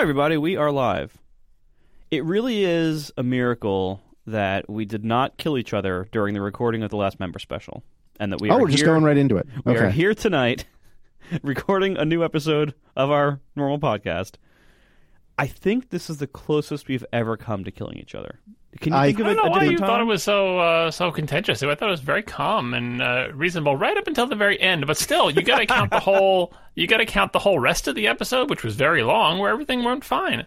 Hi, everybody. We are live. It really is a miracle that we did not kill each other during the recording of the last member special, and that we we're just going right into it. We are here tonight recording a new episode of our normal podcast. I think this is the closest we've ever come to killing each other. Can you think of it? I don't know why you time? thought it was so contentious. I thought it was very calm and reasonable right up until the very end. But still, you got to count the whole. You got to count the whole rest of the episode, which was very long, where everything went fine.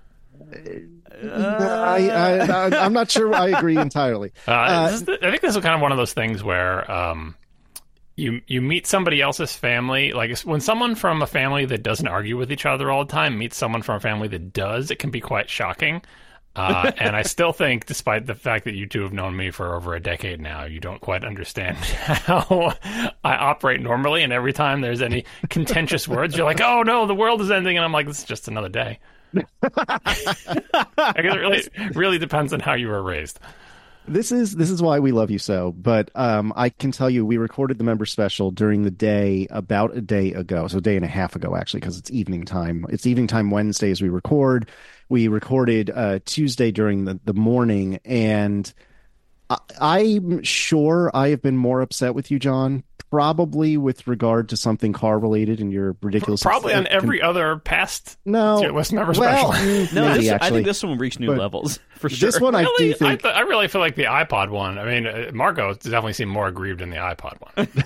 I'm not sure I agree entirely. I think this is kind of one of those things where you meet somebody else's family. Like when someone from a family that doesn't argue with each other all the time meets someone from a family that does, it can be quite shocking. And I still think, despite the fact that you two have known me for over a decade now, you don't quite understand how I operate normally. And every time there's any contentious words, you're like, oh no, the world is ending. And I'm like, this is just another day. I guess it really depends on how you were raised. This is why we love you so. But I can tell you, we recorded the member special during the day about a day ago. So a day and a half ago, actually, because it's evening time. It's evening time Wednesdays we record. We recorded Tuesday during the morning, and I'm sure I have been more upset with you, John, probably with regard to something car-related and your ridiculous... Probably on every other past tier list member special. I think this one will reach new levels, for sure. This one, really? I do think... I really feel like the iPod one, I mean, Marco definitely seemed more aggrieved in the iPod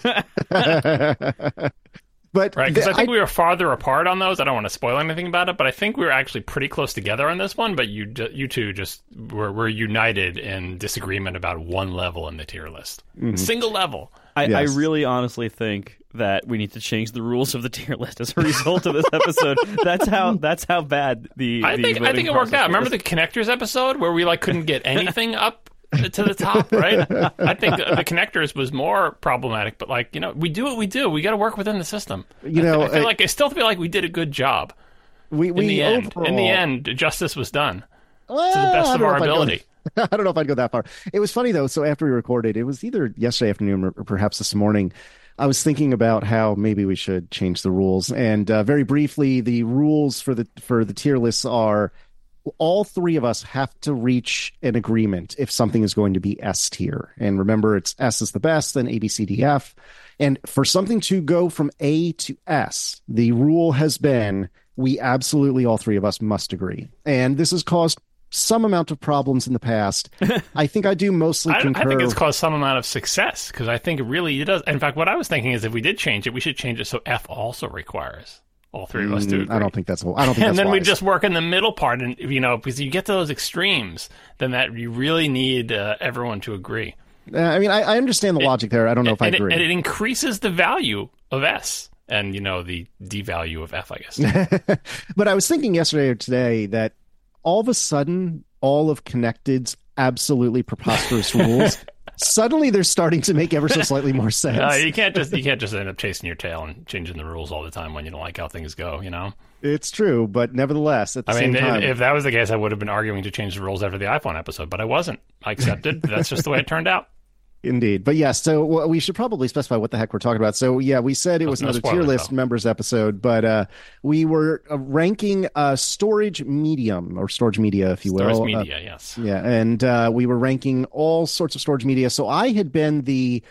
one. But right, because I think we were farther apart on those. I don't want to spoil anything about it, but I think we were actually pretty close together on this one. But you two just were united in disagreement about one level in the tier list, single level. I really honestly think that we need to change the rules of the tier list as a result of this episode. That's how bad the. I think it worked out. Remember the connectors episode where we couldn't get anything up to the top, right? I think the connectors was more problematic, but we do what we do. We got to work within the system. I still feel like we did a good job. In the end, justice was done to the best of our ability. I don't know if I'd go that far. It was funny though. So after we recorded, it was either yesterday afternoon or perhaps this morning, I was thinking about how maybe we should change the rules. And very briefly, the rules for the tier lists are: all three of us have to reach an agreement if something is going to be S tier. And remember, it's S is the best, then A, B, C, D, F. And for something to go from A to S, the rule has been we absolutely, all three of us, must agree. And this has caused some amount of problems in the past. I think I do mostly concur. I think it's caused some amount of success, because I think it really does. In fact, what I was thinking is if we did change it, we should change it so F also requires all three of us to agree. I don't think that's and then we just work in the middle part, and because you get to those extremes, then that you really need everyone to agree. I understand the logic there. I don't know if I agree. And it increases the value of S and the devalue of F, I guess. But I was thinking yesterday or today that all of a sudden, all of Connected's absolutely preposterous rules, suddenly they're starting to make ever so slightly more sense. You can't just end up chasing your tail and changing the rules all the time when you don't like how things go, It's true, but nevertheless, at the same time... if that was the case, I would have been arguing to change the rules after the iPhone episode, but I wasn't. I accepted. That's just the way it turned out. Indeed. But yes, so we should probably specify what the heck we're talking about. So yeah, we said it was another tier list members episode, but we were ranking storage medium, or storage media, if you will. Storage media, yes. Yeah, and we were ranking all sorts of storage media. So I had been the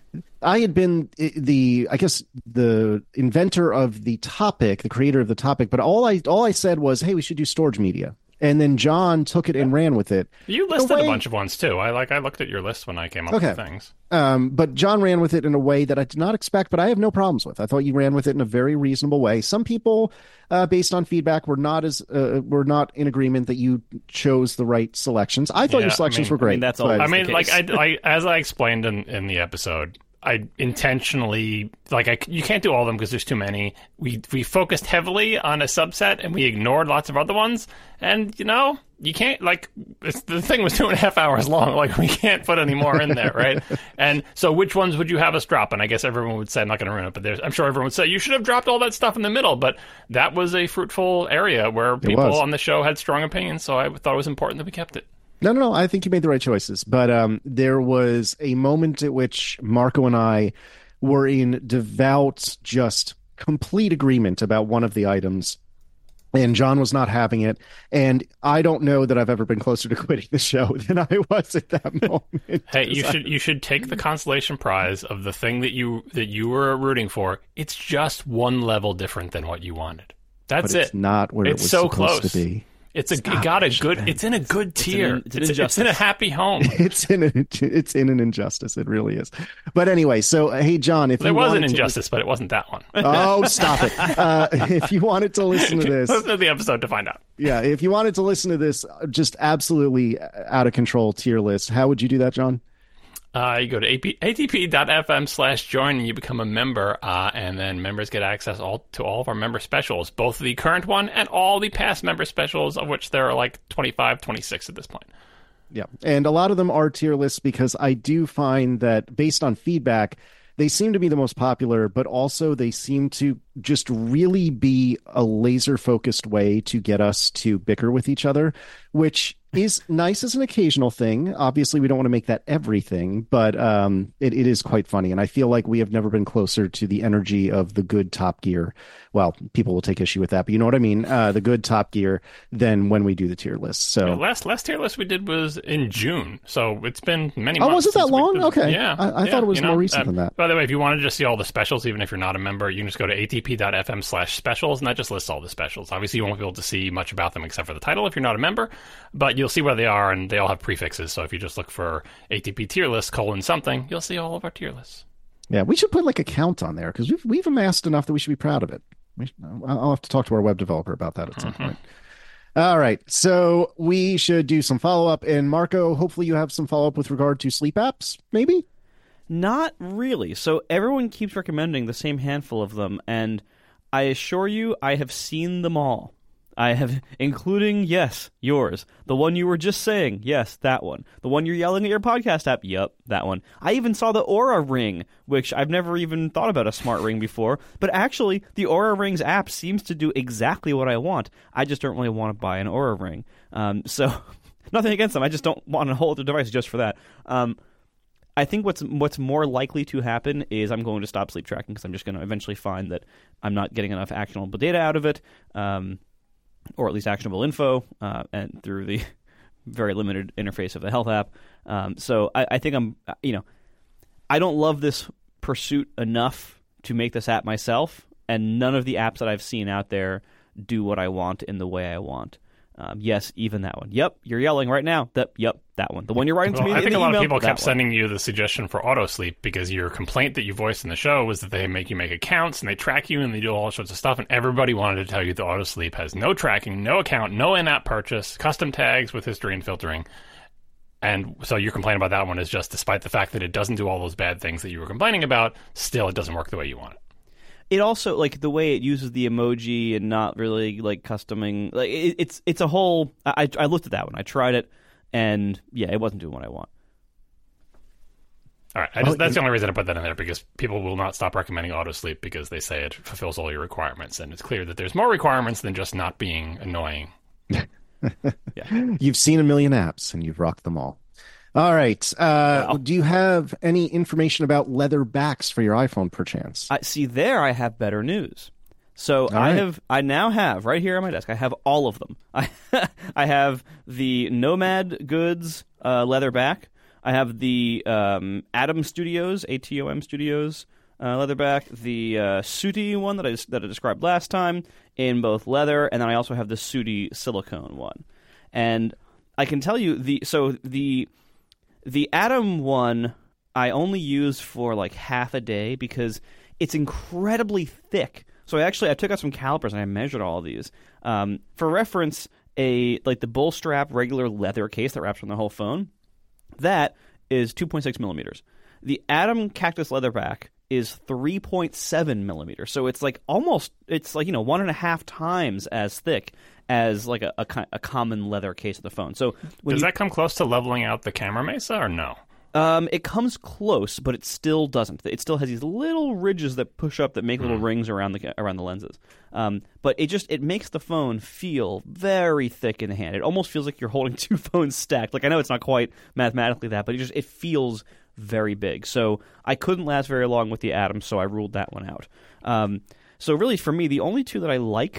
I guess the inventor of the topic, the creator of the topic, but all I said was, hey, we should do storage media. And then John took it and ran with it. You listed a bunch of ones too. I looked at your list when I came up with things. But John ran with it in a way that I did not expect, but I have no problems with. I thought you ran with it in a very reasonable way. Some people, based on feedback, were not in agreement that you chose the right selections. I thought your selections were great. That's all. As I explained in the episode, I intentionally you can't do all of them because there's too many. We focused heavily on a subset and we ignored lots of other ones. And you can't the thing was 2.5 hours long. We can't put any more in there, right? And so which ones would you have us drop? And I guess everyone would say, I'm not going to ruin it, but I'm sure everyone would say you should have dropped all that stuff in the middle. But that was a fruitful area where people on the show had strong opinions. So I thought it was important that we kept it. No. I think you made the right choices. But there was a moment at which Marco and I were in devout, just complete agreement about one of the items. And John was not having it. And I don't know that I've ever been closer to quitting the show than I was at that moment. Hey, you should take the consolation prize of the thing that you were rooting for. It's just one level different than what you wanted. That's but it. It's not where it's it was so supposed close to be. It's in a good tier. It's in a happy home. It's in an injustice. It really is. But anyway, so hey, John, if there you was an injustice, but it wasn't that one. Oh, stop it! If you wanted to listen to this, listen to the episode to find out. Yeah, if you wanted to listen to this, just absolutely out of control tier list, how would you do that, John? You go to atp.fm/join and you become a member, and then members get access to all of our member specials, both the current one and all the past member specials, of which there are like 25, 26 at this point. Yeah, and a lot of them are tier lists because I do find that based on feedback, they seem to be the most popular, but also they seem to just really be a laser-focused way to get us to bicker with each other, which is nice as an occasional thing. Obviously, we don't want to make that everything, but it is quite funny. And I feel like we have never been closer to the energy of the good Top Gear. Well, people will take issue with that, but you know what I mean? The good Top Gear than when we do the tier list. So yeah, last tier list we did was in June. So it's been many months. Oh, was it that long? Okay. Yeah. I thought it was more recent than that. By the way, if you want to just see all the specials, even if you're not a member, you can just go to atp.fm/specials, and that just lists all the specials. Obviously, you won't be able to see much about them except for the title if you're not a member, but you'll see where they are, and they all have prefixes. So if you just look for ATP tier list : something, you'll see all of our tier lists. Yeah, we should put like a count on there because we've amassed enough that we should be proud of it. I'll have to talk to our web developer about that at some point. All right, so we should do some follow-up. And Marco, hopefully you have some follow-up with regard to sleep apps, maybe? Not really. So everyone keeps recommending the same handful of them, and I assure you I have seen them all. I have, including, yes, yours. The one you were just saying, yes, that one. The one you're yelling at your podcast app, yep, that one. I even saw the Oura Ring, which I've never even thought about a smart ring before. But actually, the Oura Ring's app seems to do exactly what I want. I just don't really want to buy an Oura Ring. So, nothing against them. I just don't want to hold the device just for that. I think what's more likely to happen is I'm going to stop sleep tracking because I'm just going to eventually find that I'm not getting enough actionable data out of it. Or at least actionable info, and through the very limited interface of the health app. So I think I don't love this pursuit enough to make this app myself, and none of the apps that I've seen out there do what I want in the way I want. Yes, even that one. Yep, you're yelling right now. Yep, that one. The one you're writing to me in the email. I think a lot of people kept sending you the suggestion for auto sleep because your complaint that you voiced in the show was that they make you make accounts and they track you and they do all sorts of stuff, and everybody wanted to tell you the auto sleep has no tracking, no account, no in-app purchase, custom tags with history and filtering. And so your complaint about that one is just, despite the fact that it doesn't do all those bad things that you were complaining about, still it doesn't work the way you want it. It also, like, the way it uses the emoji and not really, like, customing, like, it's a whole... I looked at that one. I tried it, and, yeah, it wasn't doing what I want. All right. That's the only reason I put that in there, because people will not stop recommending autosleep because they say it fulfills all your requirements, and it's clear that there's more requirements than just not being annoying. Yeah. You've seen a million apps, and you've rocked them all. All right. Wow. Do you have any information about leather backs for your iPhone, perchance? See, there I have better news. So I now have right here on my desk. I have all of them. I have the Nomad Goods leather back. I have the Atom Studios ATOM Studios leather back. The Sooty one that I described last time in both leather, and then I also have the Sooty silicone one. And I can tell you the Atom one I only use for like half a day because it's incredibly thick. So I took out some calipers and I measured all of these. For reference, the bull strap regular leather case that wraps around the whole phone, that is 2.6 millimeters. The Atom Cactus Leatherback is 3.7 millimeters. So it's like 1.5 times as thick as like a common leather case of the phone. So does that come close to leveling out the camera mesa or no? It comes close, but it still doesn't. It still has these little ridges that push up that make little rings around the lenses. But it makes the phone feel very thick in the hand. It almost feels like you're holding two phones stacked. Like, I know it's not quite mathematically that, but it feels very big. So I couldn't last very long with the Atom, so I ruled that one out. So really, for me, the only two that I like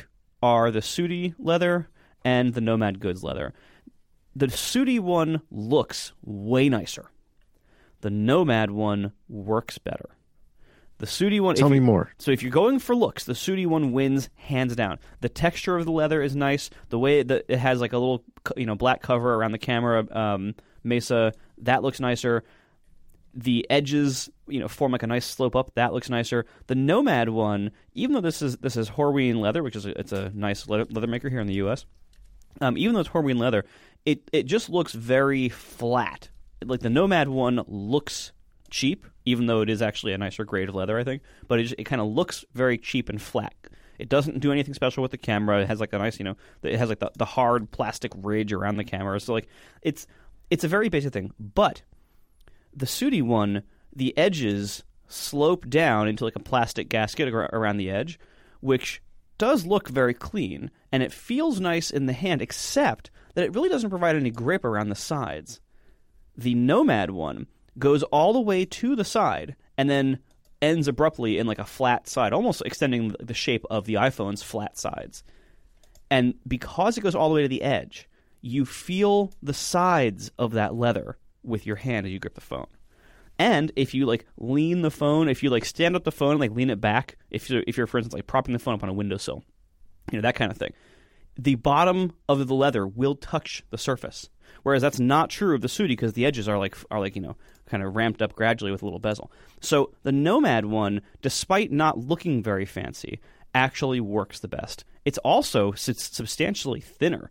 are the Sudi leather and the Nomad Goods leather. The Sudi one looks way nicer. The Nomad one works better. The Sudi one... Tell me more. So if you're going for looks, the Sudi one wins hands down. The texture of the leather is nice. The way that it has like a little, black cover around the camera mesa, that looks nicer. The edges, form like a nice slope up. That looks nicer. The Nomad one, even though this is Horween leather, which is it's a nice leather maker here in the U.S., even though it's Horween leather, it just looks very flat. Like the Nomad one looks cheap, even though it is actually a nicer grade of leather, I think. But it kind of looks very cheap and flat. It doesn't do anything special with the camera. It has like a nice, it has like the hard plastic ridge around the camera. So like it's a very basic thing. But the Sudi one, the edges slope down into like a plastic gasket around the edge, which does look very clean, and it feels nice in the hand, except that it really doesn't provide any grip around the sides. The Nomad one goes all the way to the side and then ends abruptly in like a flat side, almost extending the shape of the iPhone's flat sides. And because it goes all the way to the edge, you feel the sides of that leather with your hand as you grip the phone. And if you like lean the phone, if you like stand up the phone and like lean it back, if you're for instance like propping the phone up on a windowsill, that kind of thing, the bottom of the leather will touch the surface. Whereas that's not true of the Sudi because the edges are kind of ramped up gradually with a little bezel. So the Nomad one, despite not looking very fancy, actually works the best. It's also substantially thinner.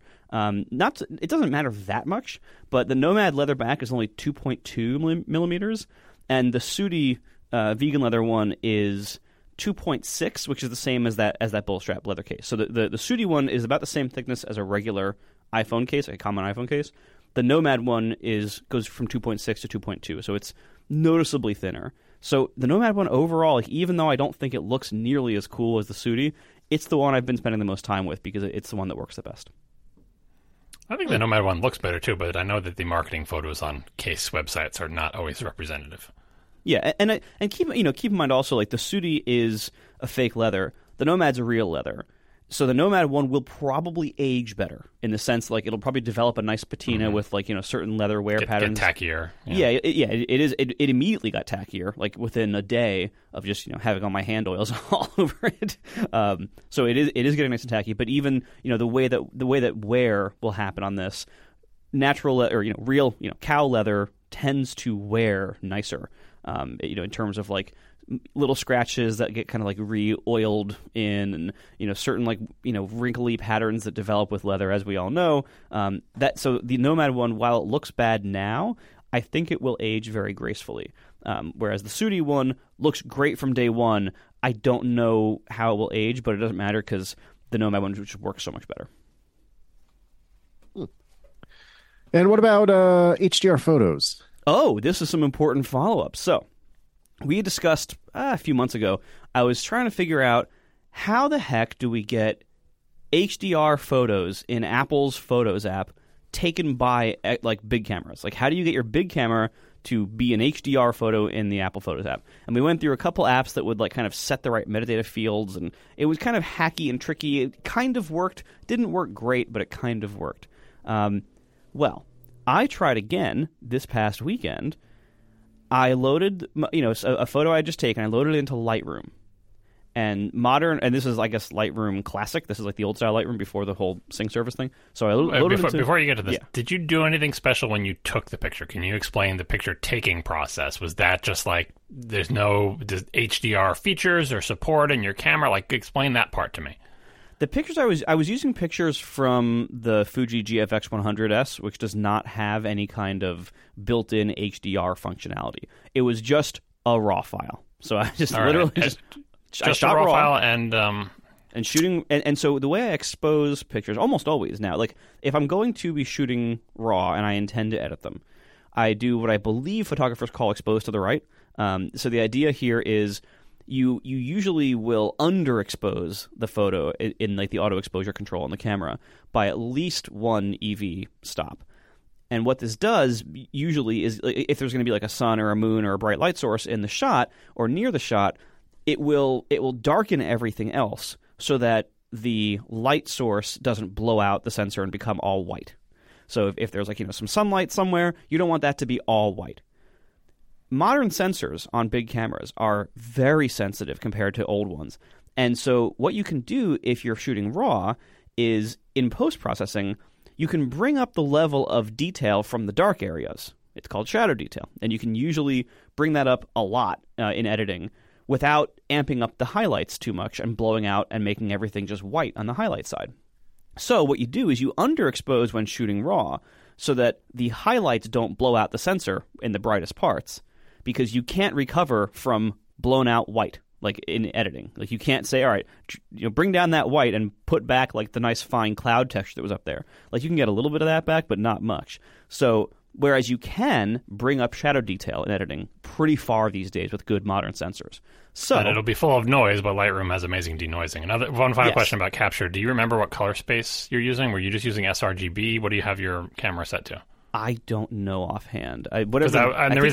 It doesn't matter that much, but the Nomad leather back is only 2.2 millimeters, and the Sudi vegan leather one is 2.6, which is the same as that bull strap leather case. So the Sudi one is about the same thickness as a regular iPhone case, like a common iPhone case. The Nomad one goes from 2.6 to 2.2, so it's noticeably thinner. So the Nomad one overall, like, even though I don't think it looks nearly as cool as the Sudi, it's the one I've been spending the most time with because it's the one that works the best. I think the Nomad one looks better too, but I know that the marketing photos on case websites are not always representative. Yeah, and keep in mind also, like, the Sudi is a fake leather. The Nomad's a real leather. So the Nomad one will probably age better in the sense like it'll probably develop a nice patina with like certain leather wear patterns. Get tackier. It immediately got tackier like within a day of just having all my hand oils all over it. So it is getting nice and tacky. But even the way that wear will happen on this, natural or real cow leather tends to wear nicer. In terms of like little scratches that get kind of like re-oiled in, and certain like wrinkly patterns that develop with leather, as we all know. So the Nomad one, while it looks bad now, I think it will age very gracefully. Whereas the Sudi one looks great from day one. I don't know how it will age, but it doesn't matter because the Nomad one just works so much better. And what about HDR photos? Oh, this is some important follow-up. So we had discussed a few months ago, I was trying to figure out how the heck do we get HDR photos in Apple's Photos app taken by like big cameras? Like, how do you get your big camera to be an HDR photo in the Apple Photos app? And we went through a couple apps that would like kind of set the right metadata fields, and it was kind of hacky and tricky. It kind of worked. Didn't work great, but it kind of worked. Well, I tried again this past weekend. I loaded, a photo I had just taken. I loaded it into Lightroom, and this is, I guess, Lightroom Classic. This is like the old style Lightroom before the whole sync service thing. So I loaded before you get to this, Did you do anything special when you took the picture? Can you explain the picture taking process? Was that just like there's no HDR features or support in your camera? Like, explain that part to me. The pictures I was using pictures from the Fuji GFX 100S, which does not have any kind of built-in HDR functionality. It was just a RAW file. So I just I shot a RAW file and shooting. And so the way I expose pictures almost always now, like if I'm going to be shooting RAW and I intend to edit them, I do what I believe photographers call expose to the right. So the idea here is you usually will underexpose the photo in like the auto exposure control on the camera by at least one EV stop. And what this does usually is if there's going to be like a sun or a moon or a bright light source in the shot or near the shot, it will darken everything else so that the light source doesn't blow out the sensor and become all white. So if there's like, some sunlight somewhere, you don't want that to be all white. Modern sensors on big cameras are very sensitive compared to old ones. And so what you can do if you're shooting RAW is, in post-processing, you can bring up the level of detail from the dark areas. It's called shadow detail. And you can usually bring that up a lot in editing without amping up the highlights too much and blowing out and making everything just white on the highlight side. So what you do is you underexpose when shooting RAW so that the highlights don't blow out the sensor in the brightest parts, because you can't recover from blown out white, like in editing. Like you can't say, all right, bring down that white and put back like the nice fine cloud texture that was up there. Like you can get a little bit of that back, but not much. So whereas you can bring up shadow detail in editing pretty far these days with good modern sensors. So, and it'll be full of noise, but Lightroom has amazing denoising. One final question about capture. Do you remember what color space you're using? Were you just using sRGB? What do you have your camera set to? I don't know offhand. I'm pretty sure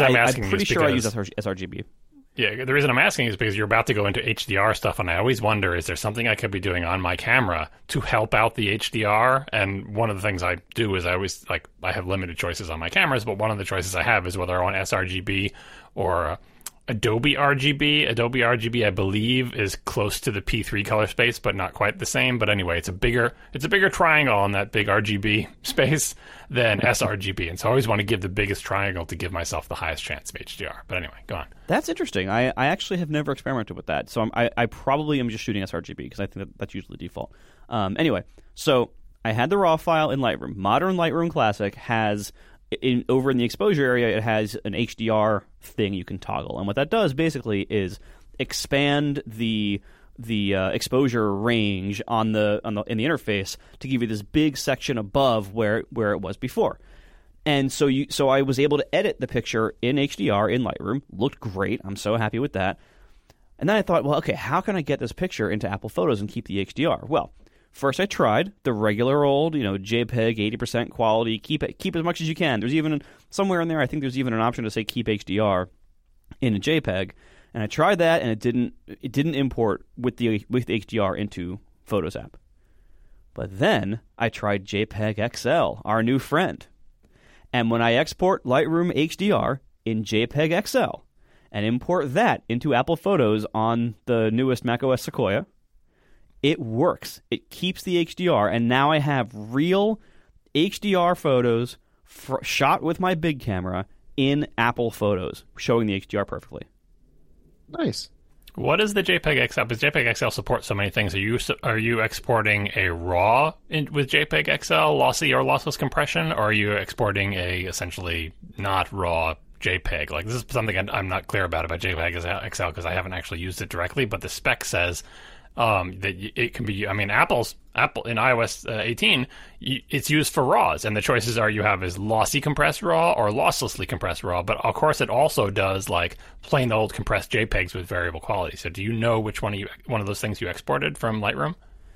I use sRGB. Yeah, the reason I'm asking is because you're about to go into HDR stuff, and I always wonder, is there something I could be doing on my camera to help out the HDR? And one of the things I do is I have limited choices on my cameras, but one of the choices I have is whether I want sRGB or Adobe RGB. Adobe RGB, I believe, is close to the P3 color space, but not quite the same. But anyway, it's a bigger triangle in that big RGB space than sRGB. And so I always want to give the biggest triangle to give myself the highest chance of HDR. But anyway, go on. That's interesting. I actually have never experimented with that. So I probably am just shooting sRGB because I think that's usually the default. Anyway, so I had the RAW file in Lightroom. Modern Lightroom Classic has... over in the exposure area, it has an HDR thing you can toggle, and what that does basically is expand the exposure range in the interface to give you this big section above where it was before. And so I was able to edit the picture in HDR in Lightroom. Looked great. I'm so happy with that. And then I thought, well, okay, how can I get this picture into Apple Photos and keep the HDR? Well, first I tried the regular old, JPEG, 80% quality, keep as much as you can. There's even, somewhere in there, I think there's even an option to say keep HDR in a JPEG. And I tried that, and it didn't import with HDR into Photos app. But then I tried JPEG XL, our new friend. And when I export Lightroom HDR in JPEG XL and import that into Apple Photos on the newest macOS Sequoia, it works. It keeps the HDR, and now I have real HDR photos shot with my big camera in Apple Photos, showing the HDR perfectly. Nice. What is the JPEG XL? Does JPEG XL support so many things? Are you exporting a RAW with JPEG XL, lossy or lossless compression, or are you exporting a essentially not RAW JPEG? Like, this is something I'm not clear about JPEG XL because I haven't actually used it directly, but the spec says that it can be. I mean, Apple in iOS 18, it's used for RAWs, and the choices you have is lossy compressed RAW or losslessly compressed RAW. But of course, it also does like plain old compressed JPEGs with variable quality. So, do you know which one of those things you exported from Lightroom?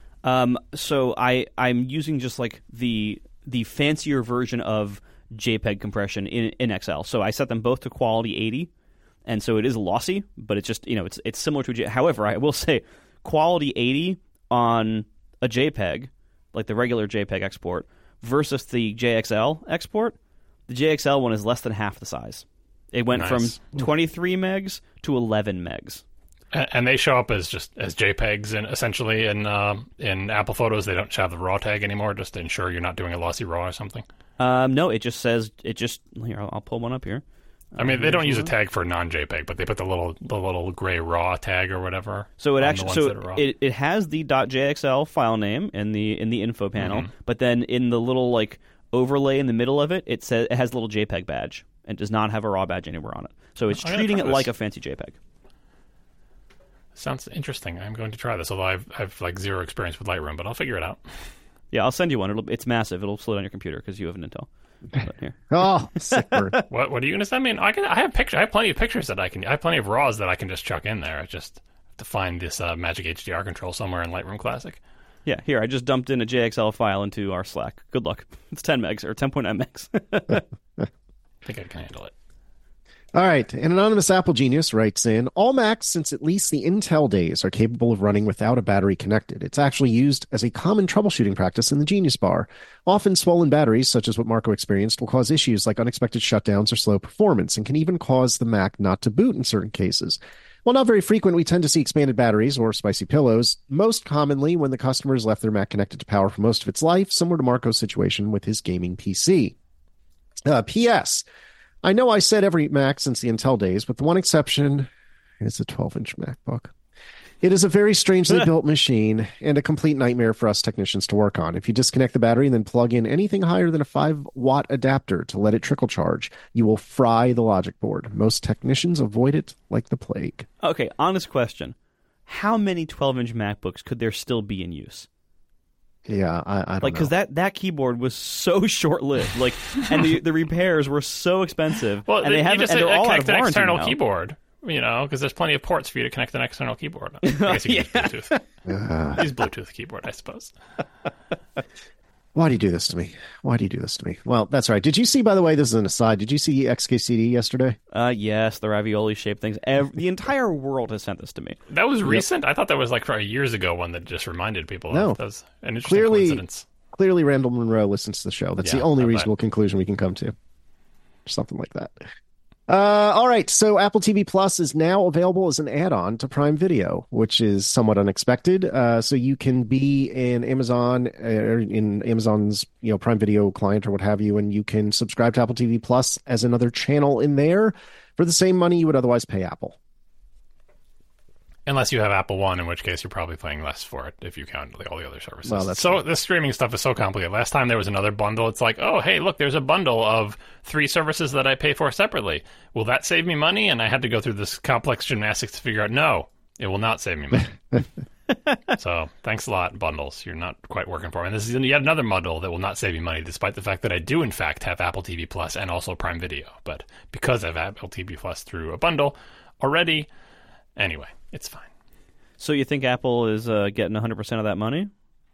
So I'm using just like the fancier version of JPEG compression in XL. So I set them both to quality 80, and so it is lossy, but it's just it's similar to however, I will say, quality 80 on a JPEG, like the regular JPEG export, versus the JXL export, the JXL one is less than half the size. It went from 23 megs to 11 megs. And they show up as JPEGs, and essentially in Apple Photos, they don't have the RAW tag anymore, just to ensure you're not doing a lossy RAW or something. No, it just says here. I'll pull one up here. I mean, they don't use a tag for non-JPEG, but they put the little gray RAW tag or whatever. So it has the .jxl file name in the info panel, but then in the little like overlay in the middle of it, it says it has a little JPEG badge and does not have a RAW badge anywhere on it. So it's treating it like a fancy JPEG. Sounds interesting. I'm going to try this, although I've like zero experience with Lightroom, but I'll figure it out. Yeah, I'll send you one. It's massive. It'll slow down your computer because you have an Intel. But here. Oh, sicker. What are you going to send me? I have pictures. I have plenty of pictures I have plenty of RAWs that I can just chuck in there. I just have to find this Magic HDR control somewhere in Lightroom Classic. Yeah, here, I just dumped in a JXL file into our Slack. Good luck. It's 10 megs, or 10.9 megs. I think I can handle it. All right. An anonymous Apple genius writes in, all Macs since at least the Intel days are capable of running without a battery connected. It's actually used as a common troubleshooting practice in the Genius Bar. Often swollen batteries, such as what Marco experienced, will cause issues like unexpected shutdowns or slow performance and can even cause the Mac not to boot in certain cases. While not very frequent, we tend to see expanded batteries or spicy pillows, most commonly when the customer has left their Mac connected to power for most of its life, similar to Marco's situation with his gaming PC. P.S. I know I said every Mac since the Intel days, but the one exception is the 12-inch MacBook. It is a very strangely built machine and a complete nightmare for us technicians to work on. If you disconnect the battery and then plug in anything higher than a 5-watt adapter to let it trickle charge, you will fry the logic board. Most technicians avoid it like the plague. Okay, honest question. How many 12-inch MacBooks could there still be in use? Yeah, I don't know. Because that keyboard was so short-lived, and the repairs were so expensive. Well, and they're all out of connect an warranty external now. keyboard, because there's plenty of ports for you to connect an external keyboard. I guess you can use Bluetooth. Use Bluetooth keyboard, I suppose. Why do you do this to me? Why do you do this to me? Well, that's right. Did you see, by the way, this is an aside, did you see XKCD yesterday? Yes, the ravioli-shaped things. The entire world has sent this to me. That was recent? I thought that was like years ago one that just reminded people No. of. That was an interesting coincidence. Clearly, Randall Monroe listens to the show. That's Yeah, the only I bet. reasonable conclusion we can come to. Something like that. All right. So Apple TV Plus is now available as an add-on to Prime Video, which is somewhat unexpected. So you can be in Amazon, or in Amazon's Prime Video client or what have you, and you can subscribe to Apple TV Plus as another channel in there for the same money you would otherwise pay Apple. Unless you have Apple One, in which case you're probably paying less for it if you count all the other services. Well, that's so the streaming stuff is so complicated. Last time there was another bundle. It's like, oh, hey, look, there's a bundle of 3 services that I pay for separately. Will that save me money? And I had to go through this complex gymnastics to figure out, no, it will not save me money. So thanks a lot, bundles. You're not quite working for me. And this is yet another bundle that will not save me money, despite the fact that I do, in fact, have Apple TV Plus and also Prime Video. But because I have Apple TV Plus through a bundle already, anyway, it's fine. So you think Apple is getting 100% of that money?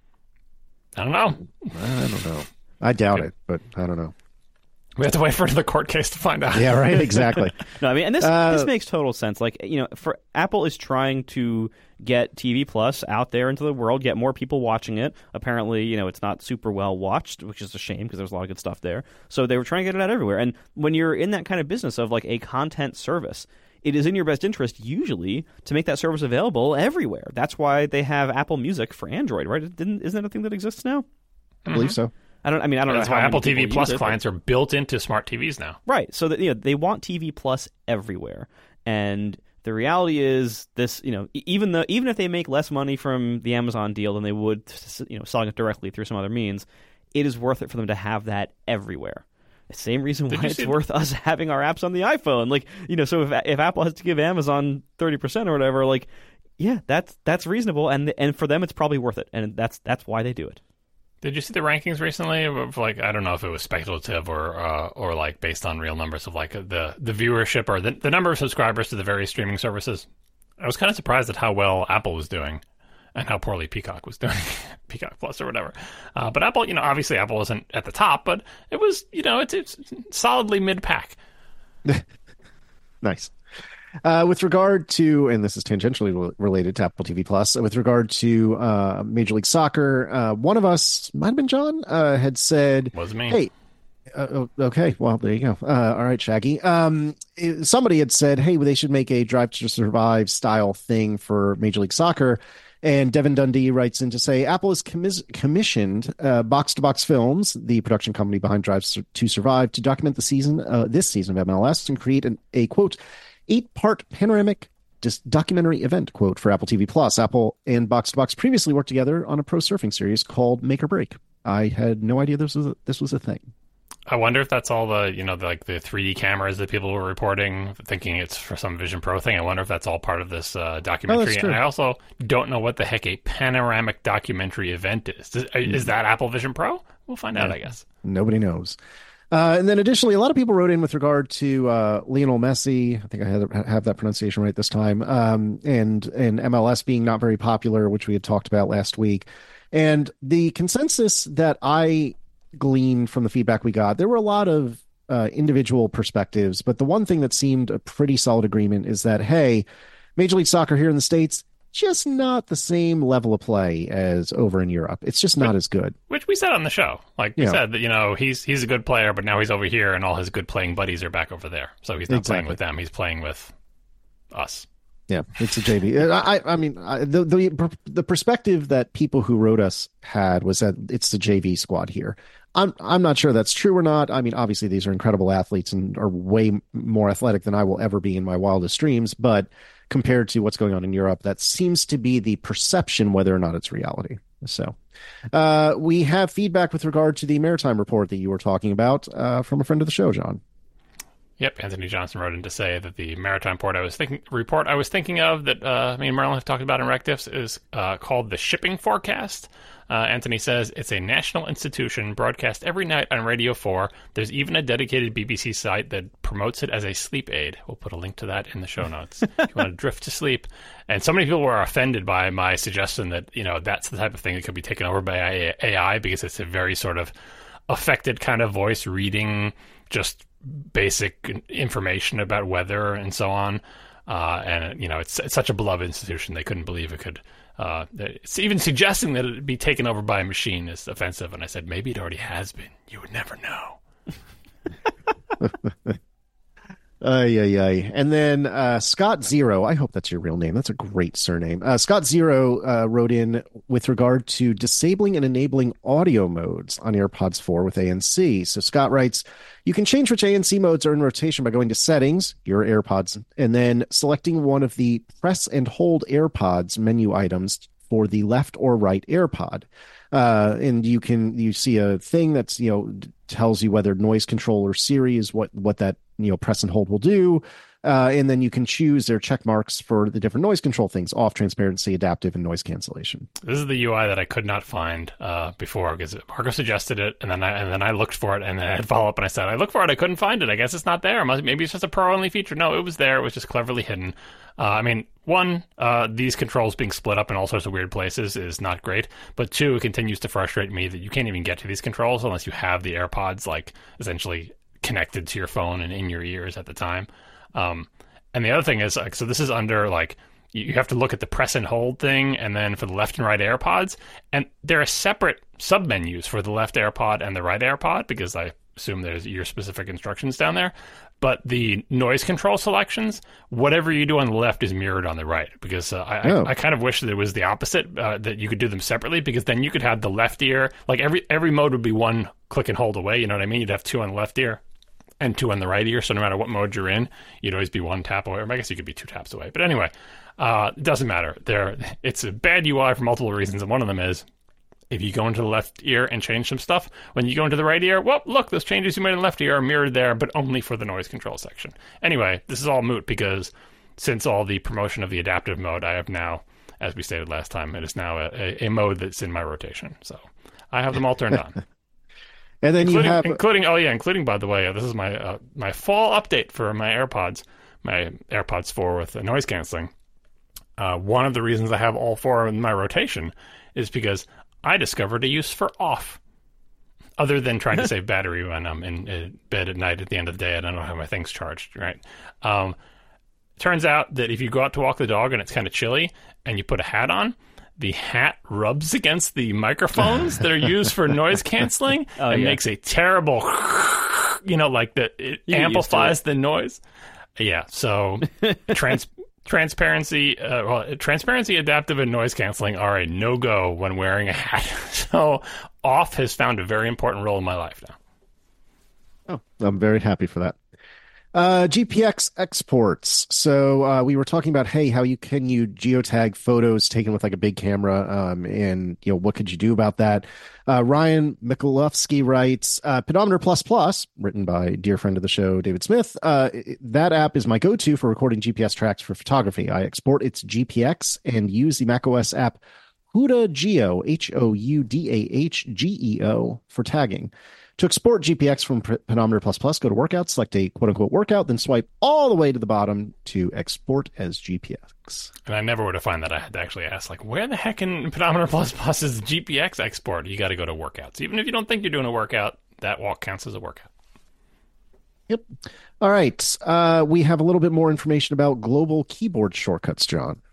I don't know. I don't know. I doubt it, but I don't know. We have to wait for the court case to find out. Yeah, right. Exactly. No, I mean, and this makes total sense. For Apple is trying to get TV Plus out there into the world, get more people watching it. Apparently, it's not super well watched, which is a shame because there's a lot of good stuff there. So they were trying to get it out everywhere. And when you're in that kind of business of a content service, it is in your best interest, usually, to make that service available everywhere. That's why they have Apple Music for Android, right? Isn't that a thing that exists now? I believe so. I don't know. That's how why many Apple people TV use Plus it, clients are built into smart TVs now. right? So that they want TV Plus everywhere, and the reality is this. Even if they make less money from the Amazon deal than they would, selling it directly through some other means, it is worth it for them to have that everywhere. Same reason why it's worth us having our apps on the iPhone. So if Apple has to give Amazon 30% or whatever, yeah, that's reasonable, and for them it's probably worth it, and that's why they do it. Did you see the rankings recently of I don't know if it was speculative or based on real numbers of the viewership or the number of subscribers to the various streaming services? I was kind of surprised at how well Apple was doing. And how poorly Peacock was doing, Peacock Plus or whatever. But Apple, obviously Apple wasn't at the top, but it was, it's solidly mid-pack. Nice. With regard to, and this is tangentially related to Apple TV Plus, with regard to Major League Soccer, one of us, might have been John, had said, Was me. Hey, okay, well, there you go. All right, Shaggy. Somebody had said, hey, they should make a Drive to Survive style thing for Major League Soccer. And Devin Dundee writes in to say, Apple has commissioned Box to Box Films, the production company behind Drive to Survive, to document this season of MLS and create a quote, 8-part panoramic documentary event, quote, for Apple TV Plus. Apple and Box to Box previously worked together on a pro surfing series called Make or Break. I had no idea this was a thing. I wonder if that's all the, the 3D cameras that people were reporting, thinking it's for some Vision Pro thing. I wonder if that's all part of this documentary. That's true. And I also don't know what the heck a panoramic documentary event is. Is that Apple Vision Pro? We'll find out, I guess. Nobody knows. And then additionally, a lot of people wrote in with regard to Lionel Messi. I think I have that pronunciation right this time. And MLS being not very popular, which we had talked about last week. And the consensus that I gleaned from the feedback we got, there were a lot of individual perspectives, but the one thing that seemed a pretty solid agreement is that, hey, Major League Soccer here in the States, just not the same level of play as over in Europe. It's just not as good. Which we said on the show. Like we said that, he's a good player, but now he's over here and all his good playing buddies are back over there. So he's not playing with them. He's playing with us. Yeah, it's a JV. I mean, the perspective that people who wrote us had was that it's the JV squad here. I'm not sure that's true or not. I mean, obviously these are incredible athletes and are way more athletic than I will ever be in my wildest dreams. But compared to what's going on in Europe, that seems to be the perception, whether or not it's reality. So we have feedback with regard to the maritime report that you were talking about from a friend of the show, John. Yep, Anthony Johnson wrote in to say that the maritime report I was thinking of that me and Merlin have talked about in Rectifs is called the Shipping Forecast. Anthony says it's a national institution broadcast every night on Radio 4. There's even a dedicated BBC site that promotes it as a sleep aid. We'll put a link to that in the show notes if you want to drift to sleep. And so many people were offended by my suggestion that, that's the type of thing that could be taken over by AI because it's a very sort of affected kind of voice reading just basic information about weather and so on. And, it's such a beloved institution. They couldn't believe it could. It's even suggesting that it'd be taken over by a machine is offensive. And I said, maybe it already has been. You would never know. And then Scott Zero, I hope that's your real name. That's a great surname. Scott Zero wrote in with regard to disabling and enabling audio modes on AirPods 4 with ANC. So Scott writes, you can change which ANC modes are in rotation by going to Settings, your AirPods, and then selecting one of the press and hold AirPods menu items for the left or right AirPod. And you see a thing that's, tells you whether noise control or Siri is what that, press and hold will do. And then you can choose their check marks for the different noise control things: off, transparency, adaptive, and noise cancellation. This is the UI that I could not find before because Marco suggested it, and then I looked for it, and then I had follow up, and I said, I looked for it, I couldn't find it. I guess it's not there. Maybe it's just a pro-only feature. No, it was there. It was just cleverly hidden. These controls being split up in all sorts of weird places is not great. But two, it continues to frustrate me that you can't even get to these controls unless you have the AirPods, essentially connected to your phone and in your ears at the time. And the other thing is, so this is under, you have to look at the press and hold thing, and then for the left and right AirPods, and there are separate submenus for the left AirPod and the right AirPod, because I assume there's ear-specific instructions down there. But the noise control selections, whatever you do on the left is mirrored on the right, because I kind of wish that it was the opposite, that you could do them separately, because then you could have the left ear, every mode would be one click and hold away, you know what I mean? You'd have two on the left ear and two on the right ear, so no matter what mode you're in, you'd always be one tap away, or I guess you could be two taps away. But anyway, it doesn't matter. It's a bad UI for multiple reasons, and one of them is, if you go into the left ear and change some stuff, when you go into the right ear, well, look, those changes you made in the left ear are mirrored there, but only for the noise control section. Anyway, this is all moot because since all the promotion of the adaptive mode, I have now, as we stated last time, it is now a mode that's in my rotation. So I have them all turned on. And then including, by the way, this is my fall update for my AirPods 4 with the noise canceling. One of the reasons I have all four in my rotation is because I discovered a use for off, other than trying to save battery when I'm in bed at night at the end of the day. I don't have my things charged, right? Turns out that if you go out to walk the dog and it's kind of chilly and you put a hat on, the hat rubs against the microphones that are used for noise canceling and makes a terrible, it amplifies the noise. Yeah, so transparency, adaptive, and noise canceling are a no-go when wearing a hat. So off has found a very important role in my life now. Oh, I'm very happy for that. GPX exports. So we were talking about, how you geotag photos taken with a big camera, and what could you do about that? Ryan Mikulowski writes, Pedometer Plus, written by dear friend of the show David Smith. That app is my go-to for recording GPS tracks for photography. I export its GPX and use the macOS app Houdah Geo, HOUDAHGEO, for tagging. To export GPX from Pedometer Plus, go to Workout, select a quote-unquote workout, then swipe all the way to the bottom to export as GPX. And I never would have found that. I had to actually ask, where the heck in Pedometer Plus is GPX export? You got to go to Workouts. Even if you don't think you're doing a workout, that walk counts as a workout. Yep. All right. We have a little bit more information about global keyboard shortcuts, John.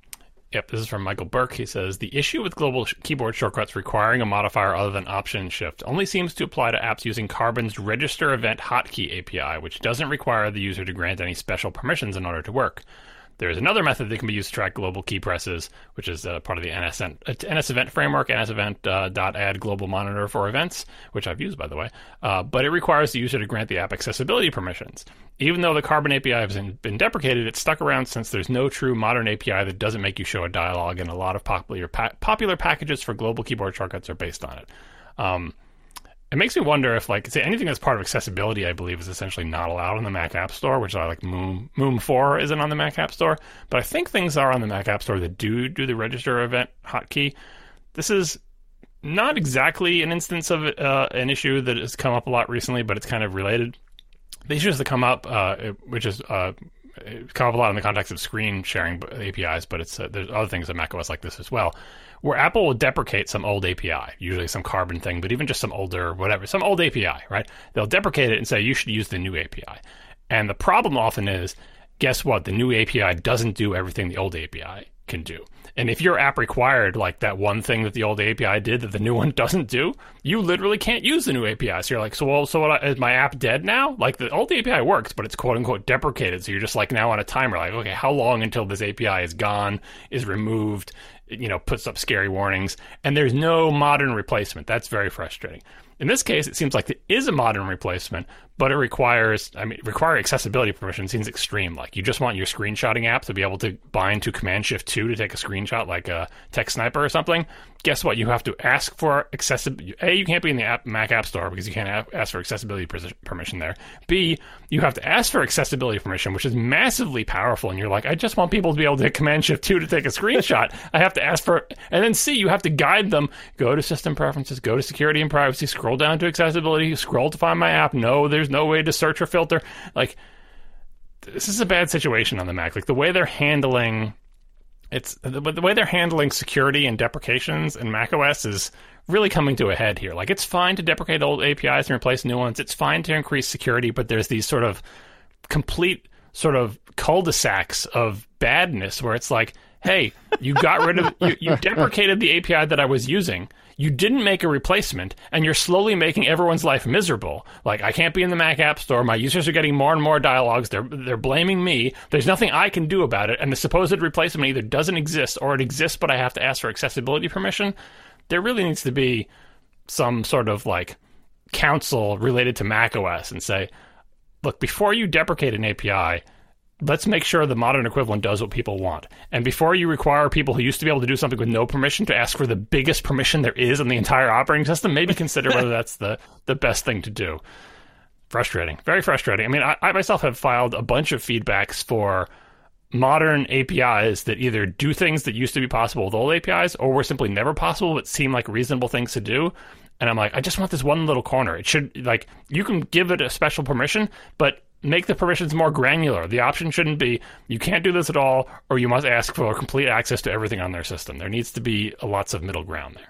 Yep, this is from Michael Burke. He says, the issue with global keyboard shortcuts requiring a modifier other than Option and Shift only seems to apply to apps using Carbon's Register Event Hotkey API, which doesn't require the user to grant any special permissions in order to work. There is another method that can be used to track global key presses, which is part of the NS Event framework, nsevent.add global monitor for events, which I've used, by the way. But it requires the user to grant the app accessibility permissions. Even though the Carbon API has been deprecated, it's stuck around since there's no true modern API that doesn't make you show a dialog, and a lot of popular packages for global keyboard shortcuts are based on it. It makes me wonder if, anything that's part of accessibility, I believe, is essentially not allowed on the Mac App Store, which Moom 4 isn't on the Mac App Store. But I think things are on the Mac App Store that do the register event hotkey. This is not exactly an instance of an issue that has come up a lot recently, but it's kind of related. The issues that come up, which is come up a lot in the context of screen sharing APIs, but there's other things in macOS like this as well, where Apple will deprecate some old API, usually some Carbon thing, but even just some old API, right? They'll deprecate it and say, you should use the new API. And the problem often is, guess what? The new API doesn't do everything the old API can do. And if your app required that one thing that the old API did that the new one doesn't do, you literally can't use the new API. So you're like, is my app dead now? The old API works, but it's quote unquote deprecated. So you're just now on a timer, okay, how long until this API is gone, is removed, puts up scary warnings, and there's no modern replacement. That's very frustrating. In this case, it seems like there is a modern replacement, but it require accessibility permission seems extreme. You just want your screenshotting app to be able to bind to Command-Shift-2 to take a screenshot like a TechSniper or something. Guess what? You have to ask for accessibility. A, you can't be in the Mac App Store because you can't ask for accessibility permission there. B, you have to ask for accessibility permission, which is massively powerful. And you're like, I just want people to be able to hit Command-Shift-2 to take a screenshot. I have to ask for, and then C, you have to guide them. Go to System Preferences, go to Security and Privacy, scroll down to Accessibility, scroll to find my app. No, there's no way to search or filter. This is a bad situation on the Mac. The way they're handling security and deprecations in macOS is really coming to a head here. It's fine to deprecate old APIs and replace new ones. It's fine to increase security, but there's these sort of complete cul-de-sacs of badness where it's hey, you got rid of, you deprecated the API that I was using. You didn't make a replacement, and you're slowly making everyone's life miserable. I can't be in the Mac App Store. My users are getting more and more dialogues. They're blaming me. There's nothing I can do about it, and the supposed replacement either doesn't exist or it exists, but I have to ask for accessibility permission. There really needs to be some sort of council related to macOS and say, look, before you deprecate an API, let's make sure the modern equivalent does what people want. And before you require people who used to be able to do something with no permission to ask for the biggest permission there is on the entire operating system, maybe consider whether that's the best thing to do. Frustrating. Very frustrating. I myself have filed a bunch of feedbacks for modern APIs that either do things that used to be possible with old APIs or were simply never possible but seem like reasonable things to do. And I'm I just want this one little corner. It should, you can give it a special permission, but make the permissions more granular. The option shouldn't be, you can't do this at all, or you must ask for complete access to everything on their system. There needs to be lots of middle ground there.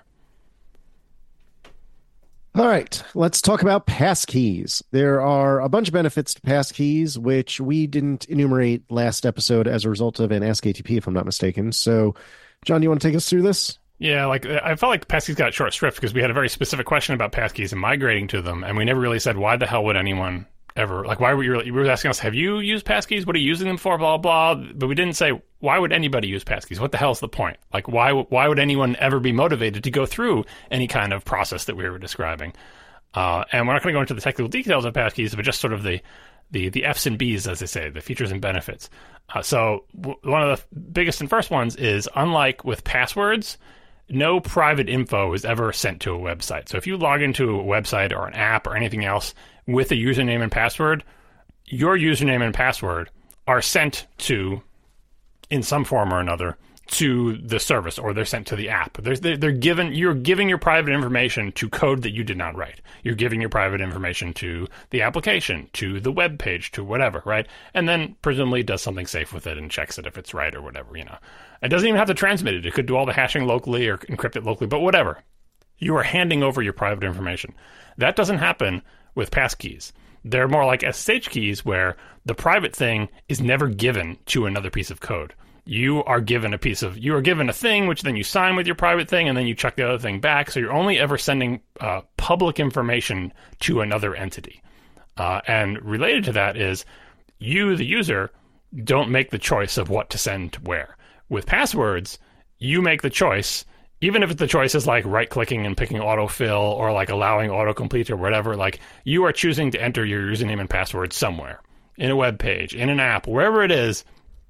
All right, let's talk about passkeys. There are a bunch of benefits to passkeys, which we didn't enumerate last episode as a result of an Ask ATP, if I'm not mistaken. So, John, you want to take us through this? Yeah, I felt like passkeys got short shrift because we had a very specific question about passkeys and migrating to them, and we never really said, why the hell would anyone ever, why were you were asking us, have you used passkeys? What are you using them for? Blah, blah, blah. But we didn't say, why would anybody use passkeys? What the hell is the point? Why would anyone ever be motivated to go through any kind of process that we were describing? And we're not going to go into the technical details of passkeys, but just sort of the F's and B's, as they say, the features and benefits. So one of the biggest and first ones is, unlike with passwords, no private info is ever sent to a website. So if you log into a website or an app or anything else with a username and password, your username and password are sent to, in some form or another, to the service, or they're sent to the app. You're giving your private information to code that you did not write. You're giving your private information to the application, to the web page, to whatever, right? And then presumably does something safe with it and checks it if it's right or whatever, It doesn't even have to transmit it. It could do all the hashing locally or encrypt it locally, but whatever. You are handing over your private information. That doesn't happen with passkeys. They're more like SSH keys where the private thing is never given to another piece of code. You are given a thing, which then you sign with your private thing, and then you check the other thing back. So you're only ever sending public information to another entity. And related to that is you, the user, don't make the choice of what to send to where. With passwords, you make the choice, even if the choice is like right-clicking and picking autofill or like allowing autocomplete or whatever, like you are choosing to enter your username and password somewhere, in a web page, in an app, wherever it is,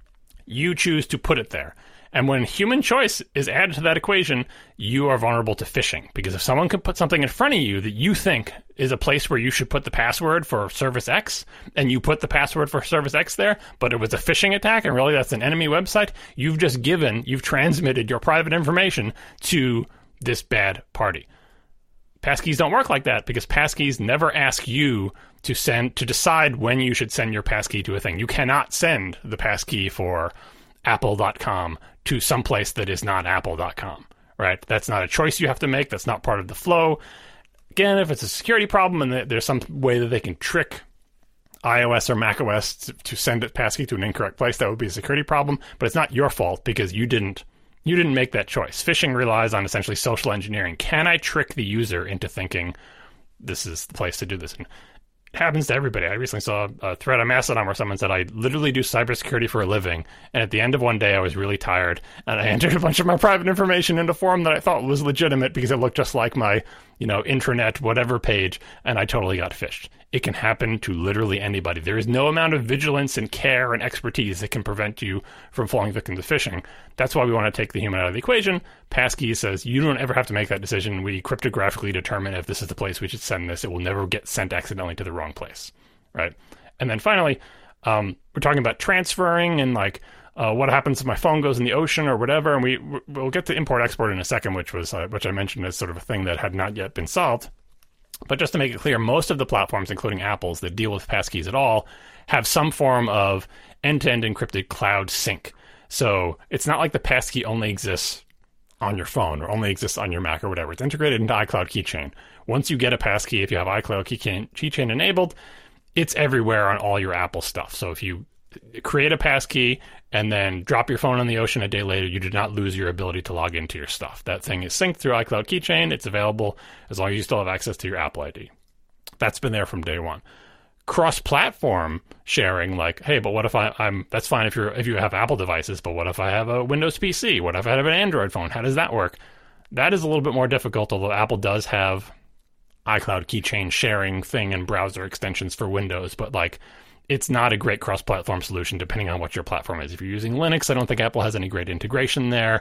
you choose to put it there. And when human choice is added to that equation, you are vulnerable to phishing. Because if someone can put something in front of you that you think is a place where you should put the password for service X, and you put the password for service X there, but it was a phishing attack, and really that's an enemy website, you've transmitted your private information to this bad party. Passkeys don't work like that, because passkeys never ask you to decide when you should send your passkey to a thing. You cannot send the passkey for apple.com to someplace that is not apple.com, right? That's not a choice you have to make. That's not part of the flow. Again, if it's a security problem and there's some way that they can trick iOS or macOS to send a passkey to an incorrect place, that would be a security problem, but it's not your fault because you didn't make that choice. Phishing relies on essentially social engineering. Can I trick the user into thinking this is the place to do this? And it happens to everybody. I recently saw a thread on Mastodon where someone said, I literally do cybersecurity for a living, and at the end of one day I was really tired, and I entered a bunch of my private information into a form that I thought was legitimate because it looked just like my, intranet whatever page, and I totally got phished. It can happen to literally anybody. There is no amount of vigilance and care and expertise that can prevent you from falling victim to phishing. That's why we want to take the human out of the equation. Passkey says you don't ever have to make that decision. We cryptographically determine if this is the place we should send this. It will never get sent accidentally to the wrong place, right? And then finally, we're talking about transferring and what happens if my phone goes in the ocean or whatever. And we'll get to import-export in a second, which I mentioned as sort of a thing that had not yet been solved. But just to make it clear, most of the platforms, including Apple's, that deal with passkeys at all, have some form of end-to-end encrypted cloud sync. So it's not like the passkey only exists on your phone or only exists on your Mac or whatever. It's integrated into iCloud Keychain. Once you get a passkey, if you have iCloud Keychain enabled, it's everywhere on all your Apple stuff. So if you create a passkey and then drop your phone in the ocean a day later, you did not lose your ability to log into your stuff. That thing is synced through iCloud Keychain. It's available as long as you still have access to your Apple ID. That's been there from day one. Cross-platform sharing, hey, but what if that's fine if you have Apple devices, but what if I have a Windows PC? What if I have an Android phone? How does that work? That is a little bit more difficult, although Apple does have iCloud Keychain sharing thing and browser extensions for Windows, but it's not a great cross-platform solution depending on what your platform is. If you're using Linux, I don't think Apple has any great integration there.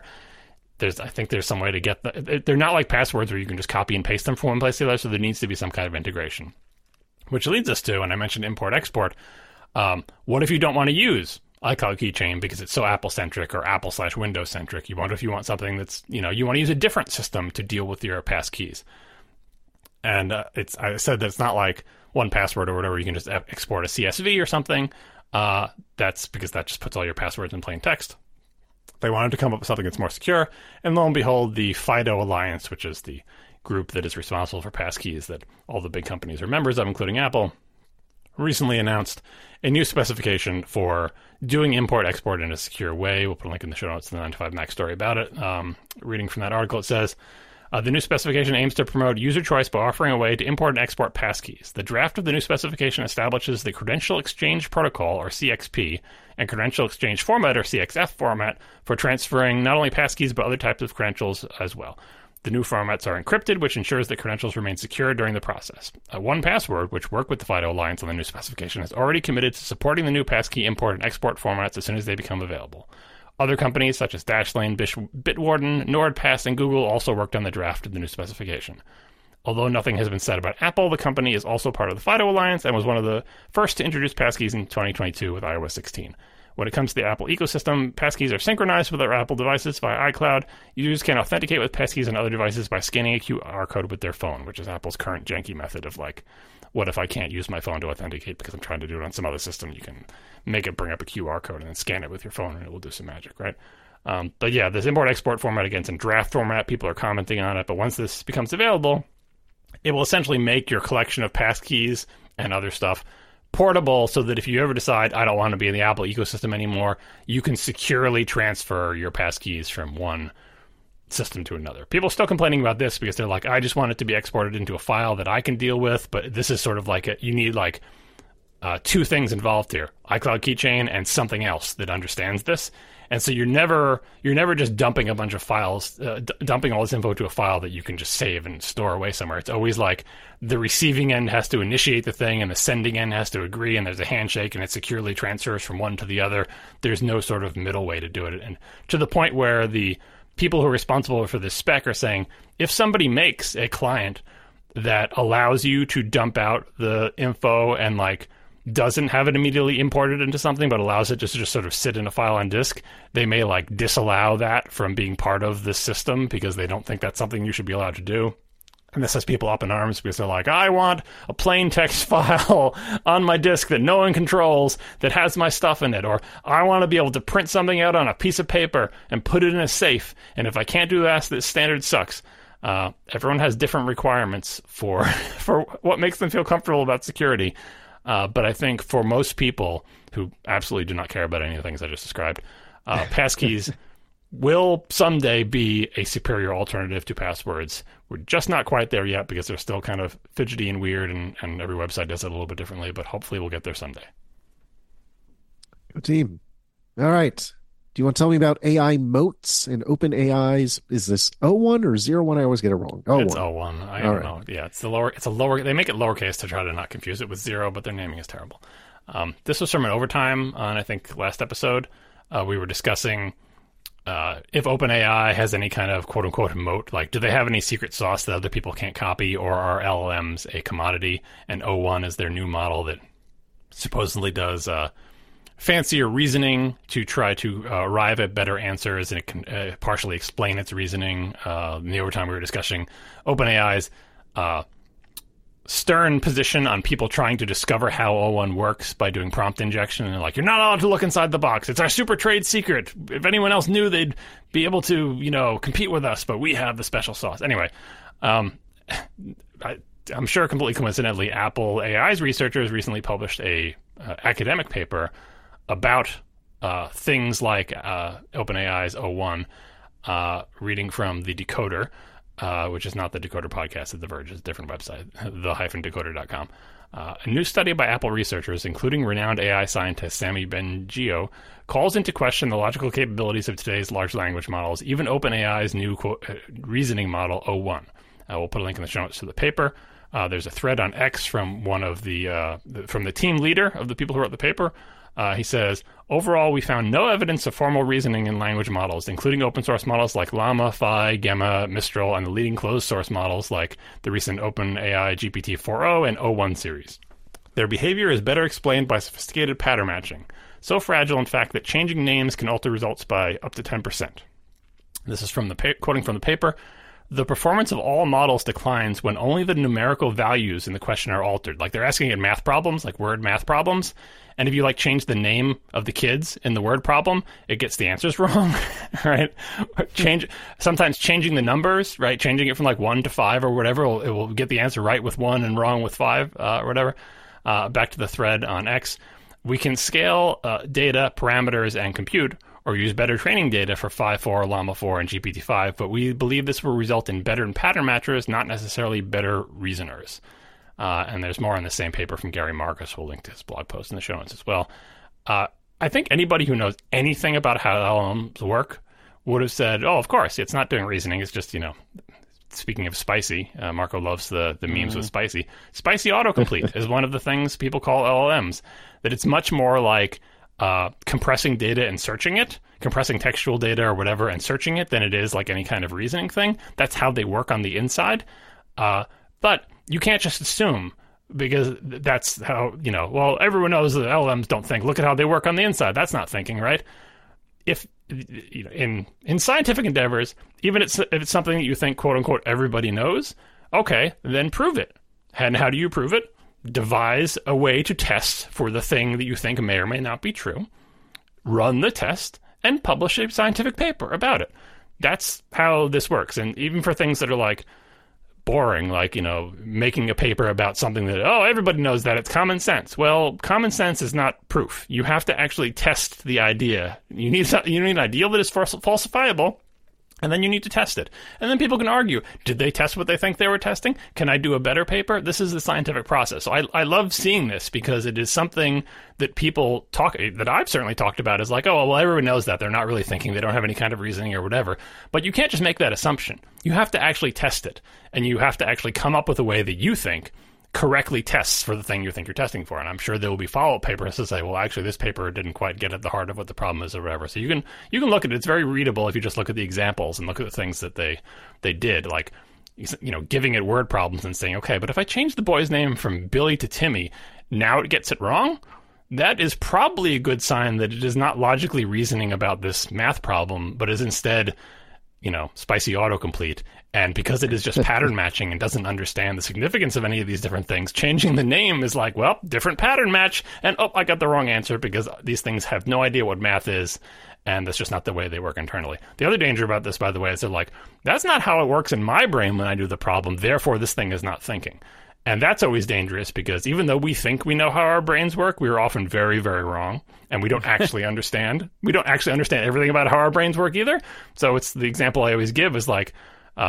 I think there's some way to get they're not like passwords where you can just copy and paste them from one place to the other, so there needs to be some kind of integration. Which leads us to, and I mentioned import-export, what if you don't want to use iCloud Keychain because it's so Apple-centric or Apple/Windows-centric? If you want something that's, you want to use a different system to deal with your passkeys. And I said that it's not like 1Password or whatever, you can just export a CSV or something. That's because that just puts all your passwords in plain text. They wanted to come up with something that's more secure, and lo and behold, the FIDO Alliance, which is the group that is responsible for passkeys that all the big companies are members of, including Apple, recently announced a new specification for doing import-export in a secure way. We'll put a link in the show notes to the 9to5Mac story about it. Reading from that article, it says, the new specification aims to promote user choice by offering a way to import and export passkeys. The draft of the new specification establishes the Credential Exchange Protocol, or CXP, and Credential Exchange Format, or CXF format, for transferring not only passkeys but other types of credentials as well. The new formats are encrypted, which ensures that credentials remain secure during the process. 1Password, which worked with the FIDO Alliance on the new specification, has already committed to supporting the new passkey import and export formats as soon as they become available. Other companies such as Dashlane, Bitwarden, NordPass, and Google also worked on the draft of the new specification. Although nothing has been said about Apple, the company is also part of the FIDO Alliance and was one of the first to introduce passkeys in 2022 with iOS 16. When it comes to the Apple ecosystem, passkeys are synchronized with their Apple devices via iCloud. Users can authenticate with passkeys on other devices by scanning a QR code with their phone, which is Apple's current janky method of what if I can't use my phone to authenticate because I'm trying to do it on some other system? You can make it bring up a QR code and then scan it with your phone and it will do some magic, right? But yeah, this import-export format, again, it's in draft format. People are commenting on it, but once this becomes available, it will essentially make your collection of passkeys and other stuff portable so that if you ever decide, I don't want to be in the Apple ecosystem anymore, you can securely transfer your passkeys from one system to another. People are still complaining about this because they're like, I just want it to be exported into a file that I can deal with, but this is sort of like you need like two things involved here, iCloud Keychain and something else that understands this. And so you're never just dumping a bunch of files, dumping all this info to a file that you can just save and store away somewhere. It's always like the receiving end has to initiate the thing and the sending end has to agree, and there's a handshake and it securely transfers from one to the other. There's no sort of middle way to do it. And to the point where the people who are responsible for this spec are saying, if somebody makes a client that allows you to dump out the info and like doesn't have it immediately imported into something, but allows it just to just sort of sit in a file on disk, they may like disallow that from being part of this system because they don't think that's something you should be allowed to do. And this has people up in arms because they're like, I want a plain text file on my disk that no one controls that has my stuff in it. Or I want to be able to print something out on a piece of paper and put it in a safe. And if I can't do that, this standard sucks. Everyone has different requirements for what makes them feel comfortable about security. But I think for most people who absolutely do not care about any of the things I just described, passkeys will someday be a superior alternative to passwords. We're just not quite there yet because they're still kind of fidgety and weird, and every website does it a little bit differently, but hopefully we'll get there someday. Good team. All right. Do you want to tell me about AI moats and OpenAI's? Is this 01 or 01? I always get it wrong. It's 01. I don't know. Yeah, it's a lower. They make it lowercase to try to not confuse it with 0, but their naming is terrible. This was from an overtime on, I think, last episode. We were discussing if OpenAI has any kind of quote-unquote moat, like do they have any secret sauce that other people can't copy, or are LLMs a commodity? And 01 is their new model that supposedly does fancier reasoning to try to arrive at better answers, and it can partially explain its reasoning. In the overtime we were discussing OpenAI's stern position on people trying to discover how 01 works by doing prompt injection, and like, you're not allowed to look inside the box. It's our super trade secret. If anyone else knew, they'd be able to, compete with us, but we have the special sauce. Anyway, I'm sure completely coincidentally, Apple AI's researchers recently published a academic paper about things like OpenAI's 01, reading from The Decoder, which is not the Decoder podcast at The Verge. It's a different website, the-decoder.com. A new study by Apple researchers, including renowned AI scientist Sami Bengio, calls into question the logical capabilities of today's large language models, even OpenAI's new reasoning model 01. We'll put a link in the show notes to the paper. There's a thread on X from one of from the team leader of the people who wrote the paper. He says, overall, we found no evidence of formal reasoning in language models, including open source models like Llama, Phi, Gemma, Mistral, and the leading closed source models like the recent OpenAI GPT-4o and O1 series. Their behavior is better explained by sophisticated pattern matching, so fragile, in fact, that changing names can alter results by up to 10%. This is from quoting from the paper. The performance of all models declines when only the numerical values in the question are altered. Like they're asking it math problems, like word math problems. And if you change the name of the kids in the word problem, it gets the answers wrong, right? Sometimes changing the numbers, right? Changing it from 1 to 5 or whatever, it will get the answer right with 1 and wrong with 5 or whatever. Back to the thread on X. We can scale data, parameters, and compute, or use better training data for Phi 4, Llama 4, and GPT-5, but we believe this will result in better pattern matchers, not necessarily better reasoners. And there's more on the same paper from Gary Marcus. We'll link to his blog post in the show notes as well. I think anybody who knows anything about how LLMs work would have said, oh, of course, it's not doing reasoning. It's just, speaking of spicy, Marco loves the memes with spicy. Spicy autocomplete is one of the things people call LLMs, that it's much more like compressing data and searching it, compressing textual data or whatever and searching it than it is like any kind of reasoning thing. That's how they work on the inside. But you can't just assume, because that's how, everyone knows that LLMs don't think. Look at how they work on the inside. That's not thinking, right? If, in scientific endeavors, even if it's something that you think, quote unquote, everybody knows, okay, then prove it. And how do you prove it? Devise a way to test for the thing that you think may or may not be true, run the test, and publish a scientific paper about it. That's how this works. And even for things that are boring, like, making a paper about something that, everybody knows that, it's common sense. Well, common sense is not proof. You have to actually test the idea. You need an ideal that is falsifiable, and then you need to test it. And then people can argue, did they test what they think they were testing? Can I do a better paper? This is the scientific process. So I love seeing this because it is something that people that I've certainly talked about, is like, everyone knows that. They're not really thinking. They don't have any kind of reasoning or whatever. But you can't just make that assumption. You have to actually test it. And you have to actually come up with a way that you think correctly tests for the thing you think you're testing for. And I'm sure there will be follow-up papers to say, well, actually, this paper didn't quite get at the heart of what the problem is or whatever. So you can look at it. It's very readable if you just look at the examples and look at the things that they did, like, giving it word problems and saying, okay, but if I change the boy's name from Billy to Timmy, now it gets it wrong? That is probably a good sign that it is not logically reasoning about this math problem, but is instead, spicy autocomplete. And because it is just pattern matching and doesn't understand the significance of any of these different things, changing the name is like, well, different pattern match. And, I got the wrong answer, because these things have no idea what math is. And that's just not the way they work internally. The other danger about this, by the way, is they're like, that's not how it works in my brain when I do the problem. Therefore, this thing is not thinking. And that's always dangerous, because even though we think we know how our brains work, we are often very, very wrong. And we don't actually understand. We don't actually understand everything about how our brains work either. So it's the example I always give is like,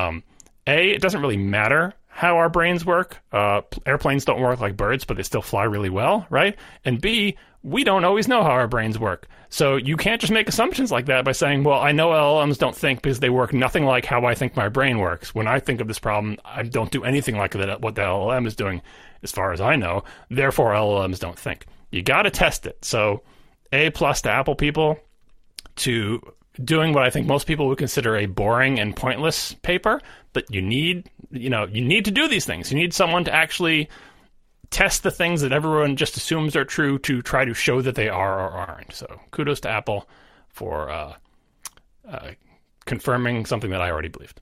it doesn't really matter how our brains work. Airplanes don't work like birds, but they still fly really well, right? And B, we don't always know how our brains work. So you can't just make assumptions like that by saying, well, I know LLMs don't think because they work nothing like how I think my brain works. When I think of this problem, I don't do anything like that, what the LLM is doing, as far as I know. Therefore, LLMs don't think. You got to test it. So A+ to Apple people to doing what I think most people would consider a boring and pointless paper, but you need to do these things. You need someone to actually test the things that everyone just assumes are true to try to show that they are or aren't. So kudos to Apple for confirming something that I already believed.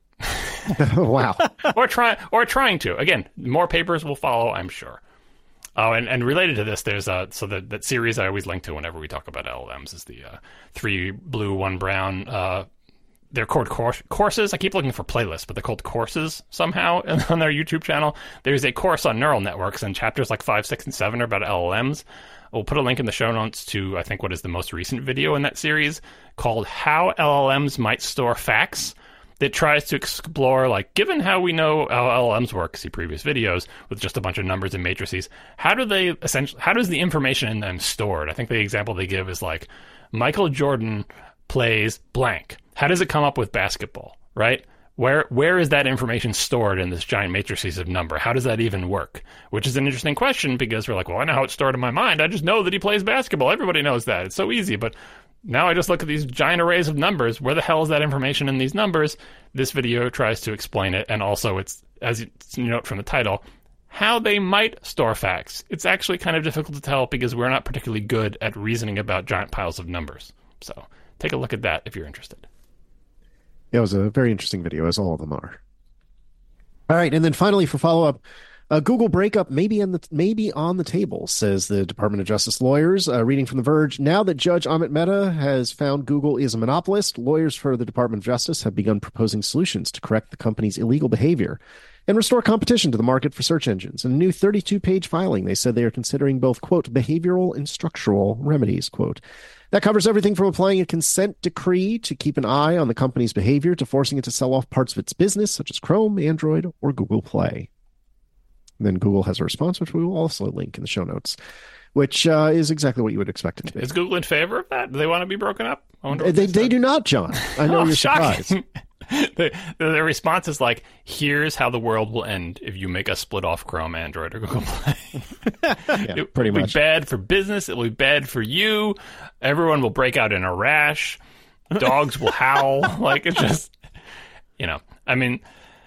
Wow. or trying to. Again, more papers will follow, I'm sure. Oh, and related to this, there's that series I always link to whenever we talk about LLMs is the 3 blue, 1 brown. They're called courses. I keep looking for playlists, but they're called courses somehow on their YouTube channel. There's a course on neural networks, and chapters like 5, 6, and 7 are about LLMs. We'll put a link in the show notes to, I think, what is the most recent video in that series called How LLMs Might Store Facts, that tries to explore, like, given how we know how LLMs work, see previous videos, with just a bunch of numbers and matrices, how does the information in them stored? I think the example they give is like, Michael Jordan plays blank. How does it come up with basketball, right? Where is that information stored in this giant matrices of number? How does that even work? Which is an interesting question, because we're like, well, I know how it's stored in my mind. I just know that he plays basketball. Everybody knows that. It's so easy. But now I just look at these giant arrays of numbers. Where the hell is that information in these numbers? This video tries to explain it. And also, it's, as you note from the title, how they might store facts. It's actually kind of difficult to tell, because we're not particularly good at reasoning about giant piles of numbers. So take a look at that if you're interested. Yeah, it was a very interesting video, as all of them are. All right, and then finally, for follow-up, Google breakup may be on the table, says the Department of Justice lawyers. Reading from The Verge, now that Judge Amit Mehta has found Google is a monopolist, lawyers for the Department of Justice have begun proposing solutions to correct the company's illegal behavior and restore competition to the market for search engines. In a new 32-page filing, they said they are considering both, quote, behavioral and structural remedies, quote. That covers everything from applying a consent decree to keep an eye on the company's behavior to forcing it to sell off parts of its business, such as Chrome, Android, or Google Play. And then Google has a response, which we will also link in the show notes, which is exactly what you would expect it to be. Is Google in favor of that? Do they want to be broken up? They do not, John. I know you're surprised. The response is like, here's how the world will end if you make us split off Chrome, Android, or Google Play. Yeah, pretty much. It'll be bad for business. It'll be bad for you. Everyone will break out in a rash. Dogs will howl. Like, it's just, I mean,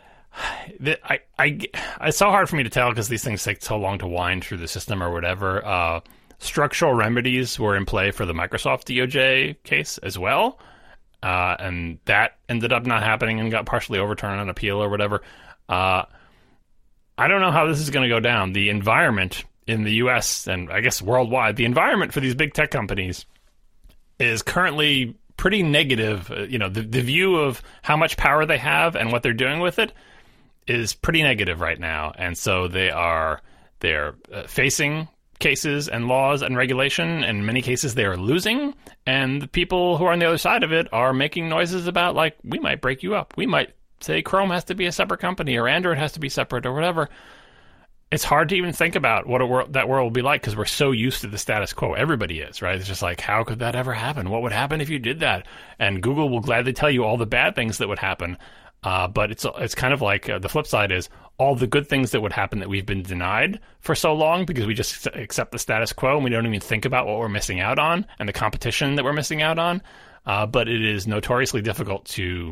it's so hard for me to tell because these things take so long to wind through the system or whatever. Structural remedies were in play for the Microsoft DOJ case as well. And that ended up not happening and got partially overturned on appeal or whatever. I don't know how this is going to go down. The environment in the U.S. and I guess worldwide, the environment for these big tech companies is currently pretty negative. The view of how much power they have and what they're doing with it is pretty negative right now, and so they're facing cases and laws and regulation. In many cases, they are losing, and the people who are on the other side of it are making noises about, like, we might break you up. We might say Chrome has to be a separate company, or Android has to be separate, or whatever. It's hard to even think about what that world will be like, because we're so used to the status quo. Everybody is, right? It's just like, how could that ever happen? What would happen if you did that? And Google will gladly tell you all the bad things that would happen. But it's kind of like the flip side is all the good things that would happen that we've been denied for so long because we just accept the status quo and we don't even think about what we're missing out on and the competition that we're missing out on. But it is notoriously difficult to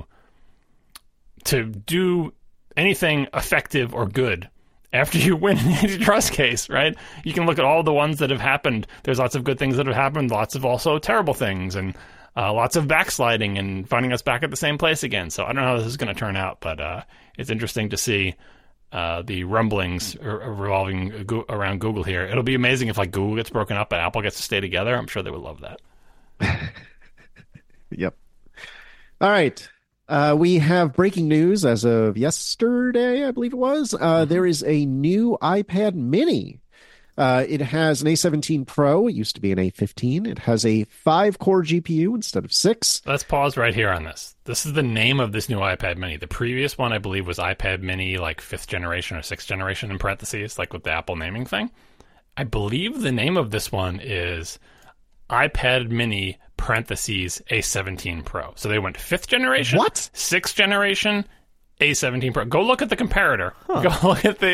do anything effective or good after you win an antitrust case, right? You can look at all the ones that have happened. There's lots of good things that have happened, lots of also terrible things, and lots of backsliding and finding us back at the same place again. So I don't know how this is going to turn out, but it's interesting to see the rumblings revolving around Google here. It'll be amazing if, like, Google gets broken up and Apple gets to stay together. I'm sure they would love that. Yep. All right. We have breaking news as of yesterday, I believe it was. There is a new iPad mini. It has an A17 Pro. It used to be an A15. It has a 5-core GPU instead of 6. Let's pause right here on this. This is the name of this new iPad mini. The previous one, I believe, was iPad mini, like 5th generation or 6th generation in parentheses, like with the Apple naming thing. I believe the name of this one is iPad mini parentheses A17 Pro. So they went 5th generation, What? 6th generation, A17 Pro. Go look at the comparator. Go look at the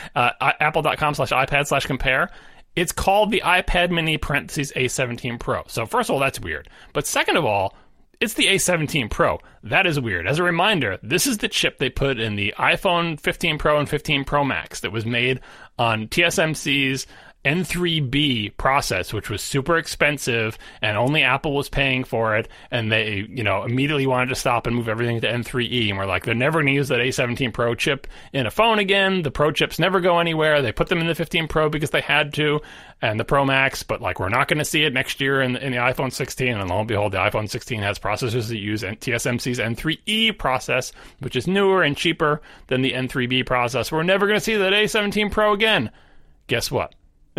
apple.com/iPad/compare. It's called the iPad mini parentheses A17 Pro. So first of all, that's weird. But second of all, it's the A17 Pro. That is weird. As a reminder, this is the chip they put in the iPhone 15 Pro and 15 Pro Max that was made on TSMC's N3B process, which was super expensive and only Apple was paying for it, and they, immediately wanted to stop and move everything to N3E, and we're like, they're never going to use that A17 Pro chip in a phone again. The Pro chips never go anywhere. They put them in the 15 Pro because they had to, and the Pro Max, but like, we're not going to see it next year in the iPhone 16, and lo and behold, the iPhone 16 has processors that use TSMC's N3E process, which is newer and cheaper than the N3B process. We're never going to see that A17 Pro again. Guess what?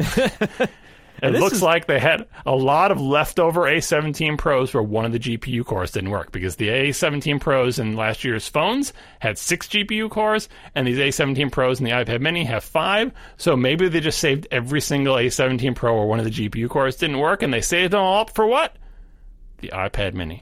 It looks like they had a lot of leftover A17 Pros where one of the GPU cores didn't work, because the A17 Pros in last year's phones had 6 GPU cores, and these A17 Pros in the iPad mini have 5. So maybe they just saved every single A17 Pro where one of the GPU cores didn't work, and they saved them all up for what? The iPad mini.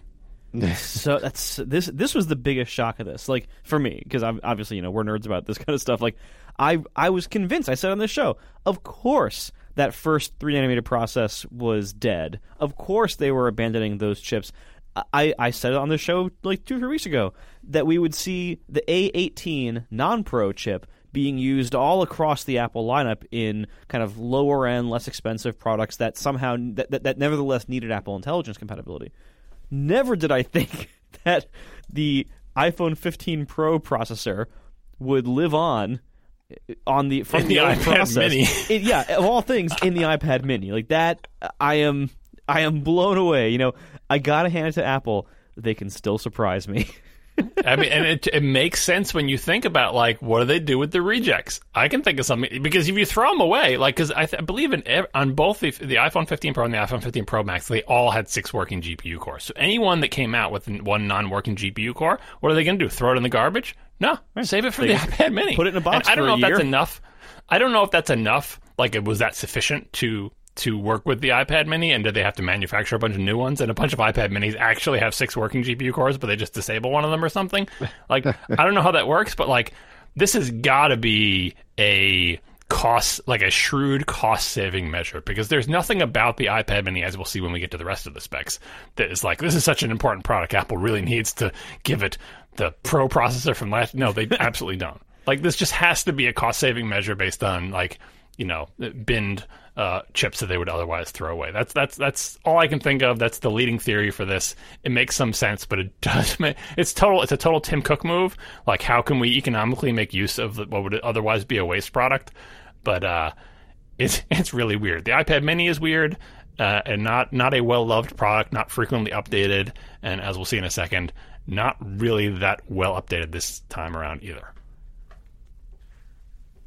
So this was the biggest shock of this, like, for me, because obviously we're nerds about this kind of stuff. Like, I was convinced. I said on this show, of course that first 3nm process was dead. Of course they were abandoning those chips. I said it on the show like 2 or 3 weeks ago that we would see the A18 non-Pro chip being used all across the Apple lineup in kind of lower end, less expensive products that somehow that nevertheless needed Apple Intelligence compatibility. Never did I think that the iPhone 15 Pro processor would live from the iPad process. mini. Of all things, in the iPad mini. Like that, I am blown away. I gotta hand it to Apple. They can still surprise me. I mean, and it makes sense when you think about, like, what do they do with the rejects? I can think of something, because if you throw them away, like, because I believe on both the iPhone 15 Pro and the iPhone 15 Pro Max, they all had 6 working GPU cores. So anyone that came out with one non-working GPU core, what are they going to do? Throw it in the garbage? No, save it for the iPad mini. Put it in a box. And I don't for know a if year. that's enough. I don't know if that's enough. Like, was that sufficient to work with the iPad mini, and did they have to manufacture a bunch of new ones? And a bunch of iPad minis actually have 6 working GPU cores, but they just disable one of them or something. Like, I don't know how that works, but like, this has got to be a shrewd cost-saving measure, because there's nothing about the iPad mini, as we'll see when we get to the rest of the specs, that is like, this is such an important product, Apple really needs to give it the Pro processor from last. No, they absolutely don't. Like, this just has to be a cost-saving measure based on, like, binned chips that they would otherwise throw away. That's all I can think of. That's the leading theory for this. It makes some sense, but it does it's a total Tim Cook move. Like, how can we economically make use of what would otherwise be a waste product? But it's really weird. The iPad mini is weird, and not a well-loved product, not frequently updated, and as we'll see in a second, not really that well updated this time around either.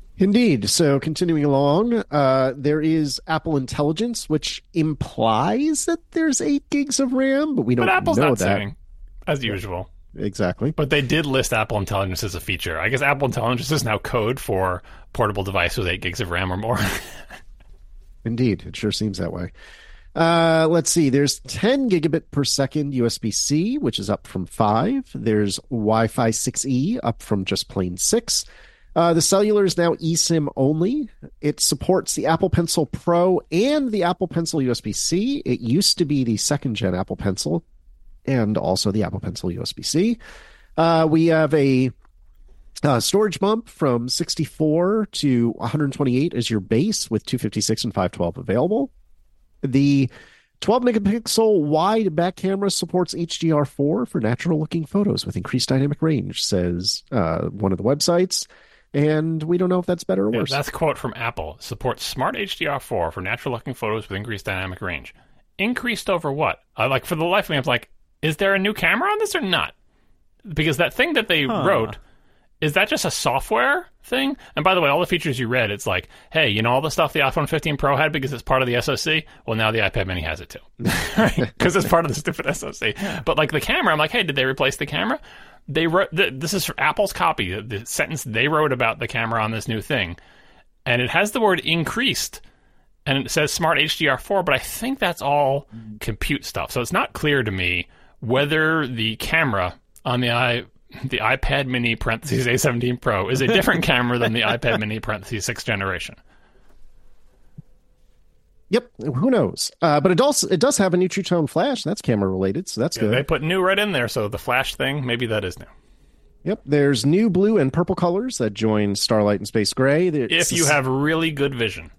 Indeed. So continuing along, there is Apple Intelligence, which implies that there's 8 gigs of RAM, but we don't But Apple's know not that. saying, as usual. Exactly. But they did list Apple Intelligence as a feature. I guess Apple Intelligence is now code for portable device with 8 gigs of RAM or more. Indeed. It sure seems that way. Let's see. There's 10 gigabit per second USB-C, which is up from 5. There's Wi-Fi 6E, up from just plain 6. The cellular is now eSIM only. It supports the Apple Pencil Pro and the Apple Pencil USB-C. It used to be the second-gen Apple Pencil and also the Apple Pencil USB-C. We have a storage bump from 64 to 128 as your base with 256 and 512 available. The 12 megapixel wide back camera supports HDR4 for natural looking photos with increased dynamic range, says one of the websites. And we don't know if that's better or worse. That's a quote from Apple. Supports smart HDR4 for natural looking photos with increased dynamic range. Increased over what? Like, for the life of me, I'm like, is there a new camera on this or not? Because that thing that they wrote, is that just a software thing? And by the way, all the features you read, it's like, hey, you know all the stuff the iPhone 15 Pro had because it's part of the SoC? Well, now the iPad mini has it too. Right? Because it's part of the stupid SoC. But like the camera, I'm like, hey, did they replace the camera? They wrote, this is Apple's copy, the sentence they wrote about the camera on this new thing. And it has the word increased. And it says smart HDR4, but I think that's all compute stuff. So it's not clear to me whether the camera on the iPad mini parentheses A17 Pro is a different camera than the iPad mini parentheses 6th generation. Yep, who knows? But it does have a new True Tone flash. That's camera related, so that's good. They put new right in there, so the flash thing, maybe that is new. Yep, there's new blue and purple colors that join Starlight and Space Gray. If you have really good vision.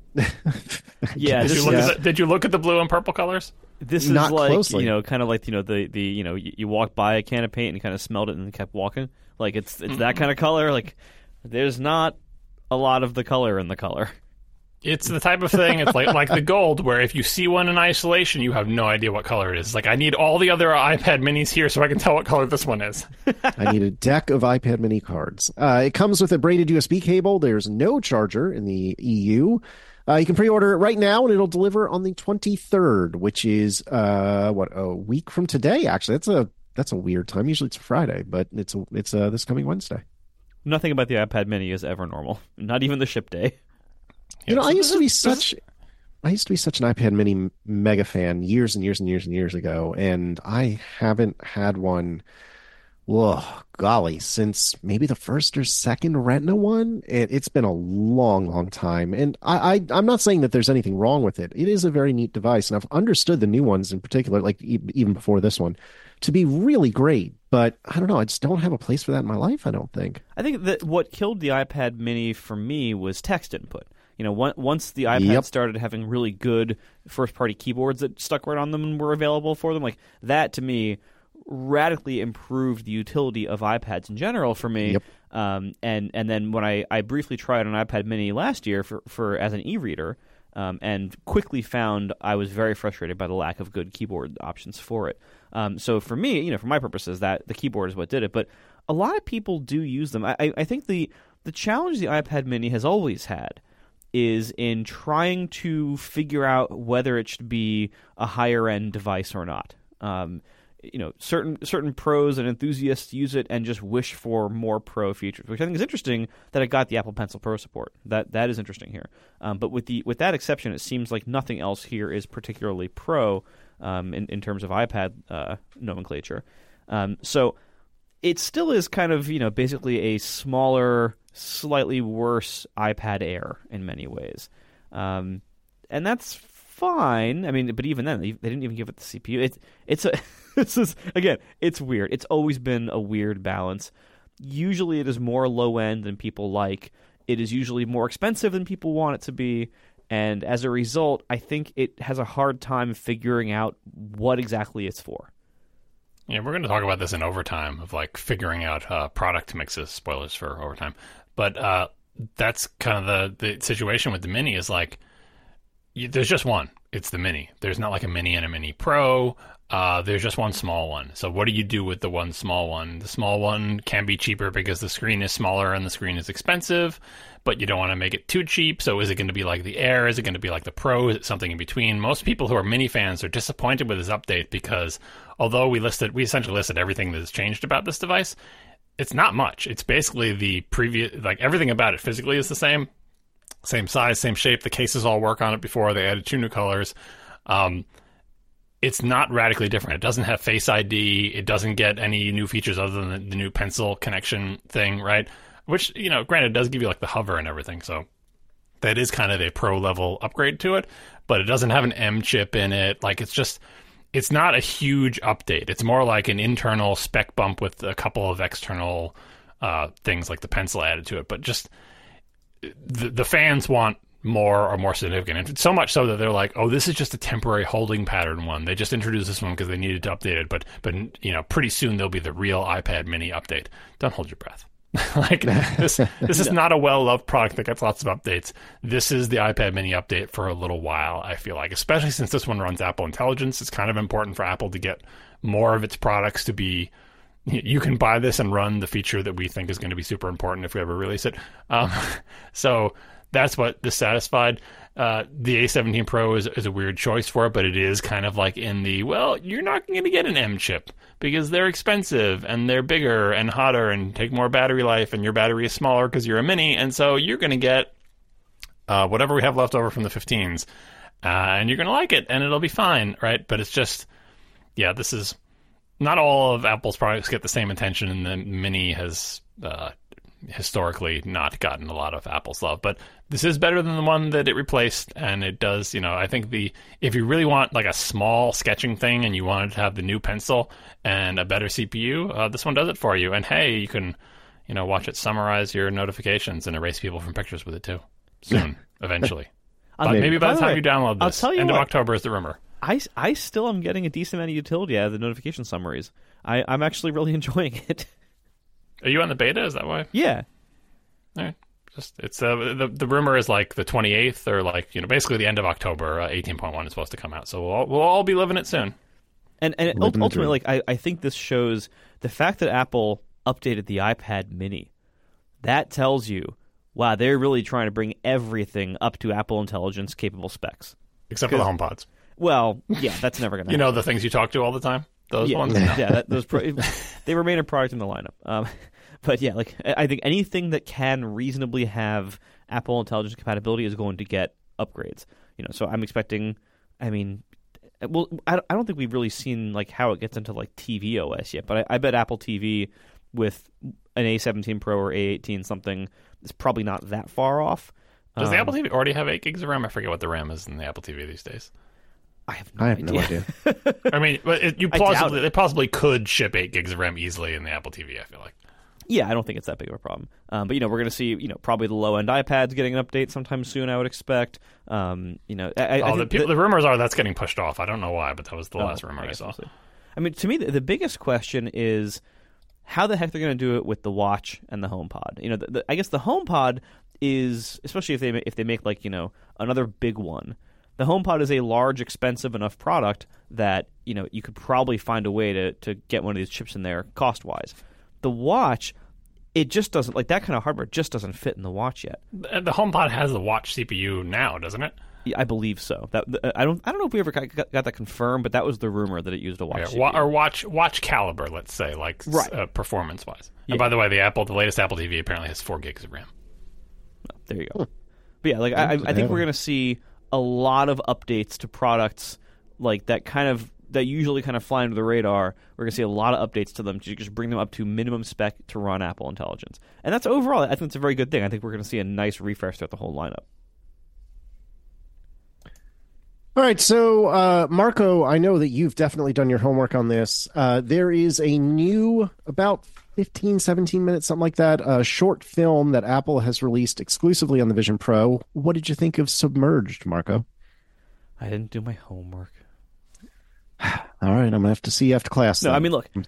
Yeah, did you look at the blue and purple colors? This is Not like closely. Kind of like you walk by a can of paint and you kind of smelled it and kept walking. Like it's that kind of color. Like there's not a lot of the color in the color. It's the type of thing. It's like the gold, where if you see one in isolation, you have no idea what color it is. It's like, I need all the other iPad minis here so I can tell what color this one is. I need a deck of iPad mini cards. It comes with a braided USB cable. There's no charger in the EU. You can pre-order it right now, and it'll deliver on the 23rd, which is a week from today. Actually, that's a weird time. Usually it's Friday, but it's this coming Wednesday. Nothing about the iPad Mini is ever normal. Not even the ship day. I used to be such an iPad Mini mega fan years and years and years and years ago, and I haven't had one. Whoa, golly, since maybe the first or second Retina one. It's been a long, long time, and I'm not saying that there's anything wrong with it. It is a very neat device, and I've understood the new ones in particular, like even before this one, to be really great. But I don't know, I just don't have a place for that in my life, I don't think. I think that what killed the iPad Mini for me was text input. Once the iPad started having really good first-party keyboards that stuck right on them and were available for them, like that to me radically improved the utility of iPads in general for me. Yep. And then when I briefly tried an iPad Mini last year for as an e-reader, and quickly found I was very frustrated by the lack of good keyboard options for it. So for me, for my purposes, that the keyboard is what did it. But a lot of people do use them. I think the challenge the iPad Mini has always had is in trying to figure out whether it should be a higher end device or not. Certain pros and enthusiasts use it and just wish for more pro features, which I think is interesting that it got the Apple Pencil Pro support. That is interesting here. But with that exception, it seems like nothing else here is particularly pro in terms of iPad nomenclature. So it still is kind of basically a smaller, slightly worse iPad Air in many ways, and that's fine. I mean, but even then, they didn't even give it the CPU. It's weird. It's always been a weird balance. Usually, it is more low end than people like. It is usually more expensive than people want it to be, and as a result, I think it has a hard time figuring out what exactly it's for. Yeah, we're going to talk about this in Overtime, of like figuring out product mixes. Spoilers for Overtime. But that's kind of the situation with the Mini is like, there's just one. It's the Mini. There's not like a Mini and a Mini Pro. there's just one small one. So what do you do with the one small one? The small one can be cheaper because the screen is smaller and the screen is expensive, but you don't want to make it too cheap. So is it going to be like the Air? Is it going to be like the Pro? Is it something in between? Most people who are Mini fans are disappointed with this update because although we essentially listed everything that has changed about this device, it's not much. It's basically the previous, like everything about it physically is the same. Same size, same shape. The cases all work on it before. They added 2 new colors. It's not radically different. It doesn't have Face ID. It doesn't get any new features other than the new pencil connection thing, right? Which, granted, does give you like the hover and everything. So that is kind of a pro level upgrade to it. But it doesn't have an M chip in it. Like it's not a huge update. It's more like an internal spec bump with a couple of external things like the pencil added to it. But just the fans want more or more significant. And so much so that they're like, oh, this is just a temporary holding pattern one. They just introduced this one because they needed to update it. But pretty soon there'll be the real iPad mini update. Don't hold your breath. Like this is not a well-loved product that gets lots of updates. This is the iPad mini update for a little while, I feel like, especially since this one runs Apple Intelligence. It's kind of important for Apple to get more of its products to be, you can buy this and run the feature that we think is going to be super important if we ever release it. So that's what this satisfied. The A17 Pro is a weird choice for it, but it is kind of like in the, well, you're not going to get an M chip because they're expensive and they're bigger and hotter and take more battery life and your battery is smaller because you're a mini. And so you're going to get whatever we have left over from the 15s and you're going to like it and it'll be fine, right? But it's just, this is not all of Apple's products get the same attention, and the mini has historically not gotten a lot of Apple's love, but this is better than the one that it replaced, and it does, I think if you really want like a small sketching thing and you wanted to have the new pencil and a better CPU, this one does it for you. And hey, you can, watch it summarize your notifications and erase people from pictures with it too. Soon, eventually. But maybe by the time you download this, end of October is the rumor. I still am getting a decent amount of utility out of the notification summaries. I'm actually really enjoying it. Are you on the beta? Is that why? Yeah. All right. It's the rumor is like the 28th or like basically the end of October. 18.1 is supposed to come out, so we'll all be living it soon. And ultimately, like I think this shows the fact that Apple updated the iPad Mini. That tells you, wow, they're really trying to bring everything up to Apple Intelligence capable specs, except for the HomePods. Well, yeah, that's never going to happen. The things you talk to all the time? Those ones? No. Yeah, they remain a product in the lineup. But yeah, like I think anything that can reasonably have Apple Intelligence compatibility is going to get upgrades. So I'm expecting, I don't think we've really seen like how it gets into like TV OS yet, but I bet Apple TV with an A17 Pro or A18 something is probably not that far off. Does the Apple TV already have 8 gigs of RAM? I forget what the RAM is in the Apple TV these days. I have no idea. I mean, they possibly could ship 8 gigs of RAM easily in the Apple TV, I feel like. Yeah, I don't think it's that big of a problem. But, we're going to see, probably the low-end iPads getting an update sometime soon, I would expect. The rumors are that's getting pushed off. I don't know why, but that was the last rumor I saw. I mean, to me, the biggest question is how the heck they're going to do it with the Watch and the HomePod. I guess the HomePod is, especially if they make, like, another big one, the HomePod is a large, expensive enough product that, you could probably find a way to get one of these chips in there cost-wise. The Watch, it just doesn't, like that kind of hardware just doesn't fit in the Watch yet. The HomePod has the Watch CPU now, doesn't it? Yeah, I believe so. I don't know if we ever got that confirmed, but that was the rumor that it used a Watch CPU. Or watch caliber, let's say, like performance-wise. Yeah. And by the way, the latest Apple TV apparently has 4 gigs of RAM. Oh, there you go. But yeah, like I think we're going to see a lot of updates to products like that that usually kind of fly under the radar. We're going to see a lot of updates to them to just bring them up to minimum spec to run Apple Intelligence. And that's overall, I think it's a very good thing. I think we're going to see a nice refresh throughout the whole lineup. All right, so Marco, I know that you've definitely done your homework on this. There is a new, about 15, 17 minutes, something like that, short film that Apple has released exclusively on the Vision Pro. What did you think of Submerged, Marco? I didn't do my homework. All right, I'm going to have to see you after class. No, then. I mean, look,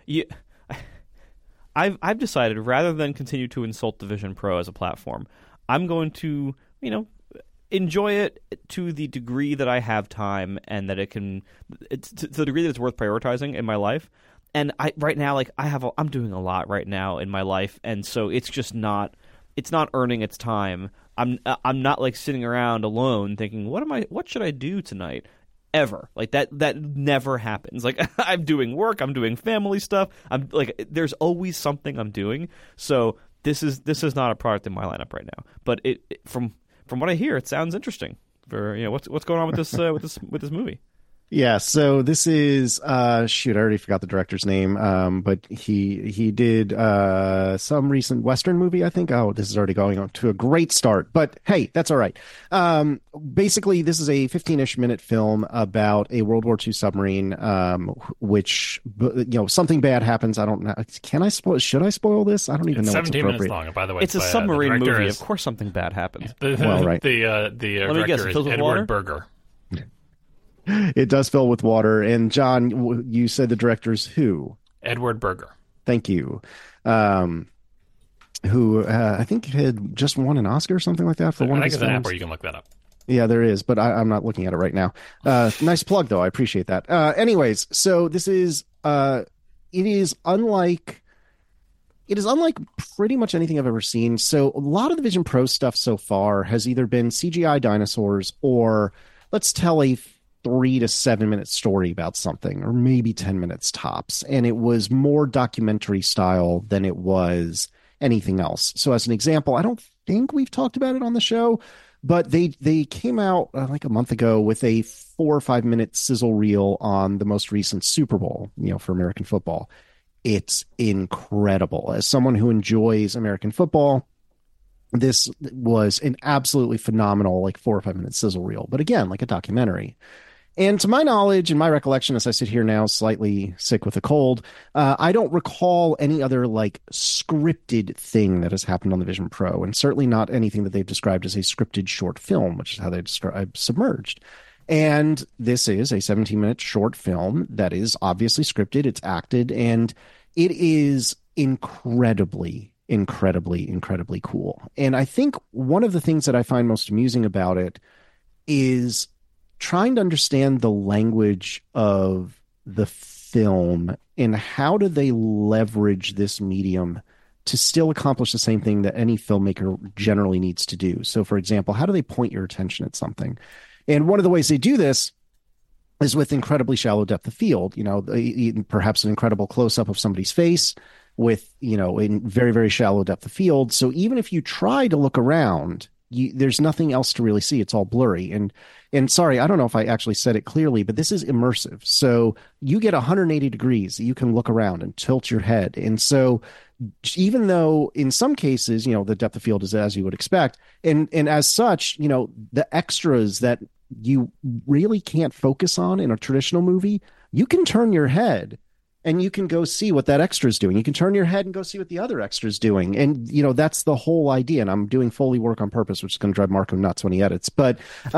I've decided rather than continue to insult the Vision Pro as a platform, I'm going to, enjoy it to the degree that I have time and that to the degree that it's worth prioritizing in my life. And right now, like I'm doing a lot right now in my life, and so it's just not earning its time. I'm not like sitting around alone thinking, what should I do tonight? Ever. Like that never happens. Like I'm doing work, I'm doing family stuff. I'm like there's always something I'm doing. So this is not a product in my lineup right now. But from what I hear, it sounds interesting. For what's going on with this with this movie. Yeah, so this is shoot, I already forgot the director's name. But he did some recent Western movie, I think. Oh, this is already going on to a great start. But hey, that's all right. Basically, this is a 15-ish minute film about a World War II submarine, which something bad happens. I don't know. Can I spoil? Should I spoil this? I don't even know. 17 minutes long. By the way, it's a submarine movie. Of course, something bad happens. Well, right. The director is Edward Berger. It does fill with water. And John, you said the director's who? Edward Berger. Thank you. Who I think had just won an Oscar or something like that for one of his films. I think there's an app where you can look that up. Yeah, there is, but I'm not looking at it right now. Nice plug, though. I appreciate that. Anyways, so this is it is unlike pretty much anything I've ever seen. So a lot of the Vision Pro stuff so far has either been CGI dinosaurs or let's tell a 3 to 7 minute story about something, or maybe 10 minutes tops. And it was more documentary style than it was anything else. So as an example, I don't think we've talked about it on the show, but they came out like a month ago with a 4 or 5 minute sizzle reel on the most recent Super Bowl, for American football. It's incredible. As someone who enjoys American football, this was an absolutely phenomenal, like 4 or 5 minute sizzle reel, but again, like a documentary. And to my knowledge and my recollection, as I sit here now, slightly sick with a cold, I don't recall any other like scripted thing that has happened on the Vision Pro, and certainly not anything that they've described as a scripted short film, which is how they describe Submerged. And this is a 17-minute short film that is obviously scripted, it's acted, and it is incredibly cool. And I think one of the things that I find most amusing about it is trying to understand the language of the film and how do they leverage this medium to still accomplish the same thing that any filmmaker generally needs to do. So, for example, how do they point your attention at something? And one of the ways they do this is with incredibly shallow depth of field, perhaps an incredible close-up of somebody's face with, in very, very shallow depth of field. So even if you try to look around, there's nothing else to really see. It's all blurry. And sorry, I don't know if I actually said it clearly, but this is immersive. So you get 180 degrees. You can look around and tilt your head. And so even though in some cases, the depth of field is as you would expect, and as such, the extras that you really can't focus on in a traditional movie, you can turn your head and you can go see what that extra is doing. You can turn your head and go see what the other extra is doing. And, that's the whole idea. And I'm doing Foley work on purpose, which is going to drive Marco nuts when he edits. But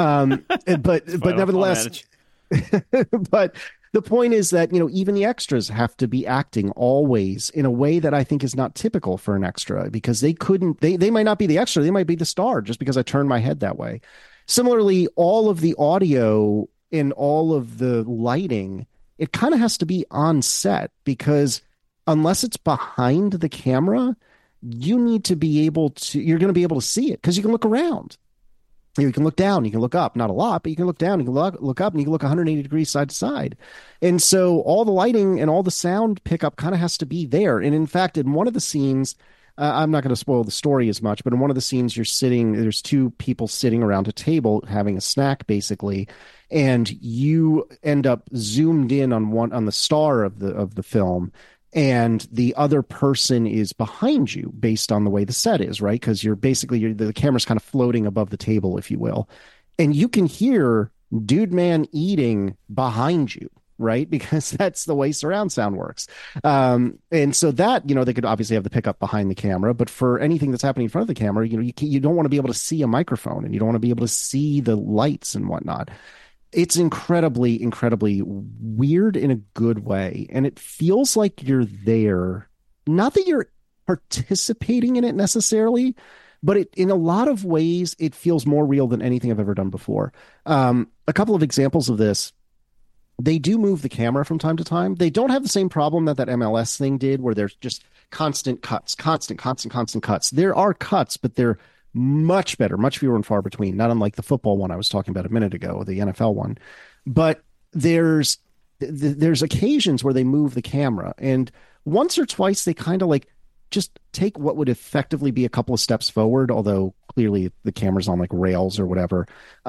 nevertheless, but the point is that, even the extras have to be acting always in a way that I think is not typical for an extra, because they might not be the extra. They might be the star just because I turned my head that way. Similarly, all of the audio and all of the lighting, it kind of has to be on set, because unless it's behind the camera, you're going to be able to see it because you can look around. You can look down, you can look up, not a lot, but you can look down, you can look up, and you can look 180 degrees side to side. And so all the lighting and all the sound pickup kind of has to be there. And in fact, in one of the scenes, I'm not going to spoil the story as much, but in one of the scenes there's 2 people sitting around a table having a snack basically, and you end up zoomed in on the star of the film, and the other person is behind you based on the way the set is, right? Because the camera's kind of floating above the table, if you will, and you can hear Dude Man eating behind you, right? Because that's the way surround sound works. And so that, they could obviously have the pickup behind the camera, but for anything that's happening in front of the camera, you don't want to be able to see a microphone, and you don't want to be able to see the lights and whatnot. It's incredibly, incredibly weird in a good way. And it feels like you're there. Not that you're participating in it necessarily, but in a lot of ways, it feels more real than anything I've ever done before. A couple of examples of this. They do move the camera from time to time. They don't have the same problem that MLS thing did, where there's just constant cuts, constant cuts. There are cuts, but they're much better, much fewer and far between, not unlike the football one I was talking about a minute ago, the NFL one. But there's occasions where they move the camera, and once or twice they kind of like just take what would effectively be a couple of steps forward, although clearly the camera's on like rails or whatever.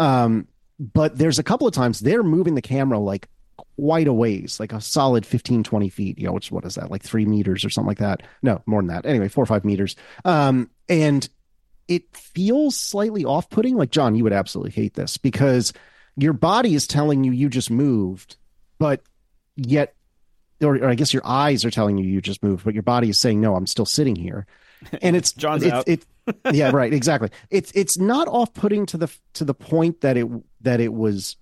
But there's a couple of times they're moving the camera like quite a ways, like a solid 15, 20 feet, which, what is that? Like 3 meters or something like that. No, more than that. Anyway, 4 or 5 meters. And it feels slightly off-putting. Like, John, you would absolutely hate this because your body is telling you just moved, but yet, or I guess your eyes are telling you just moved, but your body is saying, no, I'm still sitting here. And it's John's out. Yeah, right. Exactly. It's not off-putting to the point that it was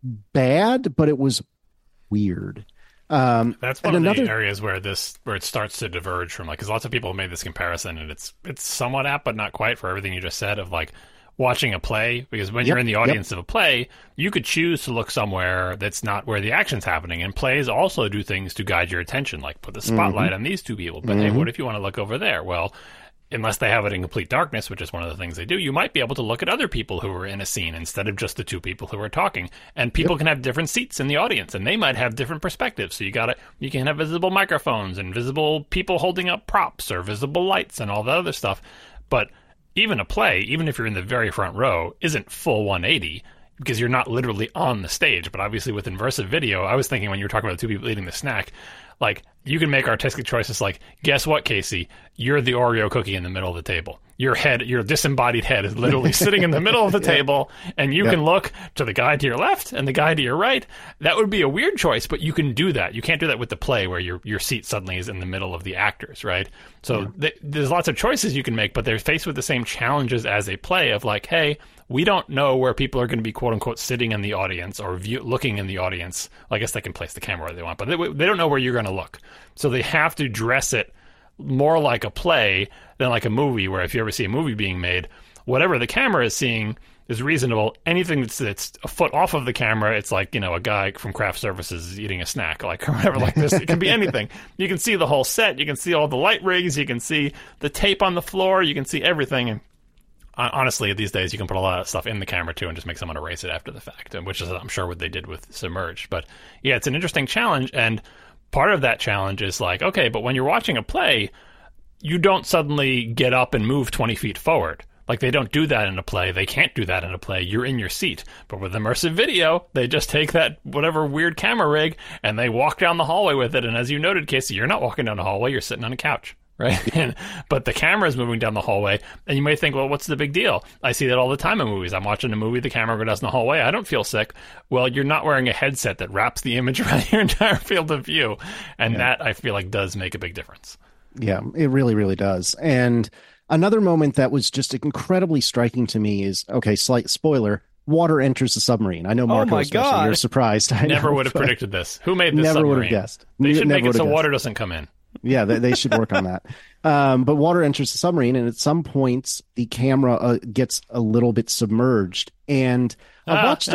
bad, but it was weird. That's one of the areas where it starts to diverge from, like, because lots of people have made this comparison, and it's somewhat apt, but not quite, for everything you just said, of like watching a play, because when you're in the audience of a play, you could choose to look somewhere that's not where the action's happening, and plays also do things to guide your attention, like put the spotlight on these two people, but hey, what if you want to look over there? Well, unless they have it in complete darkness, which is one of the things they do, you might be able to look at other people who are in a scene instead of just the two people who are talking. And people can have different seats in the audience, and they might have different perspectives. So you can have visible microphones and visible people holding up props or visible lights and all the other stuff. But even a play, even if you're in the very front row, isn't full 180 because you're not literally on the stage. But obviously with immersive video, I was thinking when you were talking about the two people eating the snack, like, you can make artistic choices like, guess what, Casey? You're the Oreo cookie in the middle of the table. Your disembodied head is literally sitting in the middle of the table, and you can look to the guy to your left and the guy to your right. That would be a weird choice, but you can do that. You can't do that with the play where your seat suddenly is in the middle of the actors, right? So there's lots of choices you can make, but they're faced with the same challenges as a play of like, hey, we don't know where people are going to be, quote unquote, sitting in the audience or looking in the audience. I guess they can place the camera where they want, but they don't know where you're going to look. So they have to dress it more like a play than like a movie, where if you ever see a movie being made, whatever the camera is seeing is reasonable. Anything that's a foot off of the camera, it's like, a guy from craft services is eating a snack, like, or whatever, like this. It can be anything. You can see the whole set. You can see all the light rigs. You can see the tape on the floor. You can see everything. And honestly, these days, you can put a lot of stuff in the camera, too, and just make someone erase it after the fact, which is, I'm sure, what they did with Submerged. But, yeah, it's an interesting challenge, and part of that challenge is like, okay, but when you're watching a play, you don't suddenly get up and move 20 feet forward. Like, they don't do that in a play. They can't do that in a play. You're in your seat. But with immersive video, they just take that whatever weird camera rig, and they walk down the hallway with it. And as you noted, Casey, you're not walking down the hallway. You're sitting on a couch. Right. But the camera is moving down the hallway, and you may think, well, what's the big deal? I see that all the time in movies. I'm watching a movie, the camera goes down the hallway. I don't feel sick. Well, you're not wearing a headset that wraps the image around your entire field of view. And that, I feel like, does make a big difference. Yeah, it really, really does. And another moment that was just incredibly striking to me is, okay, slight spoiler, water enters the submarine. I know, Marco, you're surprised. I never would have predicted this. Who made this submarine? Never would have guessed. They should make it so water doesn't come in. Yeah, they should work on that. But water enters the submarine, and at some points, the camera gets a little bit submerged. And I watched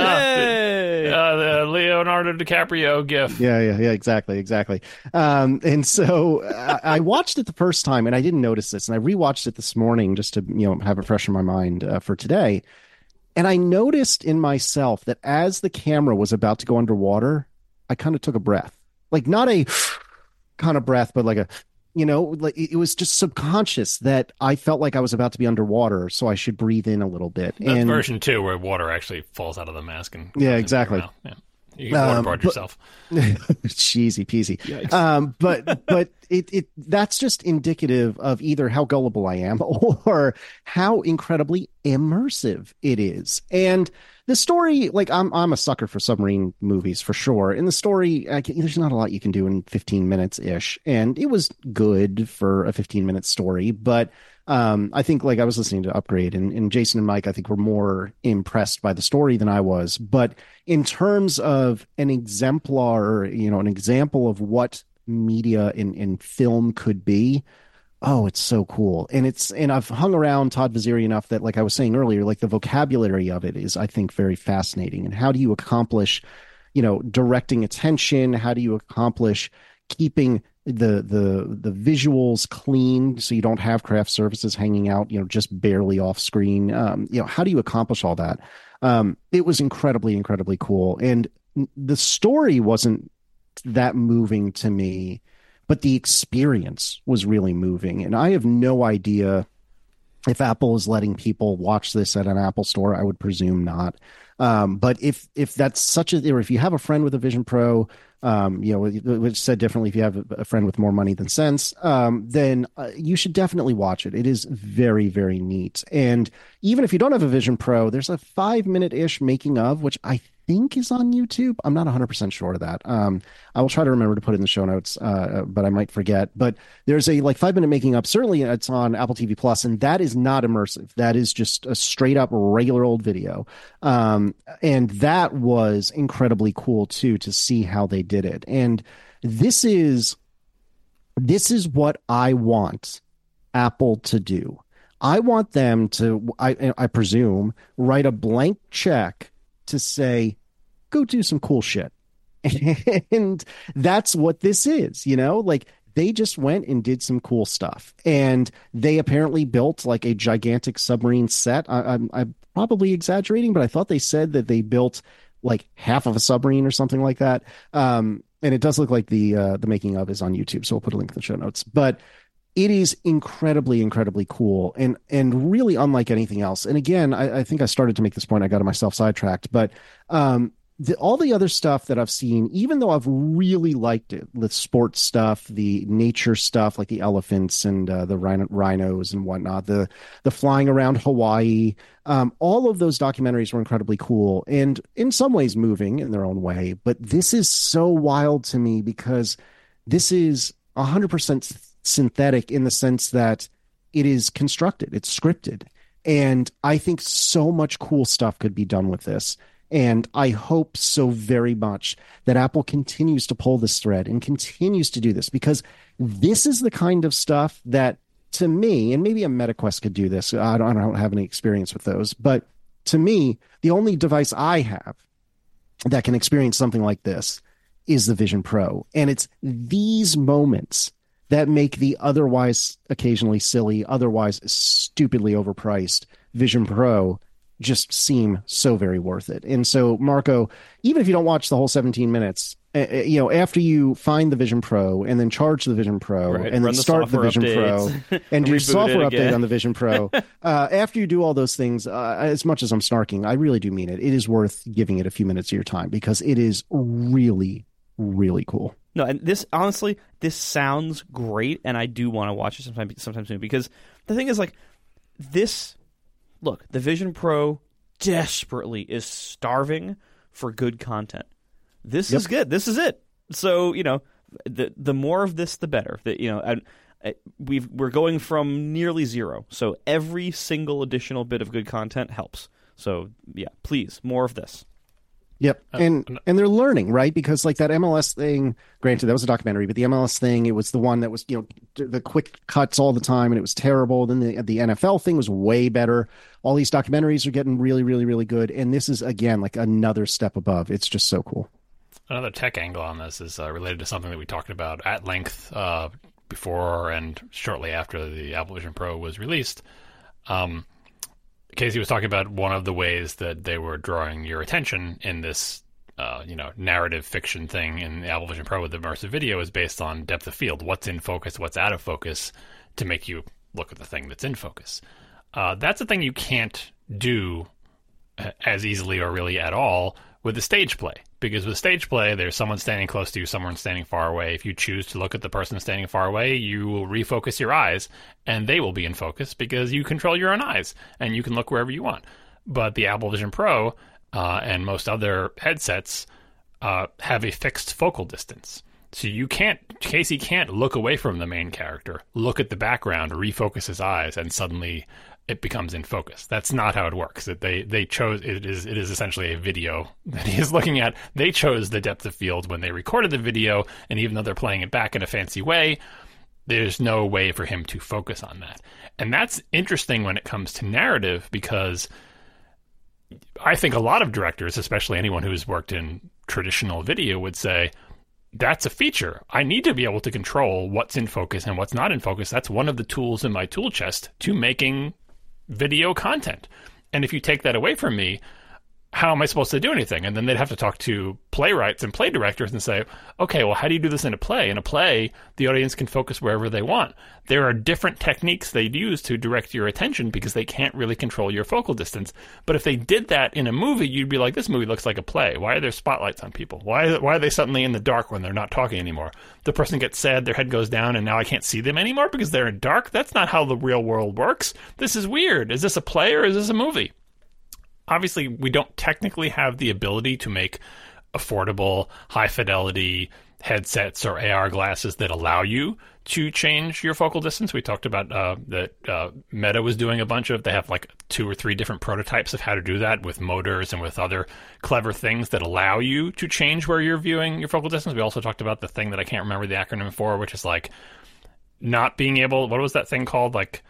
the Leonardo DiCaprio gif. Yeah, exactly. And so I watched it the first time, and I didn't notice this. And I rewatched it this morning just to have it fresh in my mind for today. And I noticed in myself that as the camera was about to go underwater, I kind of took a breath. Like, not a kind of breath, but like a, like it was just subconscious that I felt like I was about to be underwater, so I should breathe in a little bit. That's version 2, where water actually falls out of the mask and exactly. Yeah. You can waterboard yourself. Cheesy peasy. But it that's just indicative of either how gullible I am or how incredibly immersive it is. And the story, like, I'm a sucker for submarine movies for sure. In the story, there's not a lot you can do in 15 minutes ish, and it was good for a 15-minute story. But I think, like, I was listening to Upgrade, and Jason and Mike, I think, were more impressed by the story than I was. But in terms of an exemplar, an example of what media in film could be, Oh, it's so cool. And I've hung around Todd Vaziri enough that, like I was saying earlier, like the vocabulary of it is, I think, very fascinating. And how do you accomplish, directing attention? How do you accomplish keeping the visuals clean so you don't have craft surfaces hanging out, just barely off screen? How do you accomplish all that? It was incredibly, incredibly cool. And the story wasn't that moving to me, but the experience was really moving. And I have no idea if Apple is letting people watch this at an Apple store. I would presume not. But if that's or if you have a friend with a Vision Pro, which said differently, if you have a friend with more money than sense, then you should definitely watch it. It is very, very neat. And even if you don't have a Vision Pro, there's a 5-minute-ish making of, which I think is on YouTube. I'm not 100% sure of that. I will try to remember to put it in the show notes, but I might forget. But there's a 5-minute making of. Certainly it's on Apple TV Plus, and that is not immersive. That is just a straight up regular old video. And that was incredibly cool too, to see how they did it. And this is what I want Apple to do. I want them to, I presume, write a blank check to say, go do some cool shit. And that's what this is, like they just went and did some cool stuff. And they apparently built like a gigantic submarine set. I'm probably exaggerating, but I thought they said that they built like half of a submarine or something like that. And it does look like the making of is on YouTube. So we'll put a link in the show notes. But it is incredibly, incredibly cool and really unlike anything else. And again, I think I started to make this point. I got myself sidetracked, but all the other stuff that I've seen, even though I've really liked it, the sports stuff, the nature stuff, like the elephants and the rhinos and whatnot, the flying around Hawaii, all of those documentaries were incredibly cool and in some ways moving in their own way. But this is so wild to me because this is 100% synthetic in the sense that it is constructed, it's scripted. And I think so much cool stuff could be done with this. And I hope so very much that Apple continues to pull this thread and continues to do this, because this is the kind of stuff that, to me, and maybe a MetaQuest could do this. I don't have any experience with those, but to me, the only device I have that can experience something like this is the Vision Pro. And it's these moments that make the otherwise occasionally silly, otherwise stupidly overpriced Vision Pro just seem so very worth it. And so, Marco, even if you don't watch the whole 17 minutes, after you find the Vision Pro and then charge the Vision Pro and then start the Vision updates. Pro and do software update on the Vision Pro, after you do all those things, as much as I'm snarking, I really do mean it. It is worth giving it a few minutes of your time because it is really, really cool. No, and this, honestly, this sounds great, and I do want to watch it sometime soon, because the thing is, like, look, the Vision Pro desperately is starving for good content. This is good. This is it. So, the more of this, the better. We're going from nearly zero, so every single additional bit of good content helps. So, yeah, please, more of this. Yep. And they're learning, right? Because like that MLS thing, granted, that was a documentary, but the MLS thing, it was the one that was, the quick cuts all the time and it was terrible. Then the NFL thing was way better. All these documentaries are getting really, really, really good. And this is, again, like another step above. It's just so cool. Another tech angle on this is related to something that we talked about at length before and shortly after the Apple Vision Pro was released. Casey was talking about one of the ways that they were drawing your attention in this, narrative fiction thing in the Apple Vision Pro with immersive video is based on depth of field. What's in focus, what's out of focus, to make you look at the thing that's in focus. That's a thing you can't do as easily or really at all with the stage play. Because with stage play, there's someone standing close to you, someone standing far away. If you choose to look at the person standing far away, you will refocus your eyes, and they will be in focus because you control your own eyes, and you can look wherever you want. But the Apple Vision Pro and most other headsets have a fixed focal distance. So Casey can't look away from the main character, look at the background, refocus his eyes, and suddenly it becomes in focus. That's not how it works. They chose it is essentially a video that he is looking at. They chose the depth of field when they recorded the video, and even though they're playing it back in a fancy way, there's no way for him to focus on that. And that's interesting when it comes to narrative, because I think a lot of directors, especially anyone who's worked in traditional video, would say, that's a feature. I need to be able to control what's in focus and what's not in focus. That's one of the tools in my tool chest to making video content. And if you take that away from me, how am I supposed to do anything? And then they'd have to talk to playwrights and play directors and say, okay, well, how do you do this in a play? In a play, the audience can focus wherever they want. There are different techniques they'd use to direct your attention because they can't really control your focal distance. But if they did that in a movie, you'd be like, this movie looks like a play. Why are there spotlights on people? Why are they suddenly in the dark when they're not talking anymore? The person gets sad, their head goes down, and now I can't see them anymore because they're in dark? That's not how the real world works. This is weird. Is this a play or is this a movie? Obviously, we don't technically have the ability to make affordable, high-fidelity headsets or AR glasses that allow you to change your focal distance. We talked about that Meta was doing a bunch of. They have like 2 or 3 different prototypes of how to do that with motors and with other clever things that allow you to change where you're viewing your focal distance. We also talked about the thing that I can't remember the acronym for, which is like not being able. What was that thing called? Like.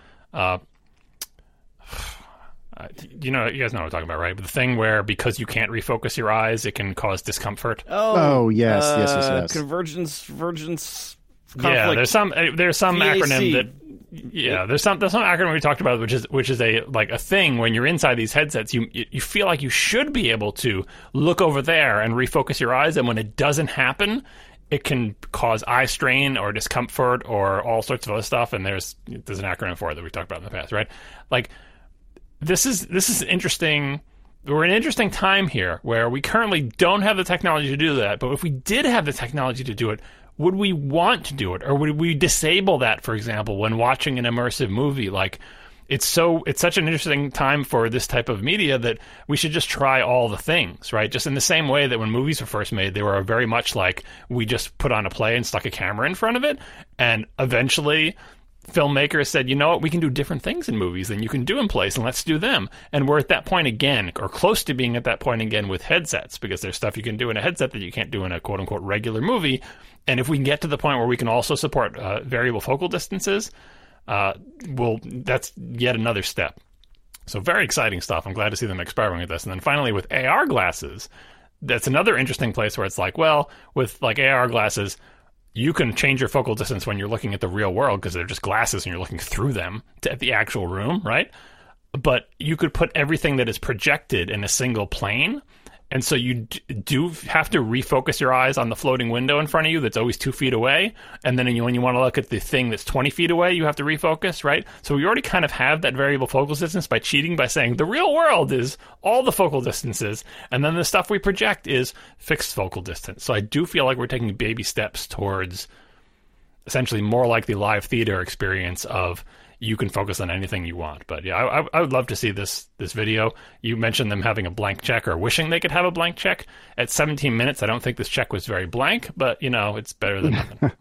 You guys know what I'm talking about, right? But the thing where because you can't refocus your eyes, it can cause discomfort. Oh yes. Convergence, conflict. Yeah, there's some VAC. acronym that. There's some acronym we talked about, which is a thing when you're inside these headsets, you feel like you should be able to look over there and refocus your eyes, and when it doesn't happen, it can cause eye strain or discomfort or all sorts of other stuff. And there's an acronym for it that we talked about in the past, right? Like. This is interesting. We're in an interesting time here where we currently don't have the technology to do that. But if we did have the technology to do it, would we want to do it? Or would we disable that, for example, when watching an immersive movie? Like, it's such an interesting time for this type of media that we should just try all the things, right? Just in the same way that when movies were first made, they were very much like we just put on a play and stuck a camera in front of it. And eventually filmmakers said, you know what, we can do different things in movies than you can do in plays, and let's do them. And we're at that point again, or close to being at that point again with headsets, because there's stuff you can do in a headset that you can't do in a quote-unquote regular movie. And if we can get to the point where we can also support variable focal distances, that's yet another step. So very exciting stuff. I'm glad to see them experimenting with this. And then finally with AR glasses, that's another interesting place where it's like, well, with like AR glasses, you can change your focal distance when you're looking at the real world because they're just glasses and you're looking through them at the actual room, right? But you could put everything that is projected in a single plane. And so you do have to refocus your eyes on the floating window in front of you that's always 2 feet away. And then when you want to look at the thing that's 20 feet away, you have to refocus, right? So we already kind of have that variable focal distance by cheating by saying the real world is all the focal distances. And then the stuff we project is fixed focal distance. So I do feel like we're taking baby steps towards essentially more like the live theater experience of you can focus on anything you want. But yeah, I would love to see this video. You mentioned them having a blank check or wishing they could have a blank check. At 17 minutes, I don't think this check was very blank, but, it's better than nothing.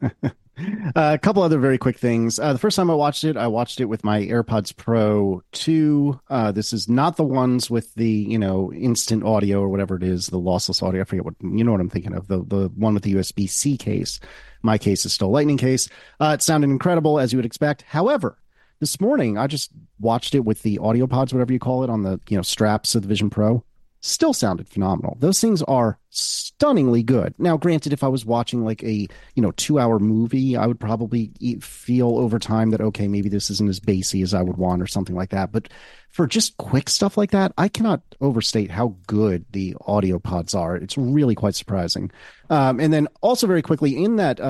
A couple other very quick things. The first time I watched it with my AirPods Pro 2. This is not the ones with the, instant audio or whatever it is, the lossless audio. I forget what I'm thinking of. The one with the USB-C case. My case is still a Lightning case. It sounded incredible, as you would expect. However, this morning, I just watched it with the audio pods, whatever you call it, on the straps of the Vision Pro. Still sounded phenomenal. Those things are stunningly good. Now, granted, if I was watching like a 2-hour movie, I would probably feel over time that, okay, maybe this isn't as bassy as I would want or something like that. But for just quick stuff like that, I cannot overstate how good the audio pods are. It's really quite surprising. And then also very quickly in that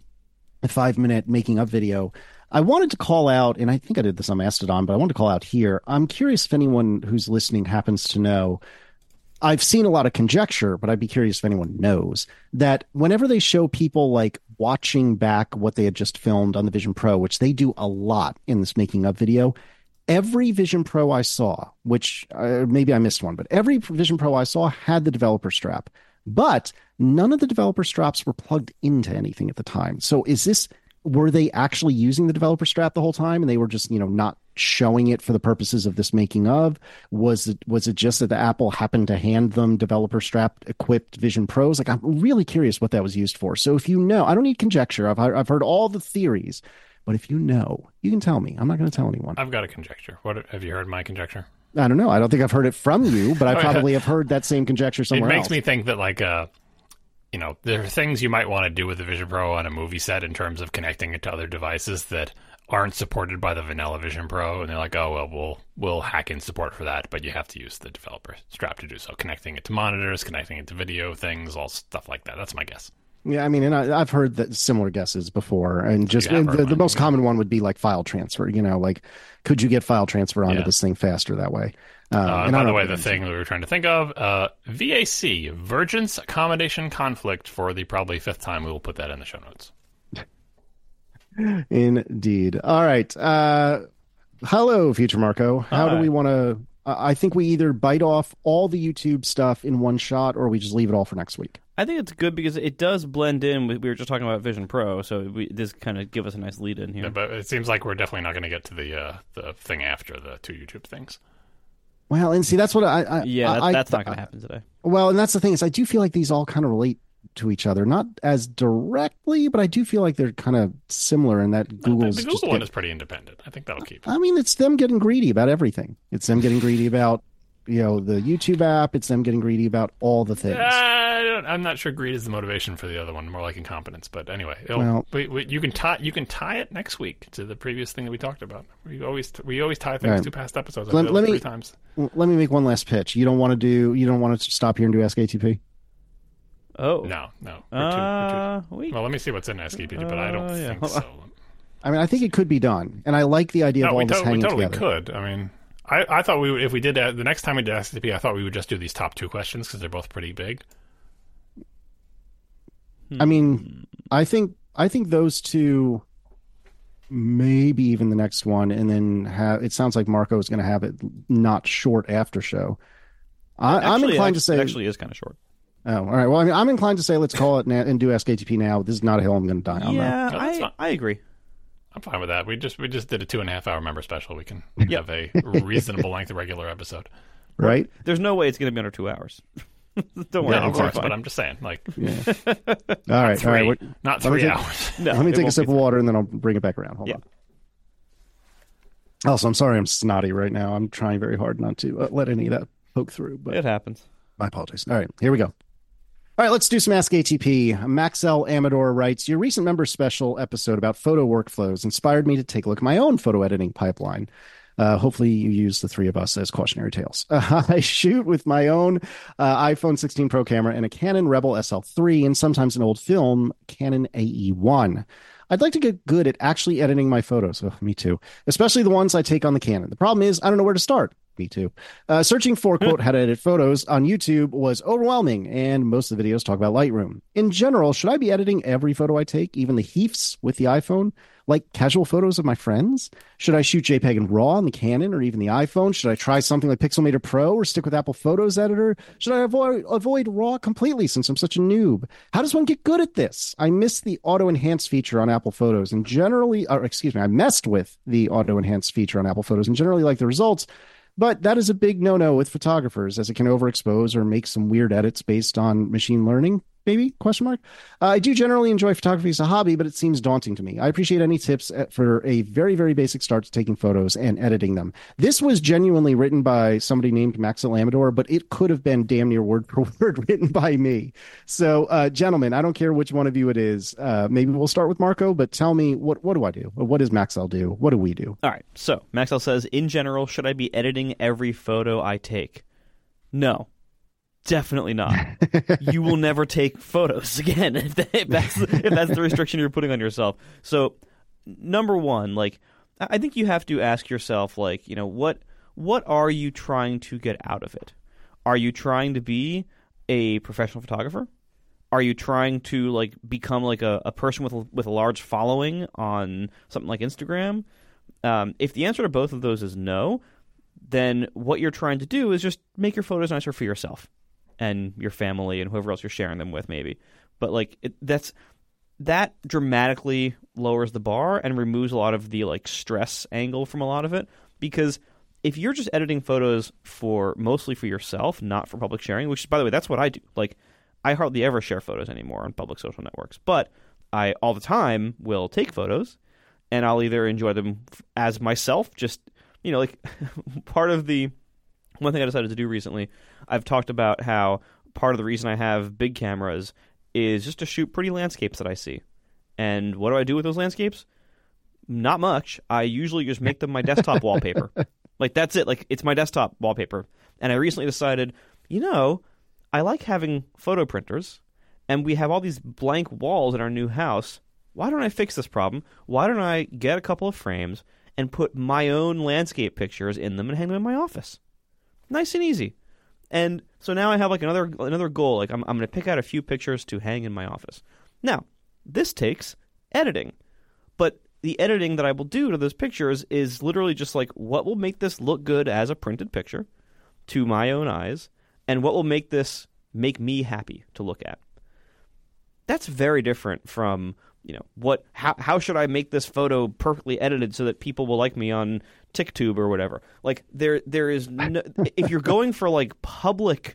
5-minute making up video, I wanted to call out, and I think I did this on Mastodon, but I wanted to call out here. I'm curious if anyone who's listening happens to know. I've seen a lot of conjecture, but I'd be curious if anyone knows that whenever they show people like watching back what they had just filmed on the Vision Pro, which they do a lot in this making up video, every Vision Pro I saw, which maybe I missed one, but every Vision Pro I saw had the developer strap, but none of the developer straps were plugged into anything at the time. So were they actually using the developer strap the whole time and they were just, not showing it for the purposes of this making of? Was it just that the Apple happened to hand them developer strap equipped Vision Pros? Like, I'm really curious what that was used for. So if you know, I don't need conjecture. I've heard all the theories, But if you know, you can tell me. I'm not going to tell anyone. I've got a conjecture. What have you heard my conjecture? I don't know. I don't think I've heard it from you, but I probably have heard that same conjecture It somewhere makes else. me think that, like, there are things you might want to do with the Vision Pro on a movie set in terms of connecting it to other devices that aren't supported by the vanilla Vision Pro, and they're like, oh, well, we'll hack in support for that, but you have to use the developer strap to do so. Connecting it to monitors, connecting it to video things, all stuff like that. That's my guess. Yeah, I mean, and I've heard that similar guesses before, and just You have heard the one, most yeah. common one would be like file transfer. Like, could you get file transfer onto Yeah. this thing faster that way? And I By don't the know way, if the it is. thing that we were trying to think of, VAC, Vergence Accommodation Conflict, for the probably fifth time. We will put that in the show notes. Indeed. All right. Hello, Future Marco. How do Hi. we want to? I think we either bite off all the YouTube stuff in one shot, or we just leave it all for next week. I think it's good because it does blend in with, we were just talking about Vision Pro, so this kind of give us a nice lead in here. Yeah, but it seems like we're definitely not going to get to the thing after the two YouTube things. Well, and see, that's what That's not going to happen today. Well, and that's the thing is, I do feel like these all kind of relate to each other, not as directly, but I do feel like they're kind of similar in that Google's The just Google one is pretty independent. I think that'll keep. I mean, it's them getting greedy about everything. It's them getting greedy about, the YouTube app. It's them getting greedy about all the things. I'm not sure greed is the motivation for the other one. More like incompetence. But anyway, Well- you can tie it next week to the previous thing that we talked about. We always tie things Right. to past episodes. I Let- feel let like me- 3 times. Let me make one last pitch. You don't want to stop here and do Ask ATP? Oh. No. Wait. Well, let me see what's in SKPG, but I don't yeah. think Hold on. so. I mean, I think it could be done, and I like the idea of No, all this we hanging totally together. could. I mean, I thought we would, if we did the next time we did SKP, I thought we would just do these top 2 questions because they're both pretty big. I mean, I think those two, maybe even the next one, and then it sounds like Marco is going to have it not short after show. I'm inclined to say it actually is kind of short. Oh, all right. Well, I mean, I'm inclined to say let's call it and do Ask ATP now. This is not a hill I'm going to die on. Yeah, No, that's fine. I agree. I'm fine with that. We just did a 2.5-hour member special. We can have a reasonable length regular episode. though. Right? There's no way it's going to be under 2 hours. Don't worry. Yeah, of it's course, fine. but I'm just saying, like, All right. 3, All right. not let me 3 take- hours. No, Let me it take a won't sip be of water and then I'll bring it back around. Hold Yeah. on. Also, I'm sorry I'm snotty right now. I'm trying very hard not to let any of that poke through, but It happens. my apologies. All right, here we go. All right, let's do some Ask ATP. Maxell Amador writes, your recent member special episode about photo workflows inspired me to take a look at my own photo editing pipeline. Hopefully you use the 3 of us as cautionary tales. I shoot with my own iPhone 16 Pro camera and a Canon Rebel SL3 and sometimes an old film Canon AE1. I'd like to get good at actually editing my photos. Oh, me too. Especially the ones I take on the Canon. The problem is I don't know where to start. Me too. Searching for, quote, how to edit photos on YouTube was overwhelming, and most of the videos talk about Lightroom. In general, should I be editing every photo I take, even the HEIFs with the iPhone, like casual photos of my friends? Should I shoot JPEG and RAW on the Canon or even the iPhone? Should I try something like Pixelmator Pro or stick with Apple Photos Editor? Should I avoid RAW completely since I'm such a noob? How does one get good at this? I missed the auto enhance feature on Apple Photos and I messed with the auto enhance feature on Apple Photos and generally like the results. But that is a big no-no with photographers, as it can overexpose or make some weird edits based on machine learning, maybe? Question mark. I do generally enjoy photography as a hobby, but it seems daunting to me. I appreciate any tips for a very, very basic start to taking photos and editing them. This was genuinely written by somebody named Maxell Amador, but it could have been damn near word for word written by me. So, gentlemen, I don't care which one of you it is. Maybe we'll start with Marco, but tell me, what do I do? What does Maxell do? What do we do? All right. So Maxell says, in general, should I be editing every photo I take? No. Definitely not. You will never take photos again if that's the restriction you're putting on yourself. So, number one, like, I think you have to ask yourself, like, what are you trying to get out of it? Are you trying to be a professional photographer? Are you trying to, like, become like a person with a large following on something like Instagram? If the answer to both of those is no, then what you're trying to do is just make your photos nicer for yourself and your family and whoever else you're sharing them with, maybe. But like that dramatically lowers the bar and removes a lot of the like stress angle from a lot of it. Because if you're just editing photos mostly for yourself, not for public sharing, which by the way, that's what I do. Like, I hardly ever share photos anymore on public social networks, but I all the time will take photos and I'll either enjoy them as myself, just, like part of the one thing I decided to do recently, I've talked about how part of the reason I have big cameras is just to shoot pretty landscapes that I see. And what do I do with those landscapes? Not much. I usually just make them my desktop wallpaper. Like, that's it. Like, it's my desktop wallpaper. And I recently decided, I like having photo printers, and we have all these blank walls in our new house. Why don't I fix this problem? Why don't I get a couple of frames and put my own landscape pictures in them and hang them in my office? Nice and easy. And so now I have like another goal. Like, I'm going to pick out a few pictures to hang in my office. Now, this takes editing. But the editing that I will do to those pictures is literally just like, what will make this look good as a printed picture to my own eyes, and what will make this make me happy to look at. That's very different from, how should I make this photo perfectly edited so that people will like me on TikTok or whatever. Like, there is no, if you're going for like public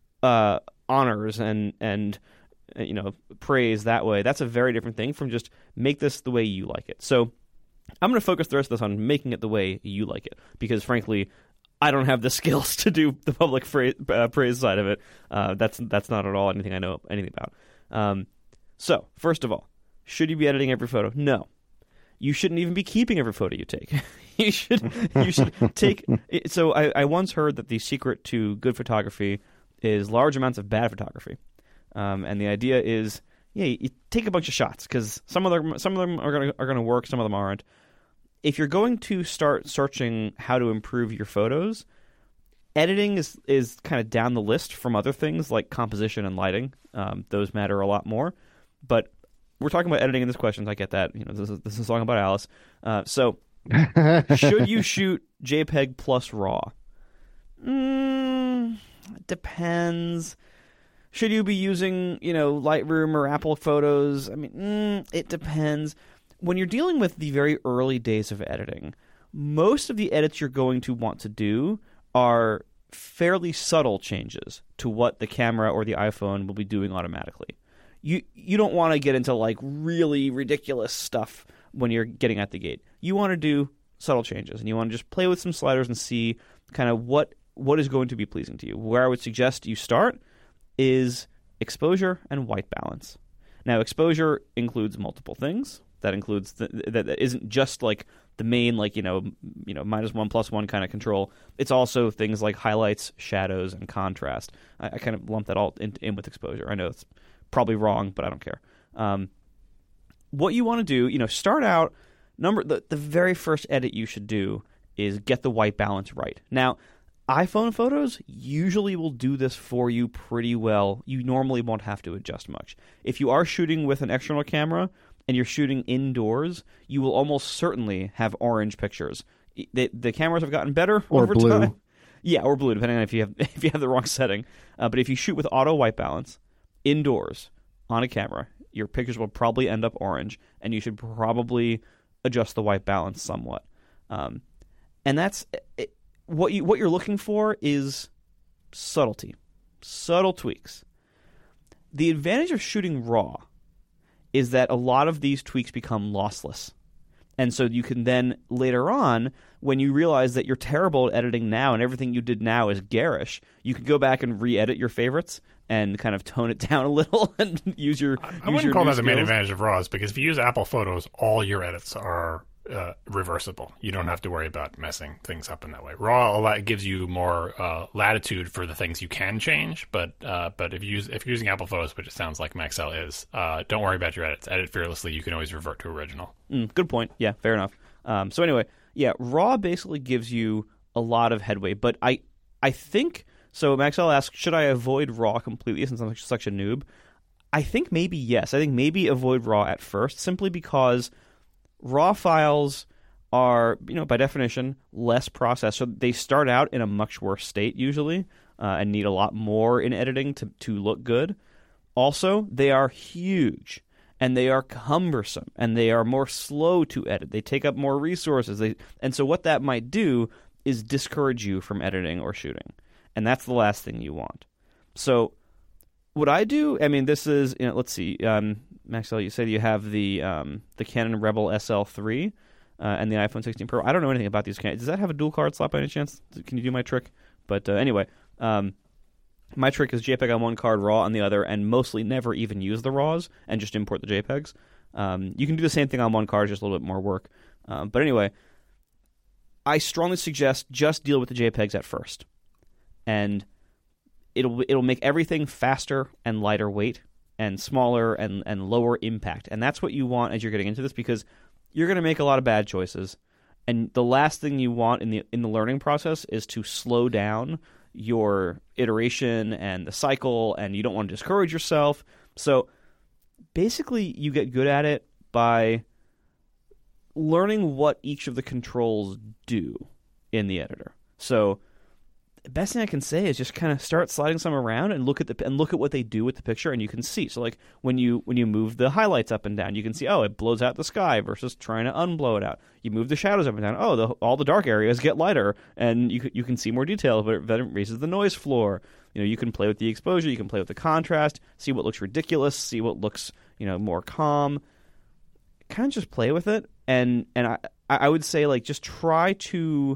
honors and praise that way, that's a very different thing from just make this the way you like it. So I'm going to focus the rest of this on making it the way you like it, because frankly, I don't have the skills to do the public praise side of it. That's not at all anything I know anything about. So first of all, should you be editing every photo? No. You shouldn't even be keeping every photo you take. you should take. So I once heard that the secret to good photography is large amounts of bad photography. And the idea is, you take a bunch of shots, because some of them are gonna work, some of them aren't. If you're going to start searching how to improve your photos, editing is kind of down the list from other things like composition and lighting. Those matter a lot more. But we're talking about editing in this question. I get that. This is a song about Alice. So should you shoot JPEG plus RAW? Depends. Should you be using, Lightroom or Apple Photos? I mean, it depends. When you're dealing with the very early days of editing, most of the edits you're going to want to do are fairly subtle changes to what the camera or the iPhone will be doing automatically. You don't want to get into like really ridiculous stuff when you're getting at the gate. You want to do subtle changes, and you want to just play with some sliders and see kind of what is going to be pleasing to you. Where I would suggest you start is exposure and white balance. Now, exposure includes multiple things. That includes that isn't just like the main -1+1 kind of control. It's also things like highlights, shadows, and contrast. I kind of lump that all in with exposure. I know it's probably wrong, but I don't care. What you want to do, start out. The very first edit you should do is get the white balance right. Now, iPhone photos usually will do this for you pretty well. You normally won't have to adjust much. If you are shooting with an external camera and you're shooting indoors, you will almost certainly have orange pictures. The cameras have gotten better over blue. time. Yeah, or blue, depending on if you have the wrong setting. But if you shoot with auto white balance indoors on a camera, your pictures will probably end up orange, and you should probably adjust the white balance somewhat. And that's it. What you're looking for is subtlety, subtle tweaks. The advantage of shooting raw is that a lot of these tweaks become lossless. And so you can then, later on, when you realize that you're terrible at editing now and everything you did now is garish, you can go back and re-edit your favorites and kind of tone it down a little and use your I wouldn't call that the main advantage of RAWs, because if you use Apple Photos, all your edits are reversible. You don't have to worry about messing things up in that way. RAW gives you more latitude for the things you can change, but if you're using Apple Photos, which it sounds like Maxell is, don't worry about your edits. Edit fearlessly. You can always revert to original. Good point. Yeah, fair enough. So anyway, yeah, RAW basically gives you a lot of headway, but I think so. Maxell asks, should I avoid RAW completely since I'm such a noob? I think maybe yes. I think maybe avoid RAW at first, simply because RAW files are, by definition, less processed. So they start out in a much worse state usually and need a lot more in editing to look good. Also, they are huge and they are cumbersome and they are more slow to edit. They take up more resources. And so what that might do is discourage you from editing or shooting. And that's the last thing you want. So what I do, this is, let's see, Maxwell, you said you have the Canon Rebel SL3 and the iPhone 16 Pro. I don't know anything about these. Does that have a dual card slot by any chance? Can you do my trick? But anyway, my trick is JPEG on one card, RAW on the other, and mostly never even use the RAWs and just import the JPEGs. You can do the same thing on one card, just a little bit more work. But anyway, I strongly suggest just deal with the JPEGs at first, and it'll make everything faster and lighter weight and smaller and lower impact. And that's what you want as you're getting into this, because you're going to make a lot of bad choices. And the last thing you want in the learning process is to slow down your iteration and the cycle, and you don't want to discourage yourself. So basically you get good at it by learning what each of the controls do in the editor. So the best thing I can say is just kind of start sliding some around and look at what they do with the picture, and you can see. So like when you move the highlights up and down, you can see, oh, it blows out the sky versus trying to unblow it out. You move the shadows up and down, oh, all the dark areas get lighter, and you can see more detail, but it raises the noise floor. You can play with the exposure, you can play with the contrast, see what looks ridiculous, see what looks more calm. Kind of just play with it, and I would say like just try to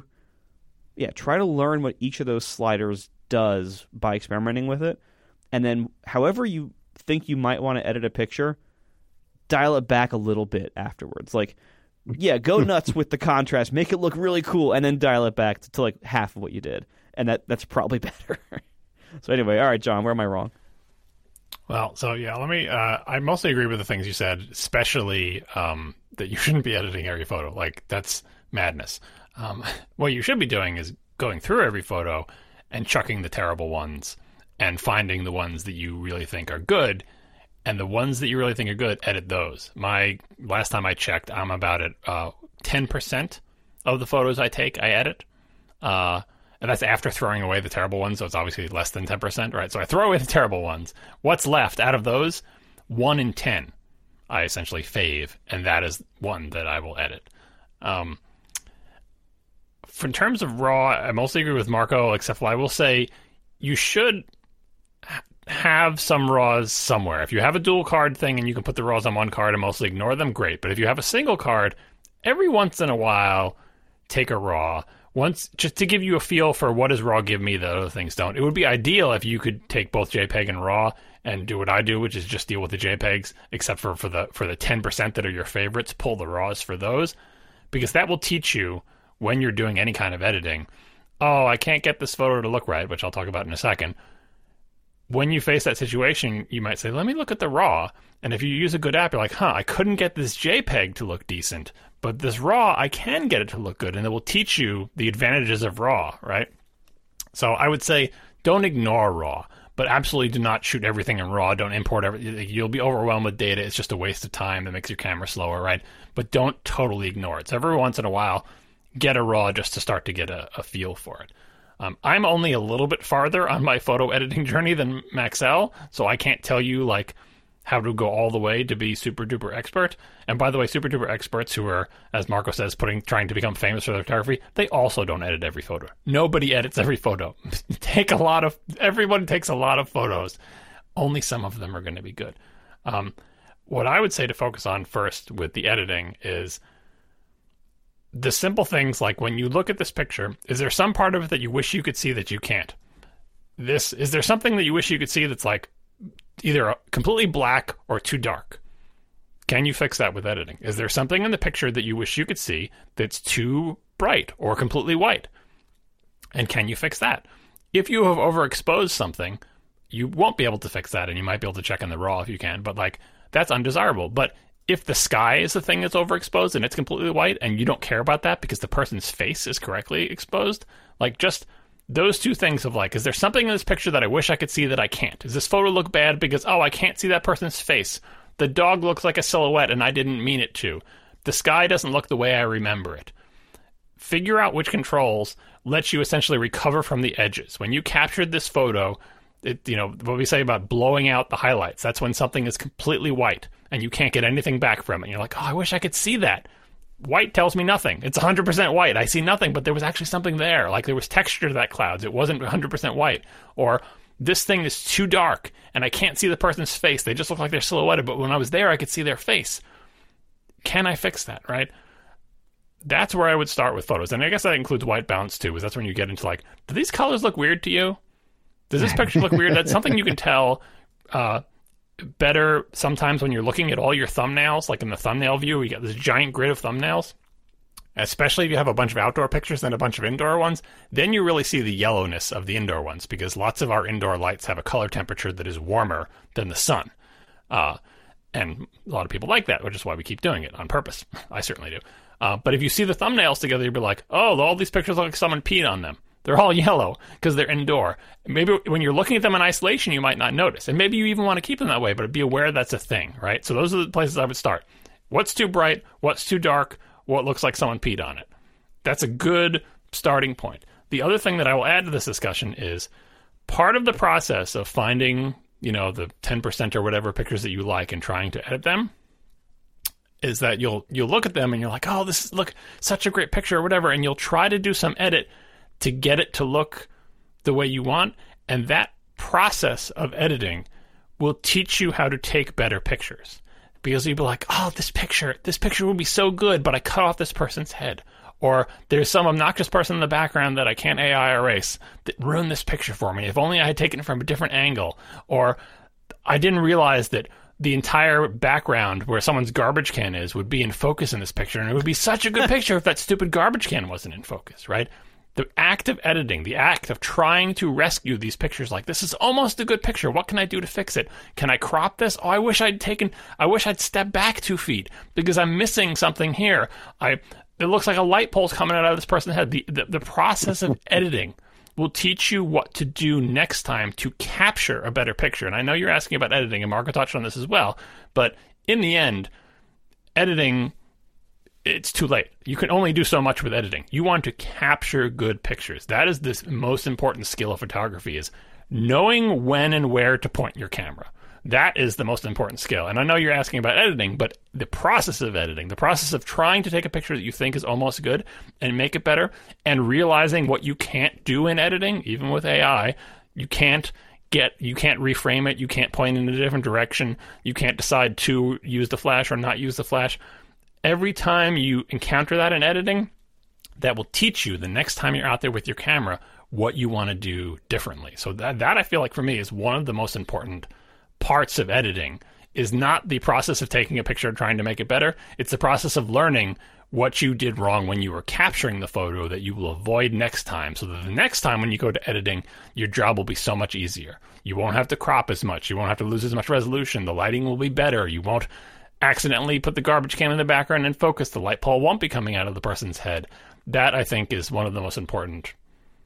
learn what each of those sliders does by experimenting with it. And then however you think you might want to edit a picture, dial it back a little bit afterwards. Like, yeah, go nuts with the contrast, make it look really cool, and then dial it back to like half of what you did. And that's probably better. So anyway, all right, John, where am I wrong? Well, so yeah, let me, I mostly agree with the things you said, especially that you shouldn't be editing every photo. Like, that's madness. What you should be doing is going through every photo and chucking the terrible ones and finding the ones that you really think are good, and the ones that you really think are good, edit those. Last time I checked, I'm about at 10% of the photos I take, I edit. And that's after throwing away the terrible ones, so it's obviously less than 10%, right? So I throw away the terrible ones. What's left out of those? 1 in 10 I essentially fave, and that is one that I will edit. In terms of RAW, I mostly agree with Marco, except for I will say you should have some RAWs somewhere. If you have a dual card thing and you can put the RAWs on one card and mostly ignore them, great. But if you have a single card, every once in a while, take a RAW. Once, just to give you a feel for what does RAW give me that other things don't. It would be ideal if you could take both JPEG and RAW and do what I do, which is just deal with the JPEGs, except for the 10% that are your favorites, pull the RAWs for those, because that will teach you when you're doing any kind of editing, oh, I can't get this photo to look right, which I'll talk about in a second. When you face that situation, you might say, let me look at the RAW. And if you use a good app, you're like, I couldn't get this JPEG to look decent, but this RAW, I can get it to look good. And it will teach you the advantages of RAW, right? So I would say don't ignore RAW, but absolutely do not shoot everything in RAW. Don't import everything. You'll be overwhelmed with data. It's just a waste of time that makes your camera slower, right? But don't totally ignore it. So every once in a while, get a RAW just to start to get a feel for it. I'm only a little bit farther on my photo editing journey than Maxell, so I can't tell you like how to go all the way to be super duper expert. And by the way, super duper experts who are, as Marco says, trying to become famous for their photography, they also don't edit every photo. Nobody edits every photo. Everyone takes a lot of photos. Only some of them are going to be good. What I would say to focus on first with the editing is the simple things like when you look at this picture, is there some part of it that you wish you could see that you can't? Is there something that you wish you could see that's like either completely black or too dark? Can you fix that with editing? Is there something in the picture that you wish you could see that's too bright or completely white? And can you fix that? If you have overexposed something, you won't be able to fix that, and you might be able to check in the RAW if you can, but like that's undesirable. But if the sky is the thing that's overexposed and it's completely white and you don't care about that because the person's face is correctly exposed, like just those two things of like, is there something in this picture that I wish I could see that I can't? Does this photo look bad because, I can't see that person's face? The dog looks like a silhouette and I didn't mean it to. The sky doesn't look the way I remember it. Figure out which controls let you essentially recover from the edges. When you captured this photo, what we say about blowing out the highlights, that's when something is completely white and you can't get anything back from it. And you're like, I wish I could see that. White tells me nothing. It's 100% white. I see nothing, but there was actually something there. Like there was texture to that clouds. It wasn't 100% white. Or this thing is too dark and I can't see the person's face. They just look like they're silhouetted, but when I was there, I could see their face. Can I fix that, right? That's where I would start with photos. And I guess that includes white balance too, because that's when you get into like, do these colors look weird to you? Does this picture look weird? That's something you can tell better sometimes when you're looking at all your thumbnails, like in the thumbnail view, you get this giant grid of thumbnails, especially if you have a bunch of outdoor pictures and a bunch of indoor ones. Then you really see the yellowness of the indoor ones, because lots of our indoor lights have a color temperature that is warmer than the sun. And a lot of people like that, which is why we keep doing it on purpose. I certainly do. But if you see the thumbnails together, you'll be like, oh, all these pictures look like someone peed on them. They're all yellow because they're indoor. Maybe when you're looking at them in isolation, you might not notice. And maybe you even want to keep them that way, but be aware that's a thing, right? So those are the places I would start. What's too bright? What's too dark? What looks like someone peed on it? That's a good starting point. The other thing that I will add to this discussion is part of the process of finding, the 10% or whatever pictures that you like and trying to edit them is that you'll look at them and you're like, oh, this is such a great picture or whatever, and you'll try to do some edit to get it to look the way you want. And that process of editing will teach you how to take better pictures, because you'll be like, oh, this picture will be so good, but I cut off this person's head, or there's some obnoxious person in the background that I can't AI erase that ruined this picture for me. If only I had taken it from a different angle, or I didn't realize that the entire background where someone's garbage can is would be in focus in this picture, and it would be such a good picture if that stupid garbage can wasn't in focus, right? The act of editing, the act of trying to rescue these pictures, like, this is almost a good picture. What can I do to fix it? Can I crop this? Oh, I wish I'd stepped back 2 feet because I'm missing something here. It looks like a light pole's coming out of this person's head. The process of editing will teach you what to do next time to capture a better picture. And I know you're asking about editing, and Marco touched on this as well, but in the end, editing, it's too late. You can only do so much with editing. You want to capture good pictures. That is the most important skill of photography, is knowing when and where to point your camera. That is the most important skill. And I know you're asking about editing, but the process of editing, the process of trying to take a picture that you think is almost good and make it better, and realizing what you can't do in editing, even with AI, you can't reframe it, you can't point in a different direction, you can't decide to use the flash or not use the flash. Every time you encounter that in editing, that will teach you the next time you're out there with your camera what you want to do differently. So that I feel like for me is one of the most important parts of editing, is not the process of taking a picture and trying to make it better. It's the process of learning what you did wrong when you were capturing the photo that you will avoid next time, so that the next time when you go to editing, your job will be so much easier. You won't have to crop as much. You won't have to lose as much resolution. The lighting will be better. You won't accidentally put the garbage can in the background and focus. The light pole won't be coming out of the person's head. That, I think, is one of the most important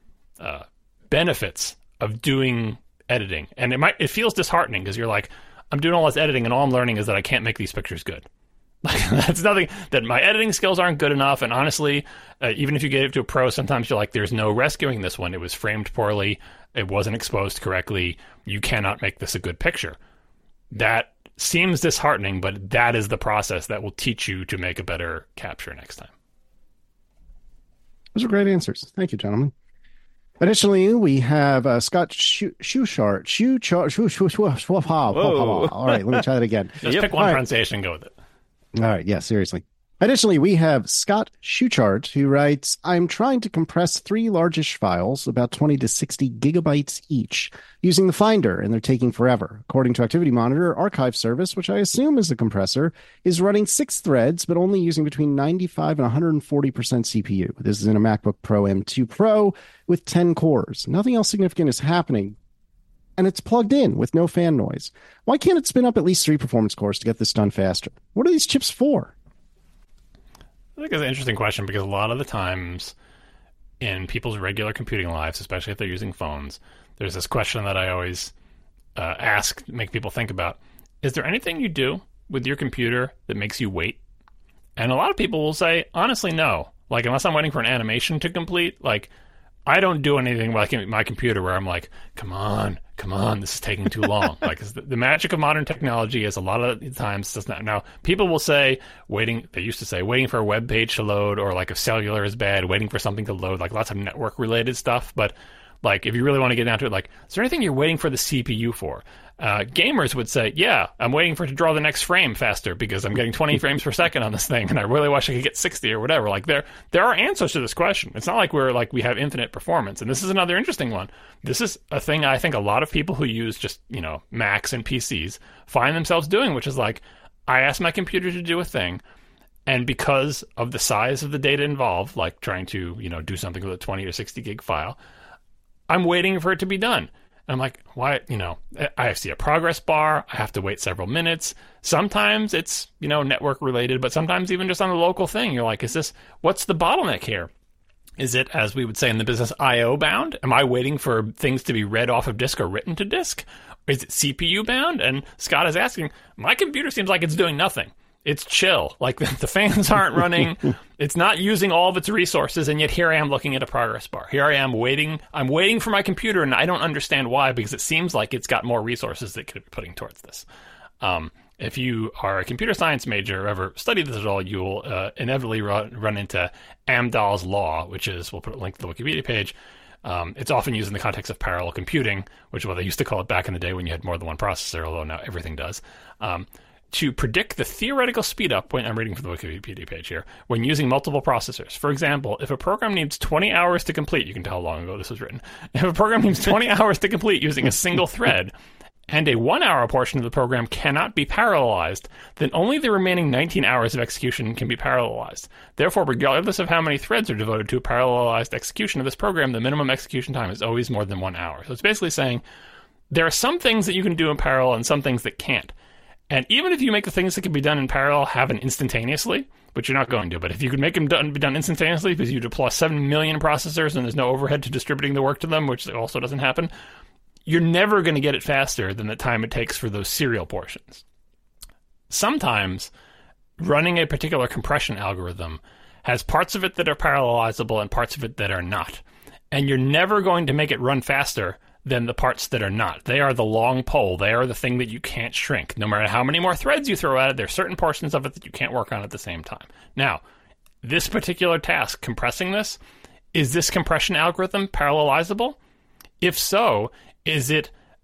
benefits of doing editing. And it feels disheartening, because you're like, I'm doing all this editing and all I'm learning is that I can't make these pictures good. Like, that's nothing, that my editing skills aren't good enough. And honestly, even if you get it to a pro, sometimes you're like, there's no rescuing this one. It was framed poorly. It wasn't exposed correctly. You cannot make this a good picture. That seems disheartening, but that is the process that will teach you to make a better capture next time. Those are great answers. Thank you, gentlemen. Additionally, we have Scott Schuchart. All right, let me try that again. Just pick one pronunciation and go with it. All right, yeah, seriously. Additionally, we have Scott Schuchart, who writes, I'm trying to compress 3 largish files, about 20 to 60 gigabytes each, using the Finder, and they're taking forever. According to Activity Monitor, Archive Service, which I assume is the compressor, is running 6 threads, but only using between 95 and 140% CPU. This is in a MacBook Pro M2 Pro with 10 cores. Nothing else significant is happening, and it's plugged in with no fan noise. Why can't it spin up at least 3 performance cores to get this done faster? What are these chips for? I think it's an interesting question, because a lot of the times in people's regular computing lives, especially if they're using phones, there's this question that I always ask, make people think about. Is there anything you do with your computer that makes you wait? And a lot of people will say, honestly, no. Like, unless I'm waiting for an animation to complete, like, I don't do anything like my computer where I'm like, come on, this is taking too long. Like, the magic of modern technology is a lot of the times does not. Now, people will say they used to say waiting for a web page to load, or like if cellular is bad, waiting for something to load, like lots of network related stuff. But Like, if you really want to get down to it, like, is there anything you're waiting for the CPU for? Gamers would say, yeah, I'm waiting for it to draw the next frame faster because I'm getting 20 frames per second on this thing, and I really wish I could get 60 or whatever. Like, there are answers to this question. It's not like we have infinite performance. And this is another interesting one. This is a thing I think a lot of people who use just, Macs and PCs find themselves doing, which is like, I ask my computer to do a thing, and because of the size of the data involved, like trying to, do something with a 20 or 60 gig file, I'm waiting for it to be done. And I'm like, why, I see a progress bar. I have to wait several minutes. Sometimes it's, network related, but sometimes even just on a local thing, you're like, what's the bottleneck here? Is it, as we would say in the business, I/O bound? Am I waiting for things to be read off of disk or written to disk? Is it CPU bound? And Scott is asking, my computer seems like it's doing nothing. It's chill. Like, the fans aren't running. It's not using all of its resources, and yet here I am looking at a progress bar. Here I am waiting. I'm waiting for my computer, and I don't understand why, because it seems like it's got more resources that it could be putting towards this. If you are a computer science major or ever studied this at all, you will inevitably run into Amdahl's law, which is, we'll put a link to the Wikipedia page. It's often used in the context of parallel computing, which is what they used to call it back in the day when you had more than one processor, although now everything does. To predict the theoretical speed up, when I'm reading from the Wikipedia page here, when using multiple processors. For example, if a program needs 20 hours to complete, you can tell how long ago this was written. If a program needs 20 hours to complete using a single thread, and a 1 hour portion of the program cannot be parallelized, then only the remaining 19 hours of execution can be parallelized. Therefore, regardless of how many threads are devoted to a parallelized execution of this program, the minimum execution time is always more than 1 hour. So it's basically saying there are some things that you can do in parallel and some things that can't. And even if you make the things that can be done in parallel happen instantaneously, which you're not going to, but if you could make them be done instantaneously because you deploy 7 million processors and there's no overhead to distributing the work to them, which also doesn't happen, you're never going to get it faster than the time it takes for those serial portions. Sometimes running a particular compression algorithm has parts of it that are parallelizable and parts of it that are not. And you're never going to make it run faster than the parts that are not. They are the long pole. They are the thing that you can't shrink. No matter how many more threads you throw at it, there are certain portions of it that you can't work on at the same time. Now, this particular task, compressing this, is this compression algorithm parallelizable? If so, is the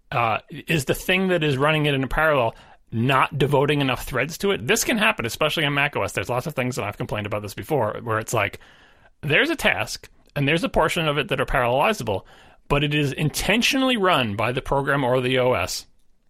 thing that is running it in parallel not devoting enough threads to it? This can happen, especially on macOS. There's lots of things that I've complained about this before, where it's like, there's a task, and there's a portion of it that are parallelizable, but it is intentionally run by the program or the OS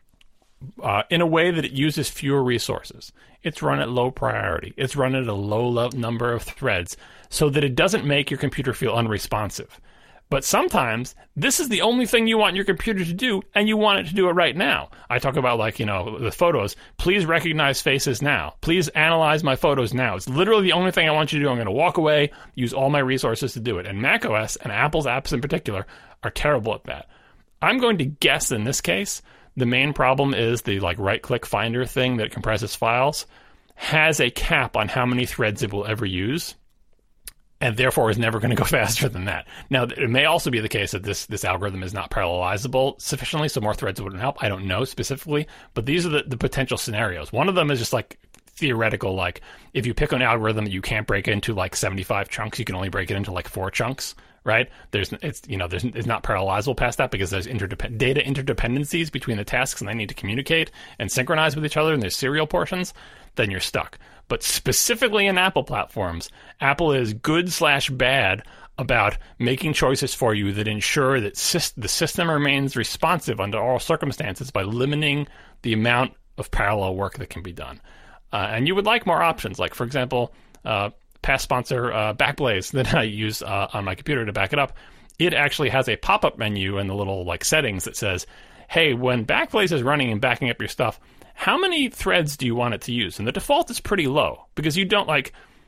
in a way that it uses fewer resources. It's run at low priority. It's run at a low number of threads so that it doesn't make your computer feel unresponsive. But sometimes this is the only thing you want your computer to do, and you want it to do it right now. I talk about, like, the photos. Please recognize faces now. Please analyze my photos now. It's literally the only thing I want you to do. I'm going to walk away, use all my resources to do it. And macOS, and Apple's apps in particular, are terrible at that. I'm going to guess in this case, the main problem is the right-click finder thing that compresses files has a cap on how many threads it will ever use, and therefore is never going to go faster than that. Now, it may also be the case that this algorithm is not parallelizable sufficiently, so more threads wouldn't help. I don't know specifically, but these are the potential scenarios. One of them is just theoretical, if you pick an algorithm that you can't break into 75 chunks, you can only break it into 4 chunks, right? It's not parallelizable past that because there's data interdependencies between the tasks, and they need to communicate and synchronize with each other, and there's serial portions. Then you're stuck. But specifically in Apple platforms, Apple is good/bad about making choices for you that ensure that the system remains responsive under all circumstances by limiting the amount of parallel work that can be done. And you would like more options, like, for example, past sponsor Backblaze that I use on my computer to back it up. It actually has a pop-up menu in the little settings that says, hey, when Backblaze is running and backing up your stuff, how many threads do you want it to use? And the default is pretty low because you don't,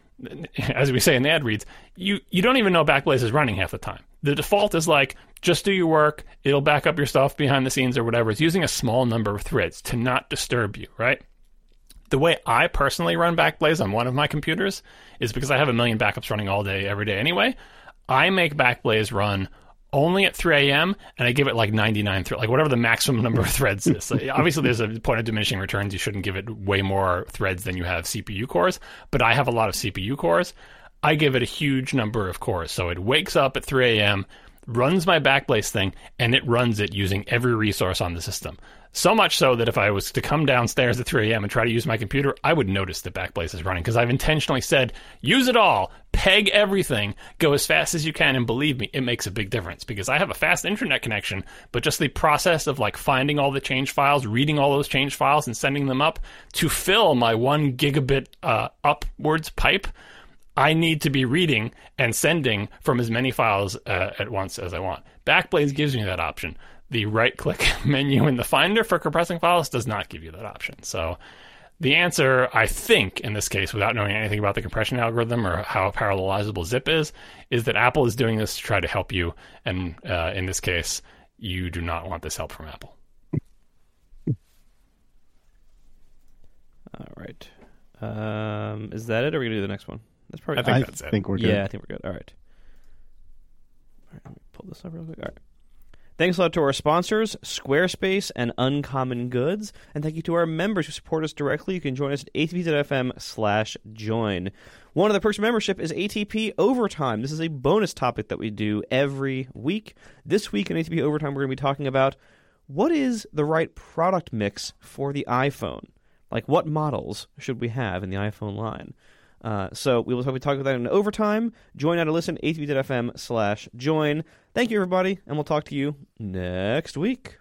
as we say in the ad reads, you don't even know Backblaze is running half the time. The default is just do your work, it'll back up your stuff behind the scenes or whatever. It's using a small number of threads to not disturb you, right? The way I personally run Backblaze on one of my computers is because I have 1 million backups running all day, every day anyway. I make Backblaze run only at 3 a.m., and I give it 99 threads, whatever the maximum number of threads is. Obviously, there's a point of diminishing returns. You shouldn't give it way more threads than you have CPU cores, but I have a lot of CPU cores. I give it a huge number of cores. So it wakes up at 3 a.m., runs my Backblaze thing, and it runs it using every resource on the system. So much so that if I was to come downstairs at 3 a.m. and try to use my computer, I would notice that Backblaze is running, because I've intentionally said, use it all, peg everything, go as fast as you can, and believe me, it makes a big difference, because I have a fast internet connection, but just the process of like finding all the change files, reading all those change files, and sending them up to fill my 1 gigabit upwards pipe, I need to be reading and sending from as many files at once as I want. Backblaze gives me that option. The right-click menu in the Finder for compressing files does not give you that option. So the answer, I think, in this case, without knowing anything about the compression algorithm or how parallelizable zip is that Apple is doing this to try to help you. And in this case, you do not want this help from Apple. All right. Is that it, or are we going to do the next one? That's probably. I think that's it. I think we're good. Yeah, I think we're good. All right. All right, let me pull this up real quick. All right. Thanks a lot to our sponsors, Squarespace and Uncommon Goods. And thank you to our members who support us directly. You can join us at atp.fm/join. One of the perks of membership is ATP Overtime. This is a bonus topic that we do every week. This week in ATP Overtime, we're going to be talking about what is the right product mix for the iPhone. Like, what models should we have in the iPhone line? So we will be talking about that in Overtime. Join out to listen, atp.fm/join. Thank you, everybody, and we'll talk to you next week.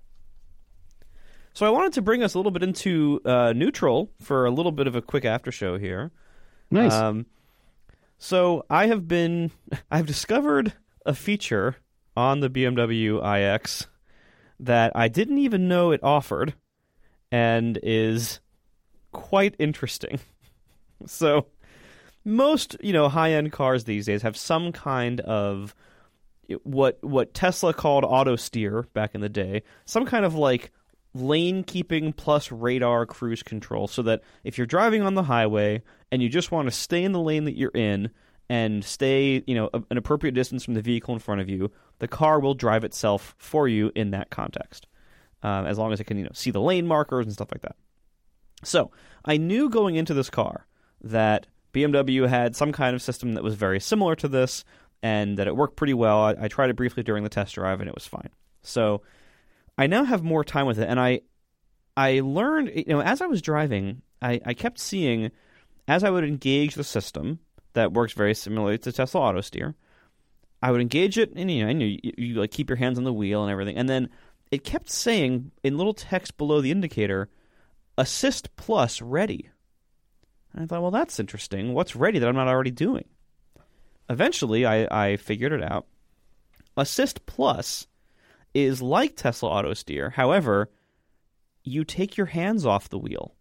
So I wanted to bring us a little bit into neutral for a little bit of a quick after show here. Nice. So I've discovered a feature on the BMW iX that I didn't even know it offered, and is quite interesting. So most, high-end cars these days have some kind of what Tesla called auto steer back in the day, some kind of like lane keeping plus radar cruise control, so that if you're driving on the highway and you just want to stay in the lane that you're in and stay, an appropriate distance from the vehicle in front of you, the car will drive itself for you in that context, as long as it can, see the lane markers and stuff like that. So I knew going into this car that BMW had some kind of system that was very similar to this, and that it worked pretty well. I tried it briefly during the test drive, and it was fine. So I now have more time with it, and I learned, as I was driving, I kept seeing, as I would engage the system that works very similarly to Tesla Auto Steer, I would engage it, and you like keep your hands on the wheel and everything, and then it kept saying in little text below the indicator, Assist Plus ready. And I thought, well, that's interesting. What's ready that I'm not already doing? Eventually, I figured it out. Assist Plus is like Tesla Auto Steer. However, you take your hands off the wheel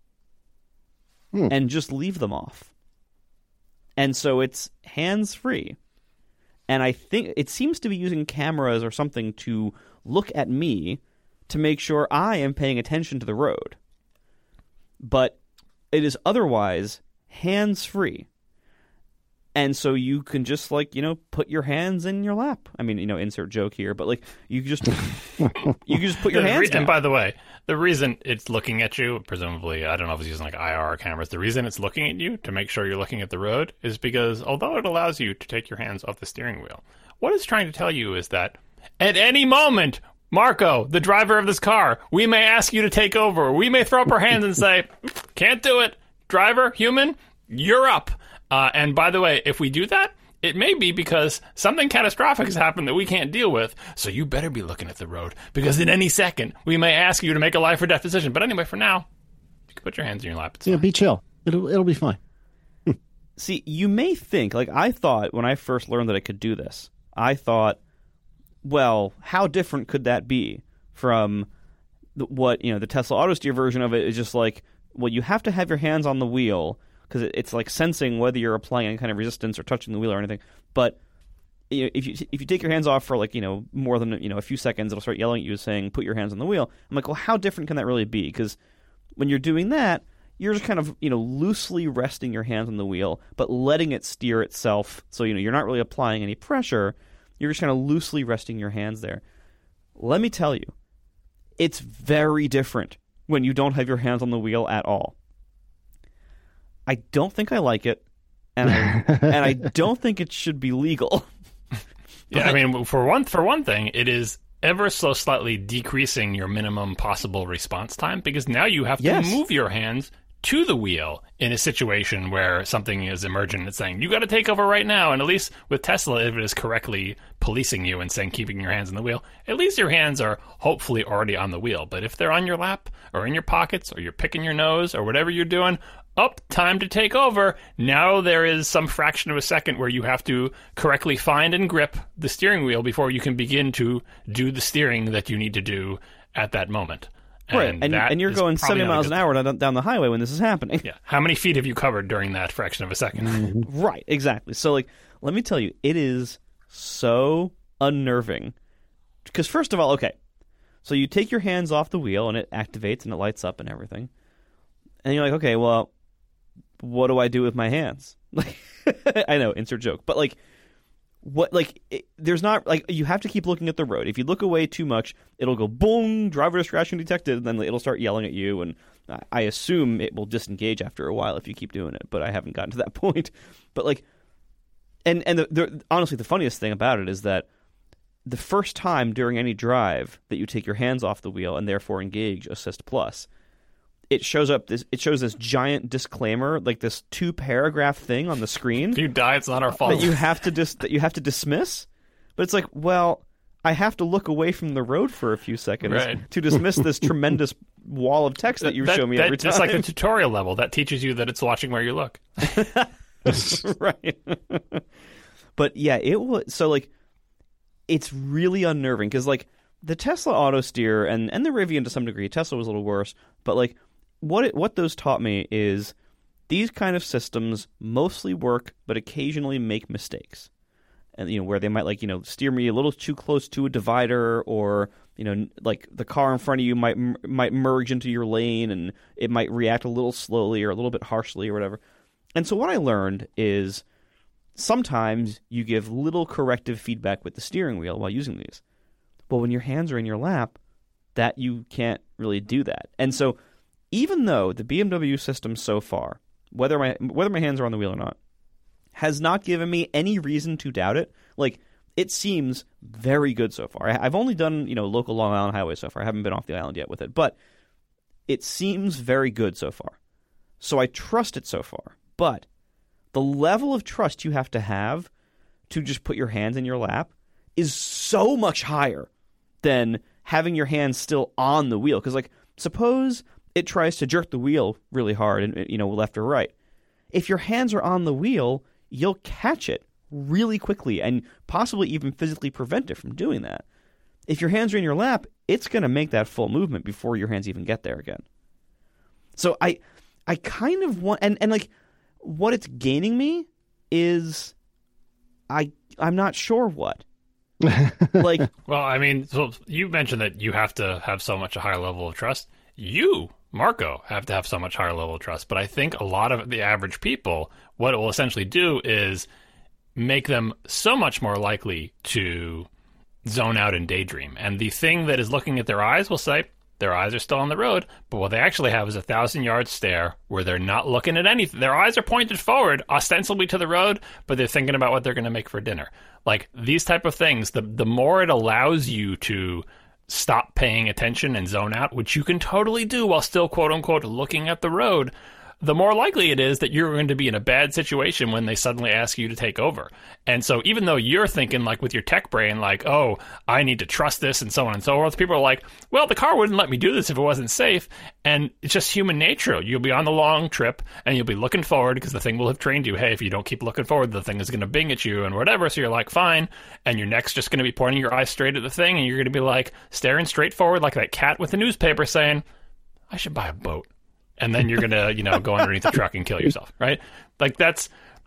and just leave them off. And so it's hands-free. And I think it seems to be using cameras or something to look at me to make sure I am paying attention to the road. But it is otherwise hands-free. And so you can just, put your hands in your lap. I mean, insert joke here, but, you just put your hands down. And by the way, the reason it's looking at you, presumably, I don't know if it's using, IR cameras, the reason it's looking at you to make sure you're looking at the road is because, although it allows you to take your hands off the steering wheel, what it's trying to tell you is that at any moment, Marco, the driver of this car, we may ask you to take over. We may throw up our hands and say, can't do it. Driver, human, you're up. And by the way, if we do that, it may be because something catastrophic has happened that we can't deal with. So you better be looking at the road, because in any second, we may ask you to make a life or death decision. But anyway, for now, you can put your hands in your lap. It's fine. Be chill. It'll be fine. See, you may think, I thought when I first learned that I could do this, I thought, well, how different could that be from what, the Tesla Auto Steer version of it is just well, you have to have your hands on the wheel, because it's sensing whether you're applying any kind of resistance or touching the wheel or anything. But if you take your hands off for more than a few seconds, it'll start yelling at you saying, "Put your hands on the wheel." I'm like, well, how different can that really be? Because when you're doing that, you're just kind of loosely resting your hands on the wheel, but letting it steer itself. So you're not really applying any pressure. You're just kind of loosely resting your hands there. Let me tell you, it's very different when you don't have your hands on the wheel at all. I don't think I like it, and I don't think it should be legal. Yeah, I mean, for one thing, it is ever so slightly decreasing your minimum possible response time, because now you have to move your hands to the wheel in a situation where something is emergent and saying, you got to take over right now. And at least with Tesla, if it is correctly policing you and saying, keeping your hands on the wheel, at least your hands are hopefully already on the wheel. But if they're on your lap or in your pockets or you're picking your nose or whatever you're doing, time to take over. Now there is some fraction of a second where you have to correctly find and grip the steering wheel before you can begin to do the steering that you need to do at that moment. Right, and you're going 70 miles an hour down the highway when this is happening. Yeah. How many feet have you covered during that fraction of a second? Right, exactly. So, let me tell you, it is so unnerving. Because first of all, okay, so you take your hands off the wheel and it activates and it lights up and everything. And you're like, okay, well, what do I do with my hands? I know, insert joke. But, there's not, you have to keep looking at the road. If you look away too much, it'll go boom, driver distraction detected, and then it'll start yelling at you, and I assume it will disengage after a while if you keep doing it, but I haven't gotten to that point. But, honestly, the funniest thing about it is that the first time during any drive that you take your hands off the wheel and therefore engage Assist Plus, it shows this giant disclaimer, like this 2-paragraph thing on the screen. If you die, it's not our fault. That you have to dismiss. But it's like, well, I have to look away from the road for a few seconds to dismiss this tremendous wall of text that you show me every time. Just like the tutorial level that teaches you that it's watching where you look. Right. But yeah, it was so it's really unnerving because the Tesla auto steer and the Rivian to some degree, Tesla was a little worse, but what those taught me is these kind of systems mostly work, but occasionally make mistakes. And, where they might, steer me a little too close to a divider, or, the car in front of you might merge into your lane, and it might react a little slowly or a little bit harshly or whatever. And so what I learned is sometimes you give little corrective feedback with the steering wheel while using these. But when your hands are in your lap, that you can't really do that. And so even though the BMW system so far, whether my hands are on the wheel or not, has not given me any reason to doubt it, it seems very good so far. I've only done, local Long Island highway so far. I haven't been off the island yet with it, but it seems very good so far. So I trust it so far. But the level of trust you have to just put your hands in your lap is so much higher than having your hands still on the wheel. Because, suppose it tries to jerk the wheel really hard and, left or right. If your hands are on the wheel, you'll catch it really quickly and possibly even physically prevent it from doing that. If your hands are in your lap, it's going to make that full movement before your hands even get there again. So I kind of want, and what it's gaining me is I'm not sure what. Well, I mean, so you mentioned that you have to have so much a higher level of trust. You, Marco, have to have so much higher level of trust. But I think a lot of the average people, what it will essentially do is make them so much more likely to zone out and daydream. And the thing that is looking at their eyes will say, their eyes are still on the road, but what they actually have is a 1,000-yard stare where they're not looking at anything. Their eyes are pointed forward, ostensibly to the road, but they're thinking about what they're going to make for dinner. These type of things, the more it allows you to stop paying attention and zone out, which you can totally do while still, quote-unquote, looking at the road, the more likely it is that you're going to be in a bad situation when they suddenly ask you to take over. And so even though you're thinking, with your tech brain, oh, I need to trust this and so on and so forth, people are like, well, the car wouldn't let me do this if it wasn't safe. And it's just human nature. You'll be on the long trip and you'll be looking forward because the thing will have trained you. Hey, if you don't keep looking forward, the thing is going to bing at you and whatever. So you're like, fine. And your neck's just going to be pointing your eyes straight at the thing. And you're going to be staring straight forward like that cat with the newspaper saying, I should buy a boat. And then you're going to, go underneath the truck and kill yourself, right? This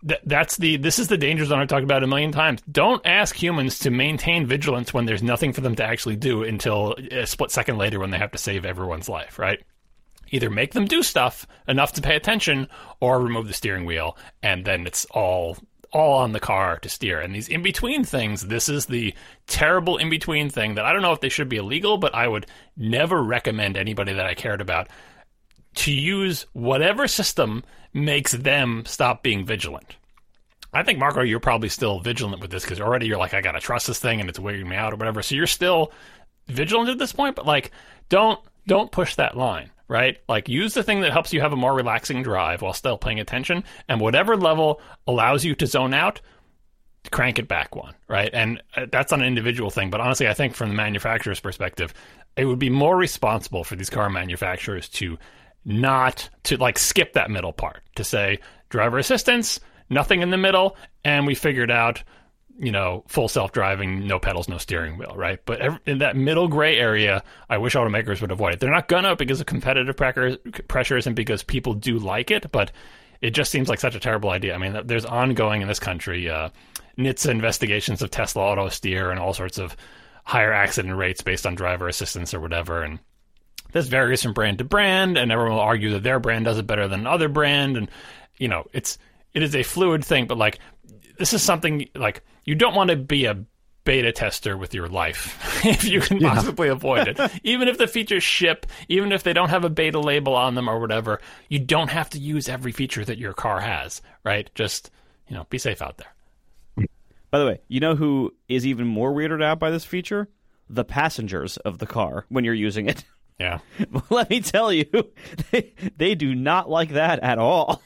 is the danger zone I've talked about a million times. Don't ask humans to maintain vigilance when there's nothing for them to actually do until a split second later when they have to save everyone's life, right? Either make them do stuff enough to pay attention or remove the steering wheel, and then it's all on the car to steer. And these in-between things, this is the terrible in-between thing that I don't know if they should be illegal, but I would never recommend anybody that I cared about to use whatever system makes them stop being vigilant. I think, Marco, you're probably still vigilant with this because already you're like, I gotta trust this thing and it's weirding me out or whatever. So you're still vigilant at this point, but like, don't push that line, right? Like, use the thing that helps you have a more relaxing drive while still paying attention, and whatever level allows you to zone out, crank it back one, right? And that's an individual thing, but honestly, I think from the manufacturer's perspective, it would be more responsible for these car manufacturers to not to like skip that middle part, to say driver assistance, nothing in the middle, and we figured out, you know, full self-driving, no pedals, no steering wheel, right? But in that middle gray area, I wish automakers would avoid it. They're not gonna because of competitive pressures and because people do like it, but it just seems like such a terrible idea. I mean, there's ongoing in this country NHTSA investigations of Tesla auto steer and all sorts of higher accident rates based on driver assistance or whatever, and this varies from brand to brand, and everyone will argue that their brand does it better than another brand, and you know, it is a fluid thing, but like, this is something like, you don't want to be a beta tester with your life if you can possibly avoid it. Even if the features ship, even if they don't have a beta label on them or whatever, you don't have to use every feature that your car has, right? Just, you know, be safe out there. By the way, you know who is even more weirded out by this feature? The passengers of the car when you're using it. Yeah. Let me tell you, they do not like that at all.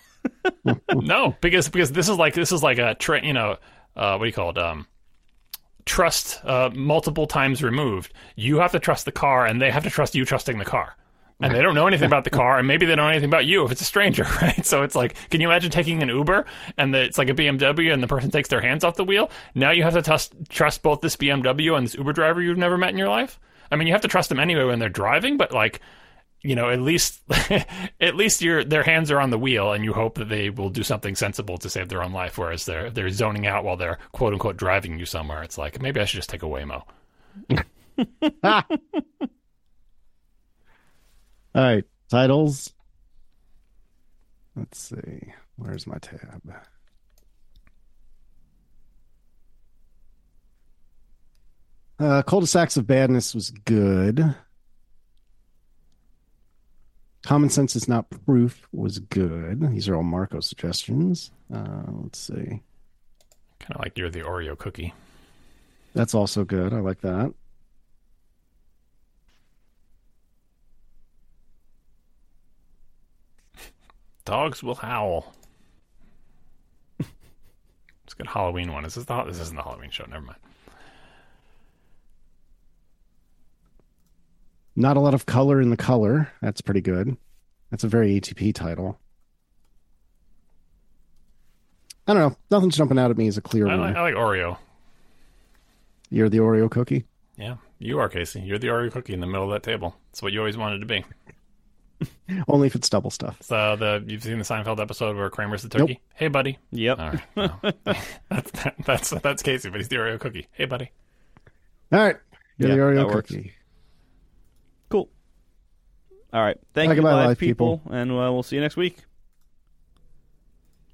No, because this is like a you know, what do you call it? Trust multiple times removed. You have to trust the car, and they have to trust you trusting the car. And they don't know anything about the car, and maybe they don't know anything about you if it's a stranger, right? So it's like, can you imagine taking an Uber, and it's like a BMW, and the person takes their hands off the wheel? Now you have to trust both this BMW and this Uber driver you've never met in your life? I mean, you have to trust them anyway when they're driving, but like, you know, at least their hands are on the wheel, and you hope that they will do something sensible to save their own life. Whereas they're zoning out while they're quote unquote driving you somewhere. It's like, maybe I should just take a Waymo. All right, titles. Let's see. Where's my tab? Cul-de-sacs of Badness was good. Common Sense is Not Proof was good. These are all Marco suggestions. Let's see. Kind of like You're the Oreo Cookie. That's also good. I like that. Dogs Will Howl. It's a good Halloween one. This isn't the Halloween show. Never mind. Not a lot of color in the color. That's pretty good. That's a very ATP title. I don't know. Nothing's jumping out at me as a clear one. I like Oreo. You're the Oreo cookie? Yeah, you are, Casey. You're the Oreo cookie in the middle of that table. That's what you always wanted to be. Only if it's double stuff. So you've seen the Seinfeld episode where Kramer's the turkey? Nope. Hey, buddy. Yep. All right. Well, that's Casey, but he's the Oreo cookie. Hey, buddy. All right. You're the Yep, Oreo that works. cookie. Cool. All right. Thank you, Goodbye, live live people, and we'll see you next week.